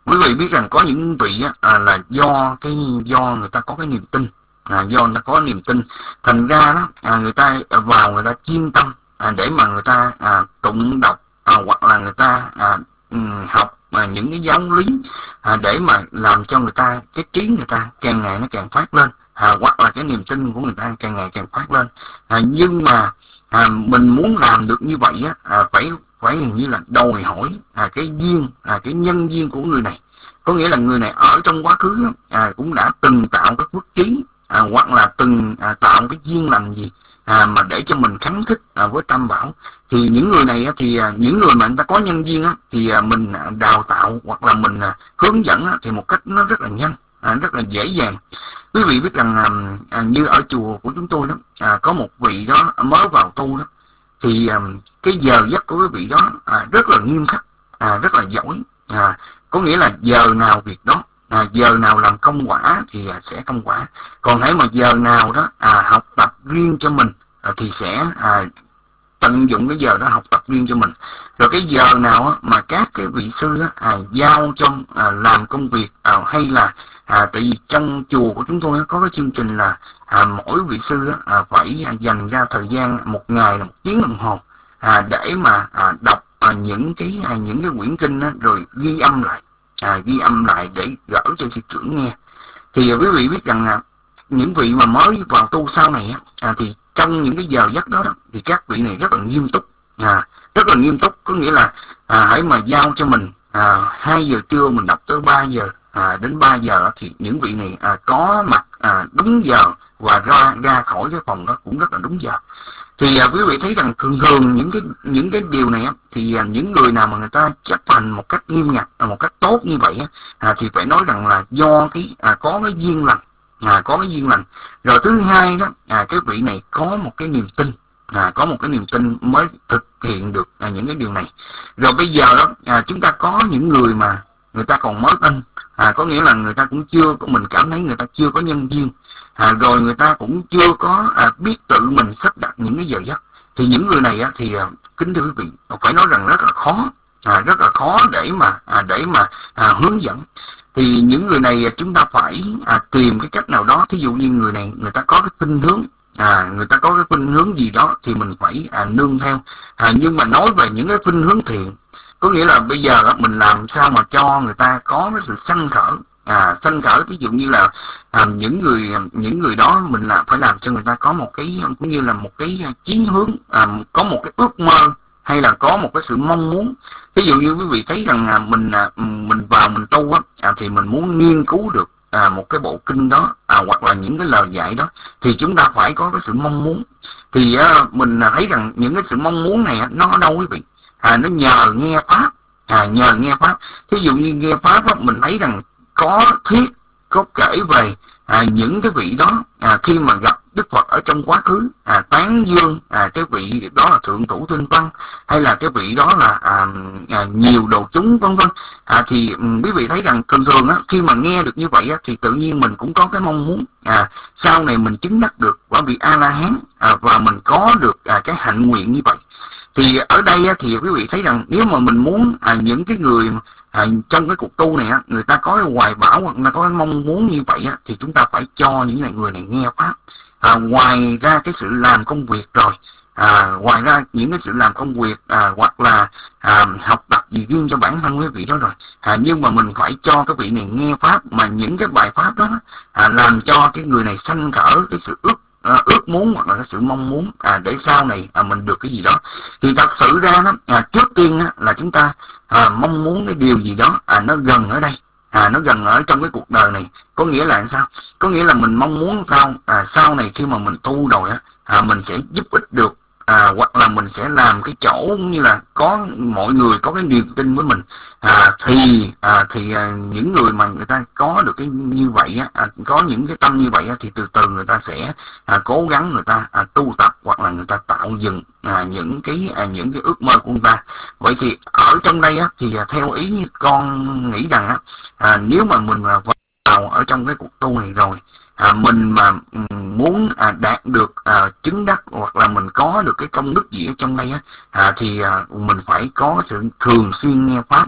quý vị biết rằng có những vị á, à, là do cái do người ta có cái niềm tin, à, do người ta có niềm tin, thành ra đó à, người ta vào người ta chuyên tâm à, để mà người ta à, tụng đọc à, hoặc là người ta à, um, học à, những cái giáo lý à, để mà làm cho người ta cái trí người ta càng ngày nó càng phát lên, à, hoặc là cái niềm tin của người ta càng ngày càng phát lên. À, nhưng mà à, mình muốn làm được như vậy á, à, phải phải hình như là đòi hỏi à, cái duyên, à, cái nhân duyên của người này. Có nghĩa là người này ở trong quá khứ à, cũng đã từng tạo cái phước trí à, hoặc là từng à, tạo cái duyên lành gì à, mà để cho mình khắng khích à, với Tam Bảo. Thì những người này á, thì à, những người mà người ta có nhân duyên á, thì à, mình à, đào tạo hoặc là mình à, hướng dẫn á, thì một cách nó rất là nhanh, à, rất là dễ dàng. Quý vị biết rằng à, à, như ở chùa của chúng tôi đó, à, có một vị đó mới vào tu đó, thì à, cái giờ giấc của cái vị đó à, rất là nghiêm khắc, à, rất là giỏi. À, có nghĩa là giờ nào việc đó, à, giờ nào làm công quả thì à, sẽ công quả. Còn hãy mà giờ nào đó à, học tập riêng cho mình à, thì sẽ à, tận dụng cái giờ đó học tập riêng cho mình. Rồi cái giờ nào á, mà các cái vị sư á, à, giao cho à, làm công việc à, hay là à, tại vì trong chùa của chúng tôi á, có cái chương trình là à, mỗi vị sư á, à, phải à, dành ra thời gian một ngày là một tiếng đồng hồ à, để mà à, đọc à, những cái à, những cái quyển kinh á, rồi ghi âm lại, à, ghi âm lại để gửi cho sư trưởng nghe. Thì à, quý vị biết rằng à, những vị mà mới vào tu sau này á, à, thì trong những cái giờ giấc đó, đó thì các vị này rất là nghiêm túc, à, rất là nghiêm túc. Có nghĩa là à, hãy mà giao cho mình à, hai giờ trưa mình đọc tới ba giờ, à, đến ba giờ thì những vị này à, có mặt à, đúng giờ và ra ra khỏi cái phòng đó cũng rất là đúng giờ. Thì à, quý vị thấy rằng thường thường những cái những cái điều này á, thì à, những người nào mà người ta chấp hành một cách nghiêm ngặt, à, một cách tốt như vậy á, à, thì phải nói rằng là do cái à, có cái duyên lành, à, có cái duyên lành. Rồi thứ hai đó, à, cái vị này có một cái niềm tin, à, có một cái niềm tin mới thực hiện được à, những cái điều này. Rồi bây giờ đó à, chúng ta có những người mà người ta còn mới tin, à, có nghĩa là người ta cũng chưa có, mình cảm thấy người ta chưa có nhân duyên, à, rồi người ta cũng chưa có à, biết tự mình sắp đặt những cái giờ giấc. Thì những người này á, thì à, kính thưa quý vị, phải nói rằng rất là khó, à, rất là khó để mà à, để mà à, hướng dẫn. Thì những người này chúng ta phải à, tìm cái cách nào đó. Thí dụ như người này người ta có cái khuynh hướng, à, người ta có cái khuynh hướng gì đó thì mình phải à, nương theo. À, nhưng mà nói về những cái khuynh hướng thiện, có nghĩa là bây giờ đó, mình làm sao mà cho người ta có cái sự sanh khởi, à, sanh khởi. Ví dụ như là à, những người những người đó mình là phải làm cho người ta có một cái cũng như là một cái chí hướng, à, có một cái ước mơ hay là có một cái sự mong muốn. Ví dụ như quý vị thấy rằng à, mình à, mình vào mình tu á, à, thì mình muốn nghiên cứu được à, một cái bộ kinh đó, à, hoặc là những cái lời dạy đó, thì chúng ta phải có cái sự mong muốn. Thì à, mình thấy rằng những cái sự mong muốn này nó ở đâu quý vị? À, nó nhờ nghe pháp, à, nhờ nghe pháp. Thí dụ như nghe pháp á, mình thấy rằng có thuyết, có kể về à, những cái vị đó à, khi mà gặp Đức Phật ở trong quá khứ, à, tán dương à, cái vị đó là thượng thủ tinh văn, hay là cái vị đó là à, à, nhiều đồ chúng vân vân. À, thì um, quý vị thấy rằng thường thường á, khi mà nghe được như vậy á, thì tự nhiên mình cũng có cái mong muốn à, sau này mình chứng đắc được quả vị A La Hán, à, và mình có được à, cái hạnh nguyện như vậy. Thì ở đây á, thì quý vị thấy rằng nếu mà mình muốn à, những cái người à, trong cái cuộc tu này á, người ta có cái hoài bão hoặc là có cái mong muốn như vậy á, thì chúng ta phải cho những người này nghe pháp. À, ngoài ra cái sự làm công việc rồi, à, ngoài ra những cái sự làm công việc à, hoặc là à, học tập gì riêng cho bản thân quý vị đó rồi, à, nhưng mà mình phải cho cái vị này nghe pháp, mà những cái bài pháp đó à, làm cho cái người này sanh khởi cái sự ước À, ước muốn hoặc là cái sự mong muốn à, để sau này à, mình được cái gì đó. Thì thật sự ra đó, à, trước tiên á, là chúng ta à, mong muốn cái điều gì đó à, nó gần ở đây, à, nó gần ở trong cái cuộc đời này. Có nghĩa là sao? Có nghĩa là mình mong muốn sao à, sau này khi mà mình tu rồi á, à, mình sẽ giúp ích được, à, hoặc là mình sẽ làm cái chỗ cũng như là có mọi người có cái niềm tin với mình, à, thì à, thì à, những người mà người ta có được cái như vậy á, à, có những cái tâm như vậy á, thì từ từ người ta sẽ à, cố gắng người ta à, tu tập hoặc là người ta tạo dựng à, những cái à, những cái ước mơ của người ta. Vậy thì ở trong đây á, thì à, theo ý như con nghĩ rằng á, à, nếu mà mình vào ở trong cái cuộc tu này rồi, à, mình mà muốn à, đạt được à, chứng đắc hoặc là mình có được cái công đức gì ở trong đây á, à, thì à, mình phải có sự thường xuyên nghe pháp,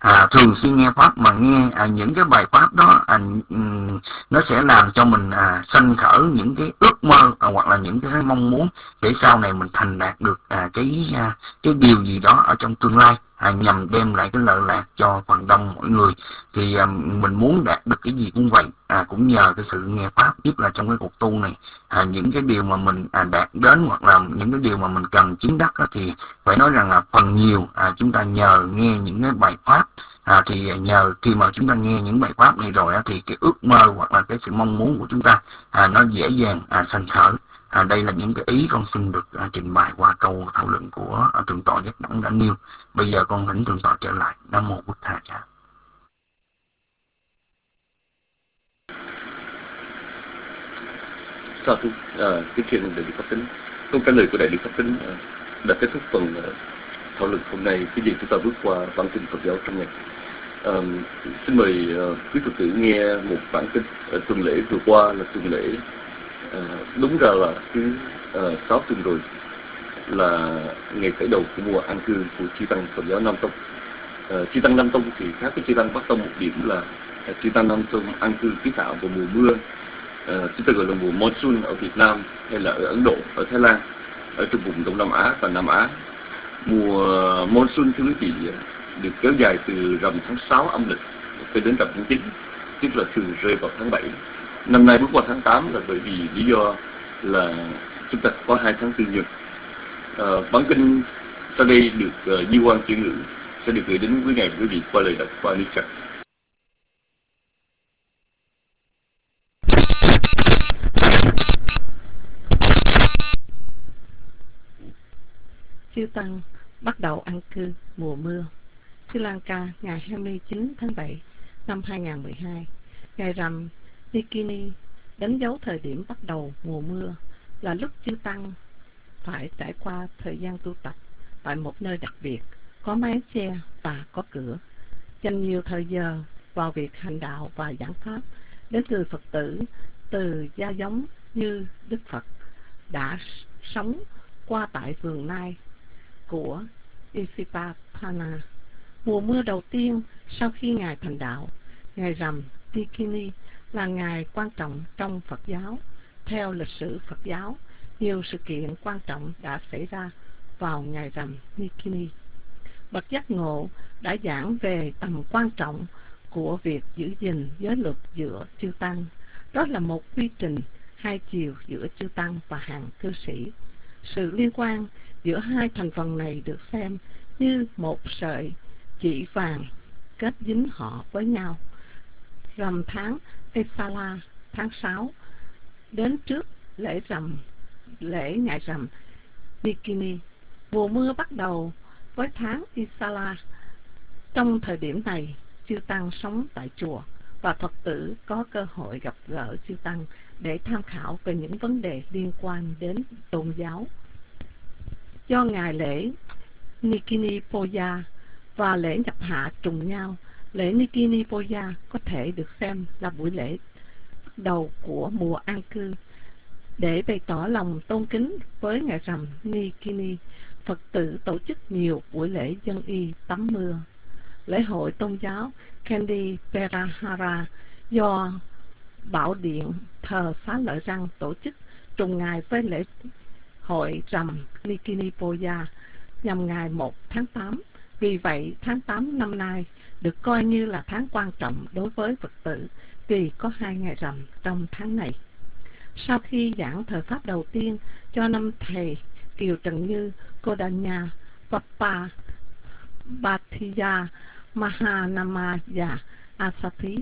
à, thường xuyên nghe pháp mà nghe à, những cái bài pháp đó à, um, nó sẽ làm cho mình à, sanh khởi những cái ước mơ à, hoặc là những cái mong muốn để sau này mình thành đạt được à, cái à, cái điều gì đó ở trong tương lai à, nhằm đem lại cái lợi lạc cho phần đông mọi người. Thì à, mình muốn đạt được cái gì cũng vậy, à, cũng nhờ cái sự nghe pháp, nhất là trong cái cuộc tu này. À, những cái điều mà mình à, đạt đến hoặc là những cái điều mà mình cần chứng đắc đó, thì phải nói rằng là phần nhiều à, chúng ta nhờ nghe những cái bài pháp. À, thì nhờ khi mà chúng ta nghe những bài pháp này rồi á, thì cái ước mơ hoặc là cái sự mong muốn của chúng ta à, nó dễ dàng à, sanh khởi. À, đây là những cái ý con xin được à, trình bày qua câu thảo luận của à, thượng tọa Giác Đẳng đã nêu. Bây giờ con thỉnh thượng tọa trở lại. Nam mô Bụt Thầy. Sa thú, à, kính thưa đại đức Pháp Tính. Câu trả lời của đại đức Pháp Tính à, đã kết thúc phần à, thảo luận hôm nay. Cái gì chúng ta bước qua bản kinh Phật giáo trong ngày. À, xin mời à, quý Phật tử nghe một bản kinh. À, tuần lễ vừa qua là tuần lễ à, đúng ra là thứ à, sáu tuần rồi, là ngày khởi đầu của mùa an cư của chư tăng Phật giáo Nam Tông. À, chư tăng Nam Tông thì khác với chư tăng Bắc Tông một điểm là à, chư tăng Nam Tông an cư kiến tạo vào mùa mưa. À, chúng ta gọi là mùa monsoon ở Việt Nam hay là ở Ấn Độ, ở Thái Lan, ở trong vùng Đông Nam Á và Nam Á. Mùa monsoon thưa quý vị được kéo dài từ rằm tháng sáu âm lịch cho đến rằm tháng chín, tức là thường rơi vào tháng bảy. Năm nay bước qua tháng tám là bởi vì lý do là chúng ta có hai tháng tư nhật. À, bản kinh sau đây được uh, Di Quan chuyển ngữ sẽ được gửi đến quý ngài quý vị qua lời đọc qua Lý Trạch. Chư tăng bắt đầu an cư mùa mưa. Sri Lanka ngày hai mươi chín tháng bảy năm hai nghìn không trăm mười hai, ngày rằm Nikini đánh dấu thời điểm bắt đầu mùa mưa, là lúc chư tăng phải trải qua thời gian tu tập tại một nơi đặc biệt, có mái che và có cửa, dành nhiều thời giờ vào việc hành đạo và giảng pháp đến người Phật tử từ gia giống như Đức Phật đã sống qua tại vườn nai của Isipatana. Mùa mưa đầu tiên sau khi Ngài thành đạo, ngày rằm Nikini là ngày quan trọng trong Phật giáo. Theo lịch sử Phật giáo, nhiều sự kiện quan trọng đã xảy ra vào ngày rằm Nikini. Bậc giác ngộ đã giảng về tầm quan trọng của việc giữ gìn giới luật giữa chư tăng. Đó là một quy trình hai chiều giữa chư tăng và hàng cư sĩ. Sự liên quan giữa hai thành phần này được xem như một sợi chỉ vàng kết dính họ với nhau. Rằm tháng Esala tháng sáu đến trước lễ rằm lễ ngày rằm Nikini. Mùa mưa bắt đầu với tháng Isala. Trong thời điểm này, chư tăng sống tại chùa và Phật tử có cơ hội gặp gỡ chư tăng để tham khảo về những vấn đề liên quan đến tôn giáo. Do ngày lễ Nikini Poya và lễ nhập hạ trùng nhau, lễ Nikini Poya có thể được xem là buổi lễ bắt đầu của mùa an cư. Để bày tỏ lòng tôn kính với ngày rằm Nikini, Phật tử tổ chức nhiều buổi lễ dân y tắm mưa. Lễ hội tôn giáo Kendi Perahara do Bảo Điện thờ Xá Lợi Răng tổ chức trùng ngày với lễ hội rằm Nikini Poya nhằm ngày một tháng tám. Vì vậy, tháng tám năm nay được coi như là tháng quan trọng đối với Phật tử vì có hai ngày rằm trong tháng này. Sau khi giảng thời pháp đầu tiên cho năm thầy Kiều Trần Như, Kodanya, Papa, Bhattiya, Mahanama và Asati,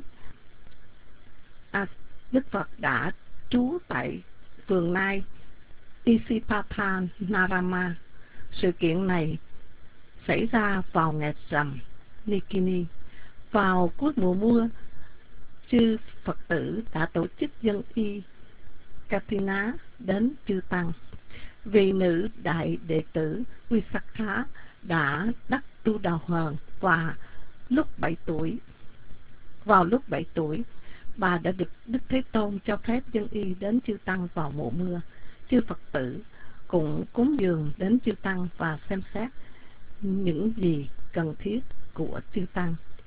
Đức Phật đã trú tại vườn nai Isipathanarama. Sự kiện này xảy ra vào ngày rằm Nikini. Vào cuối mùa mưa, chư Phật tử đã tổ chức dân y Katina đến chư tăng. Vị nữ đại đệ tử Visakha đã đắc tu đào hờn và lúc bảy tuổi. Vào lúc bảy tuổi, bà đã được Đức Thế Tôn cho phép dân y đến chư tăng vào mùa mưa. Chư Phật tử cũng cúng dường đến chư tăng và xem xét những gì cần thiết của chư tăng.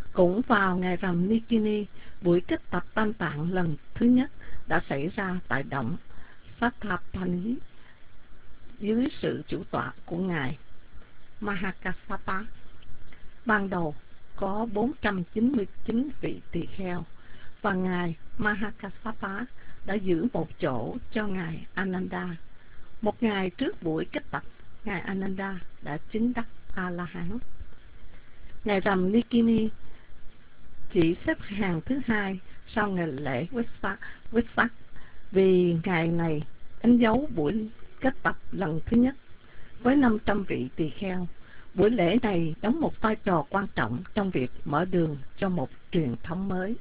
Cũng vào ngày rằm Nikini, buổi kết tập tam tạng lần thứ nhất đã xảy ra tại động Sattapani dưới sự chủ tọa của ngài Mahakassapa. Ban đầu có bốn trăm chín mươi chín vị tỳ kheo và ngài Mahakassapa đã giữ một chỗ cho ngài Ananda. Một ngày trước buổi kết tập, ngài Ananda đã chứng đắc A-la-hán. Ngày rằm Nikini chỉ xếp hàng thứ hai sau ngày lễ Vesak, vì ngày này đánh dấu buổi kết tập lần thứ nhất với năm trăm vị tỳ kheo. Buổi lễ này đóng một vai trò quan trọng trong việc mở đường cho một truyền thống mới.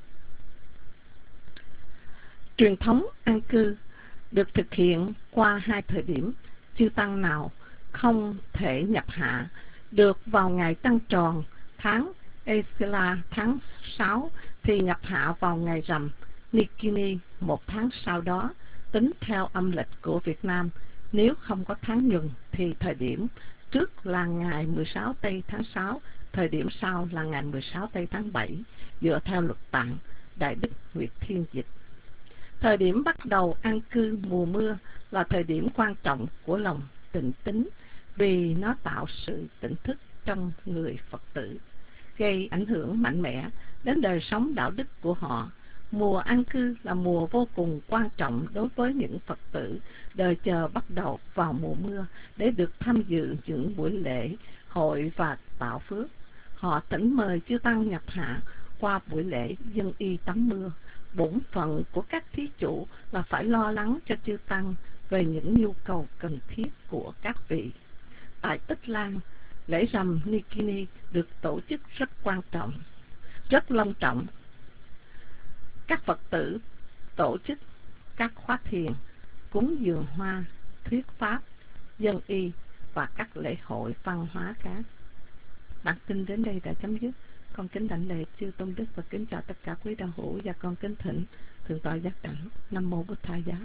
Truyền thống an cư được thực hiện qua hai thời điểm. Chư tăng nào không thể nhập hạ được vào ngày trăng tròn tháng Esila tháng sáu thì nhập hạ vào ngày rằm Nikini một tháng sau đó, tính theo âm lịch của Việt Nam. Nếu không có tháng nhuận thì thời điểm trước là ngày mười sáu tây tháng sáu, thời điểm sau là ngày mười sáu tây tháng bảy, dựa theo luật tạng Đại Đức Nguyệt Thiên dịch. Thời điểm bắt đầu an cư mùa mưa là thời điểm quan trọng của lòng tịnh tín, vì nó tạo sự tỉnh thức trong người Phật tử, gây ảnh hưởng mạnh mẽ đến đời sống đạo đức của họ. Mùa an cư là mùa vô cùng quan trọng đối với những Phật tử đợi chờ bắt đầu vào mùa mưa để được tham dự những buổi lễ hội và tạo phước. Họ thỉnh mời chư tăng nhập hạ qua buổi lễ dân y tắm mưa. Bổn phận của các thí chủ là phải lo lắng cho chư tăng về những nhu cầu cần thiết của các vị. Tại Tích Lan, lễ rằm Nikini được tổ chức rất quan trọng, rất long trọng. Các Phật tử tổ chức các khóa thiền, cúng dường hoa, thuyết pháp, dân y và các lễ hội văn hóa khác. Bản tin đến đây đã chấm dứt. Con kính đảnh lễ chư tôn đức và kính chào tất cả quý đạo hữu, và con kính thỉnh thượng tọa giác đẳng. Nam mô Bụt Tha Giá.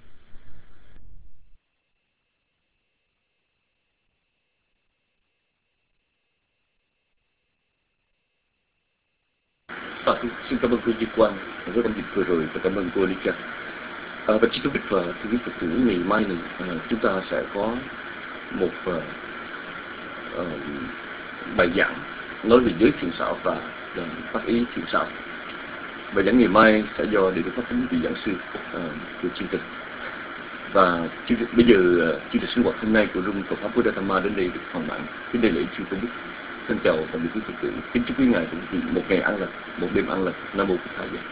À, xin cảm ơn cô Duy Quang với bản dịch vừa rồi, và cảm ơn cô Ly Cha. À, và chư tôn đức và thưa quý Phật tử, ngày mai này à, chúng ta sẽ có một uh, uh, bài giảng nói về giới thiện xảo và uh, tác ý thiện xảo. Bài giảng ngày mai sẽ do Đệ tử Pháp Thánh vị giảng sư uh, của chương trình. Và chương trình, bây giờ uh, chương trình sinh hoạt hôm nay của Room Phật Pháp Buddha Dhamma đến đây được hoàn mãn. Kính đại lễ chư tôn đức, thân chào tạm biệt quý Phật tử. Kính chúc quý ngài cũng một ngày an lành, một đêm an lành. Nam mô Bụt Tha Giá.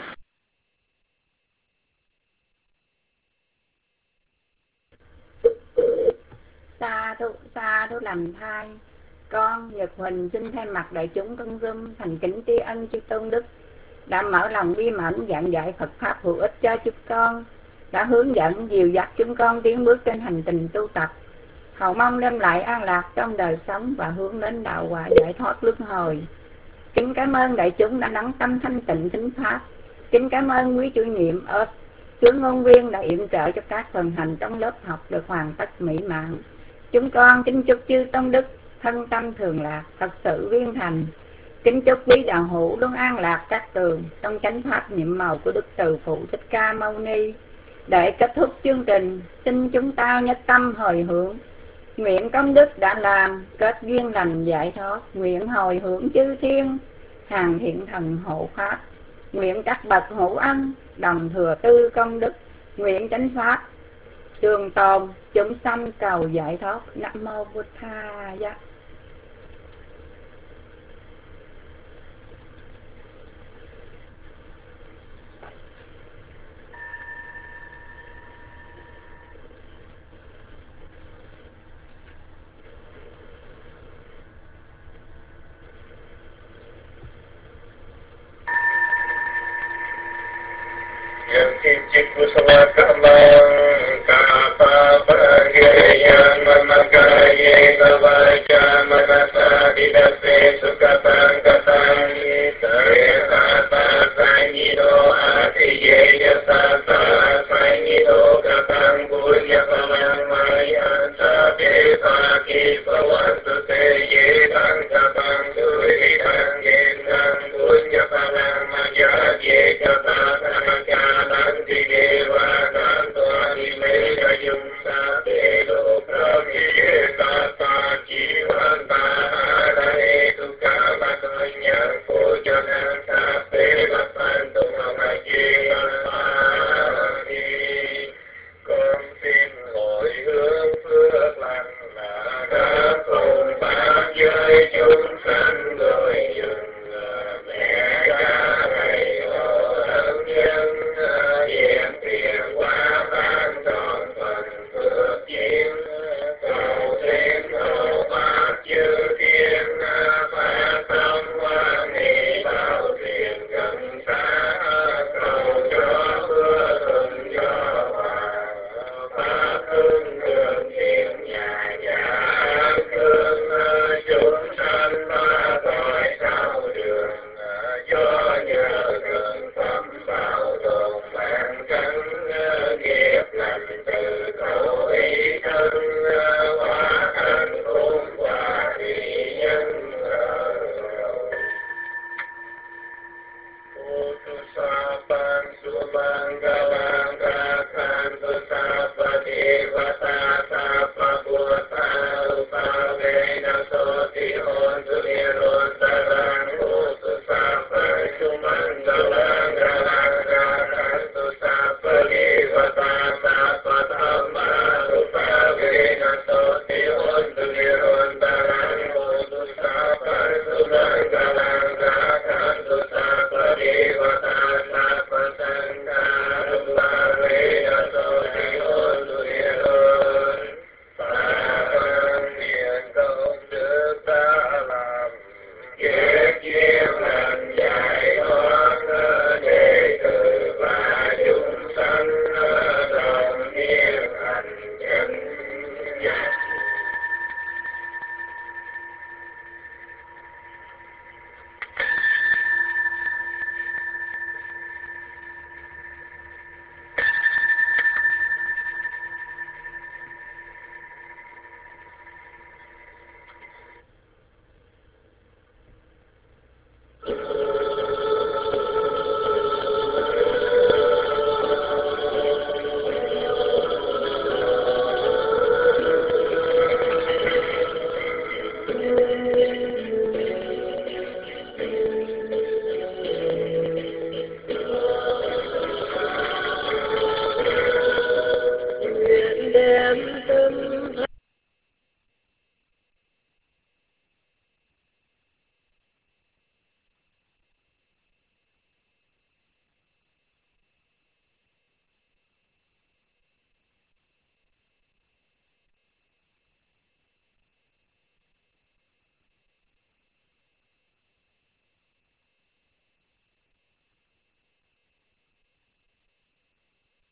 Sa thú, sa thú làm thai. Con Nhật Huỳnh xin thay mặt đại chúng con Zoom thành kính tri ân chư tôn đức đã mở lòng bi mẫn giảng dạy Phật pháp hữu ích cho chúng con, đã hướng dẫn dìu dắt chúng con tiến bước trên hành trình tu tập, hầu mong đem lại an lạc trong đời sống và hướng đến đạo quả giải thoát luân hồi. Kính cảm ơn đại chúng đã đắng tâm thanh tịnh thính pháp. Kính cảm ơn quý chủ nhiệm ở tướng ngôn viên đã yểm trợ cho các phần hành trong lớp học được hoàn tất mỹ mãn. Chúng con kính chúc chư tôn đức thân tâm thường lạc, thật sự viên thành. Kính chúc quý đạo hữu luôn an lạc các tường trong chánh pháp nhiệm màu của Đức Từ Phụ Thích Ca Mâu Ni. Để kết thúc chương trình, xin chúng ta nhất tâm hồi hướng. Nguyện công đức đã làm kết duyên lành giải thoát, nguyện hồi hướng chư thiên hàng thiện thần hộ pháp, nguyện các bậc hữu ân đồng thừa tư công đức, nguyện chánh pháp trường tồn, chúng sanh cầu giải thoát. Nam mô Bụt Tha Giá. Kincit kusala kamang kapa pangyayan mamakaye kavaja manasa didase sukatang katang saya sata sanyido atiye sata sanyido katang punya kamang mayan sabe saki sawantu te ye tang katang suri tang yen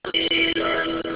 Thank you.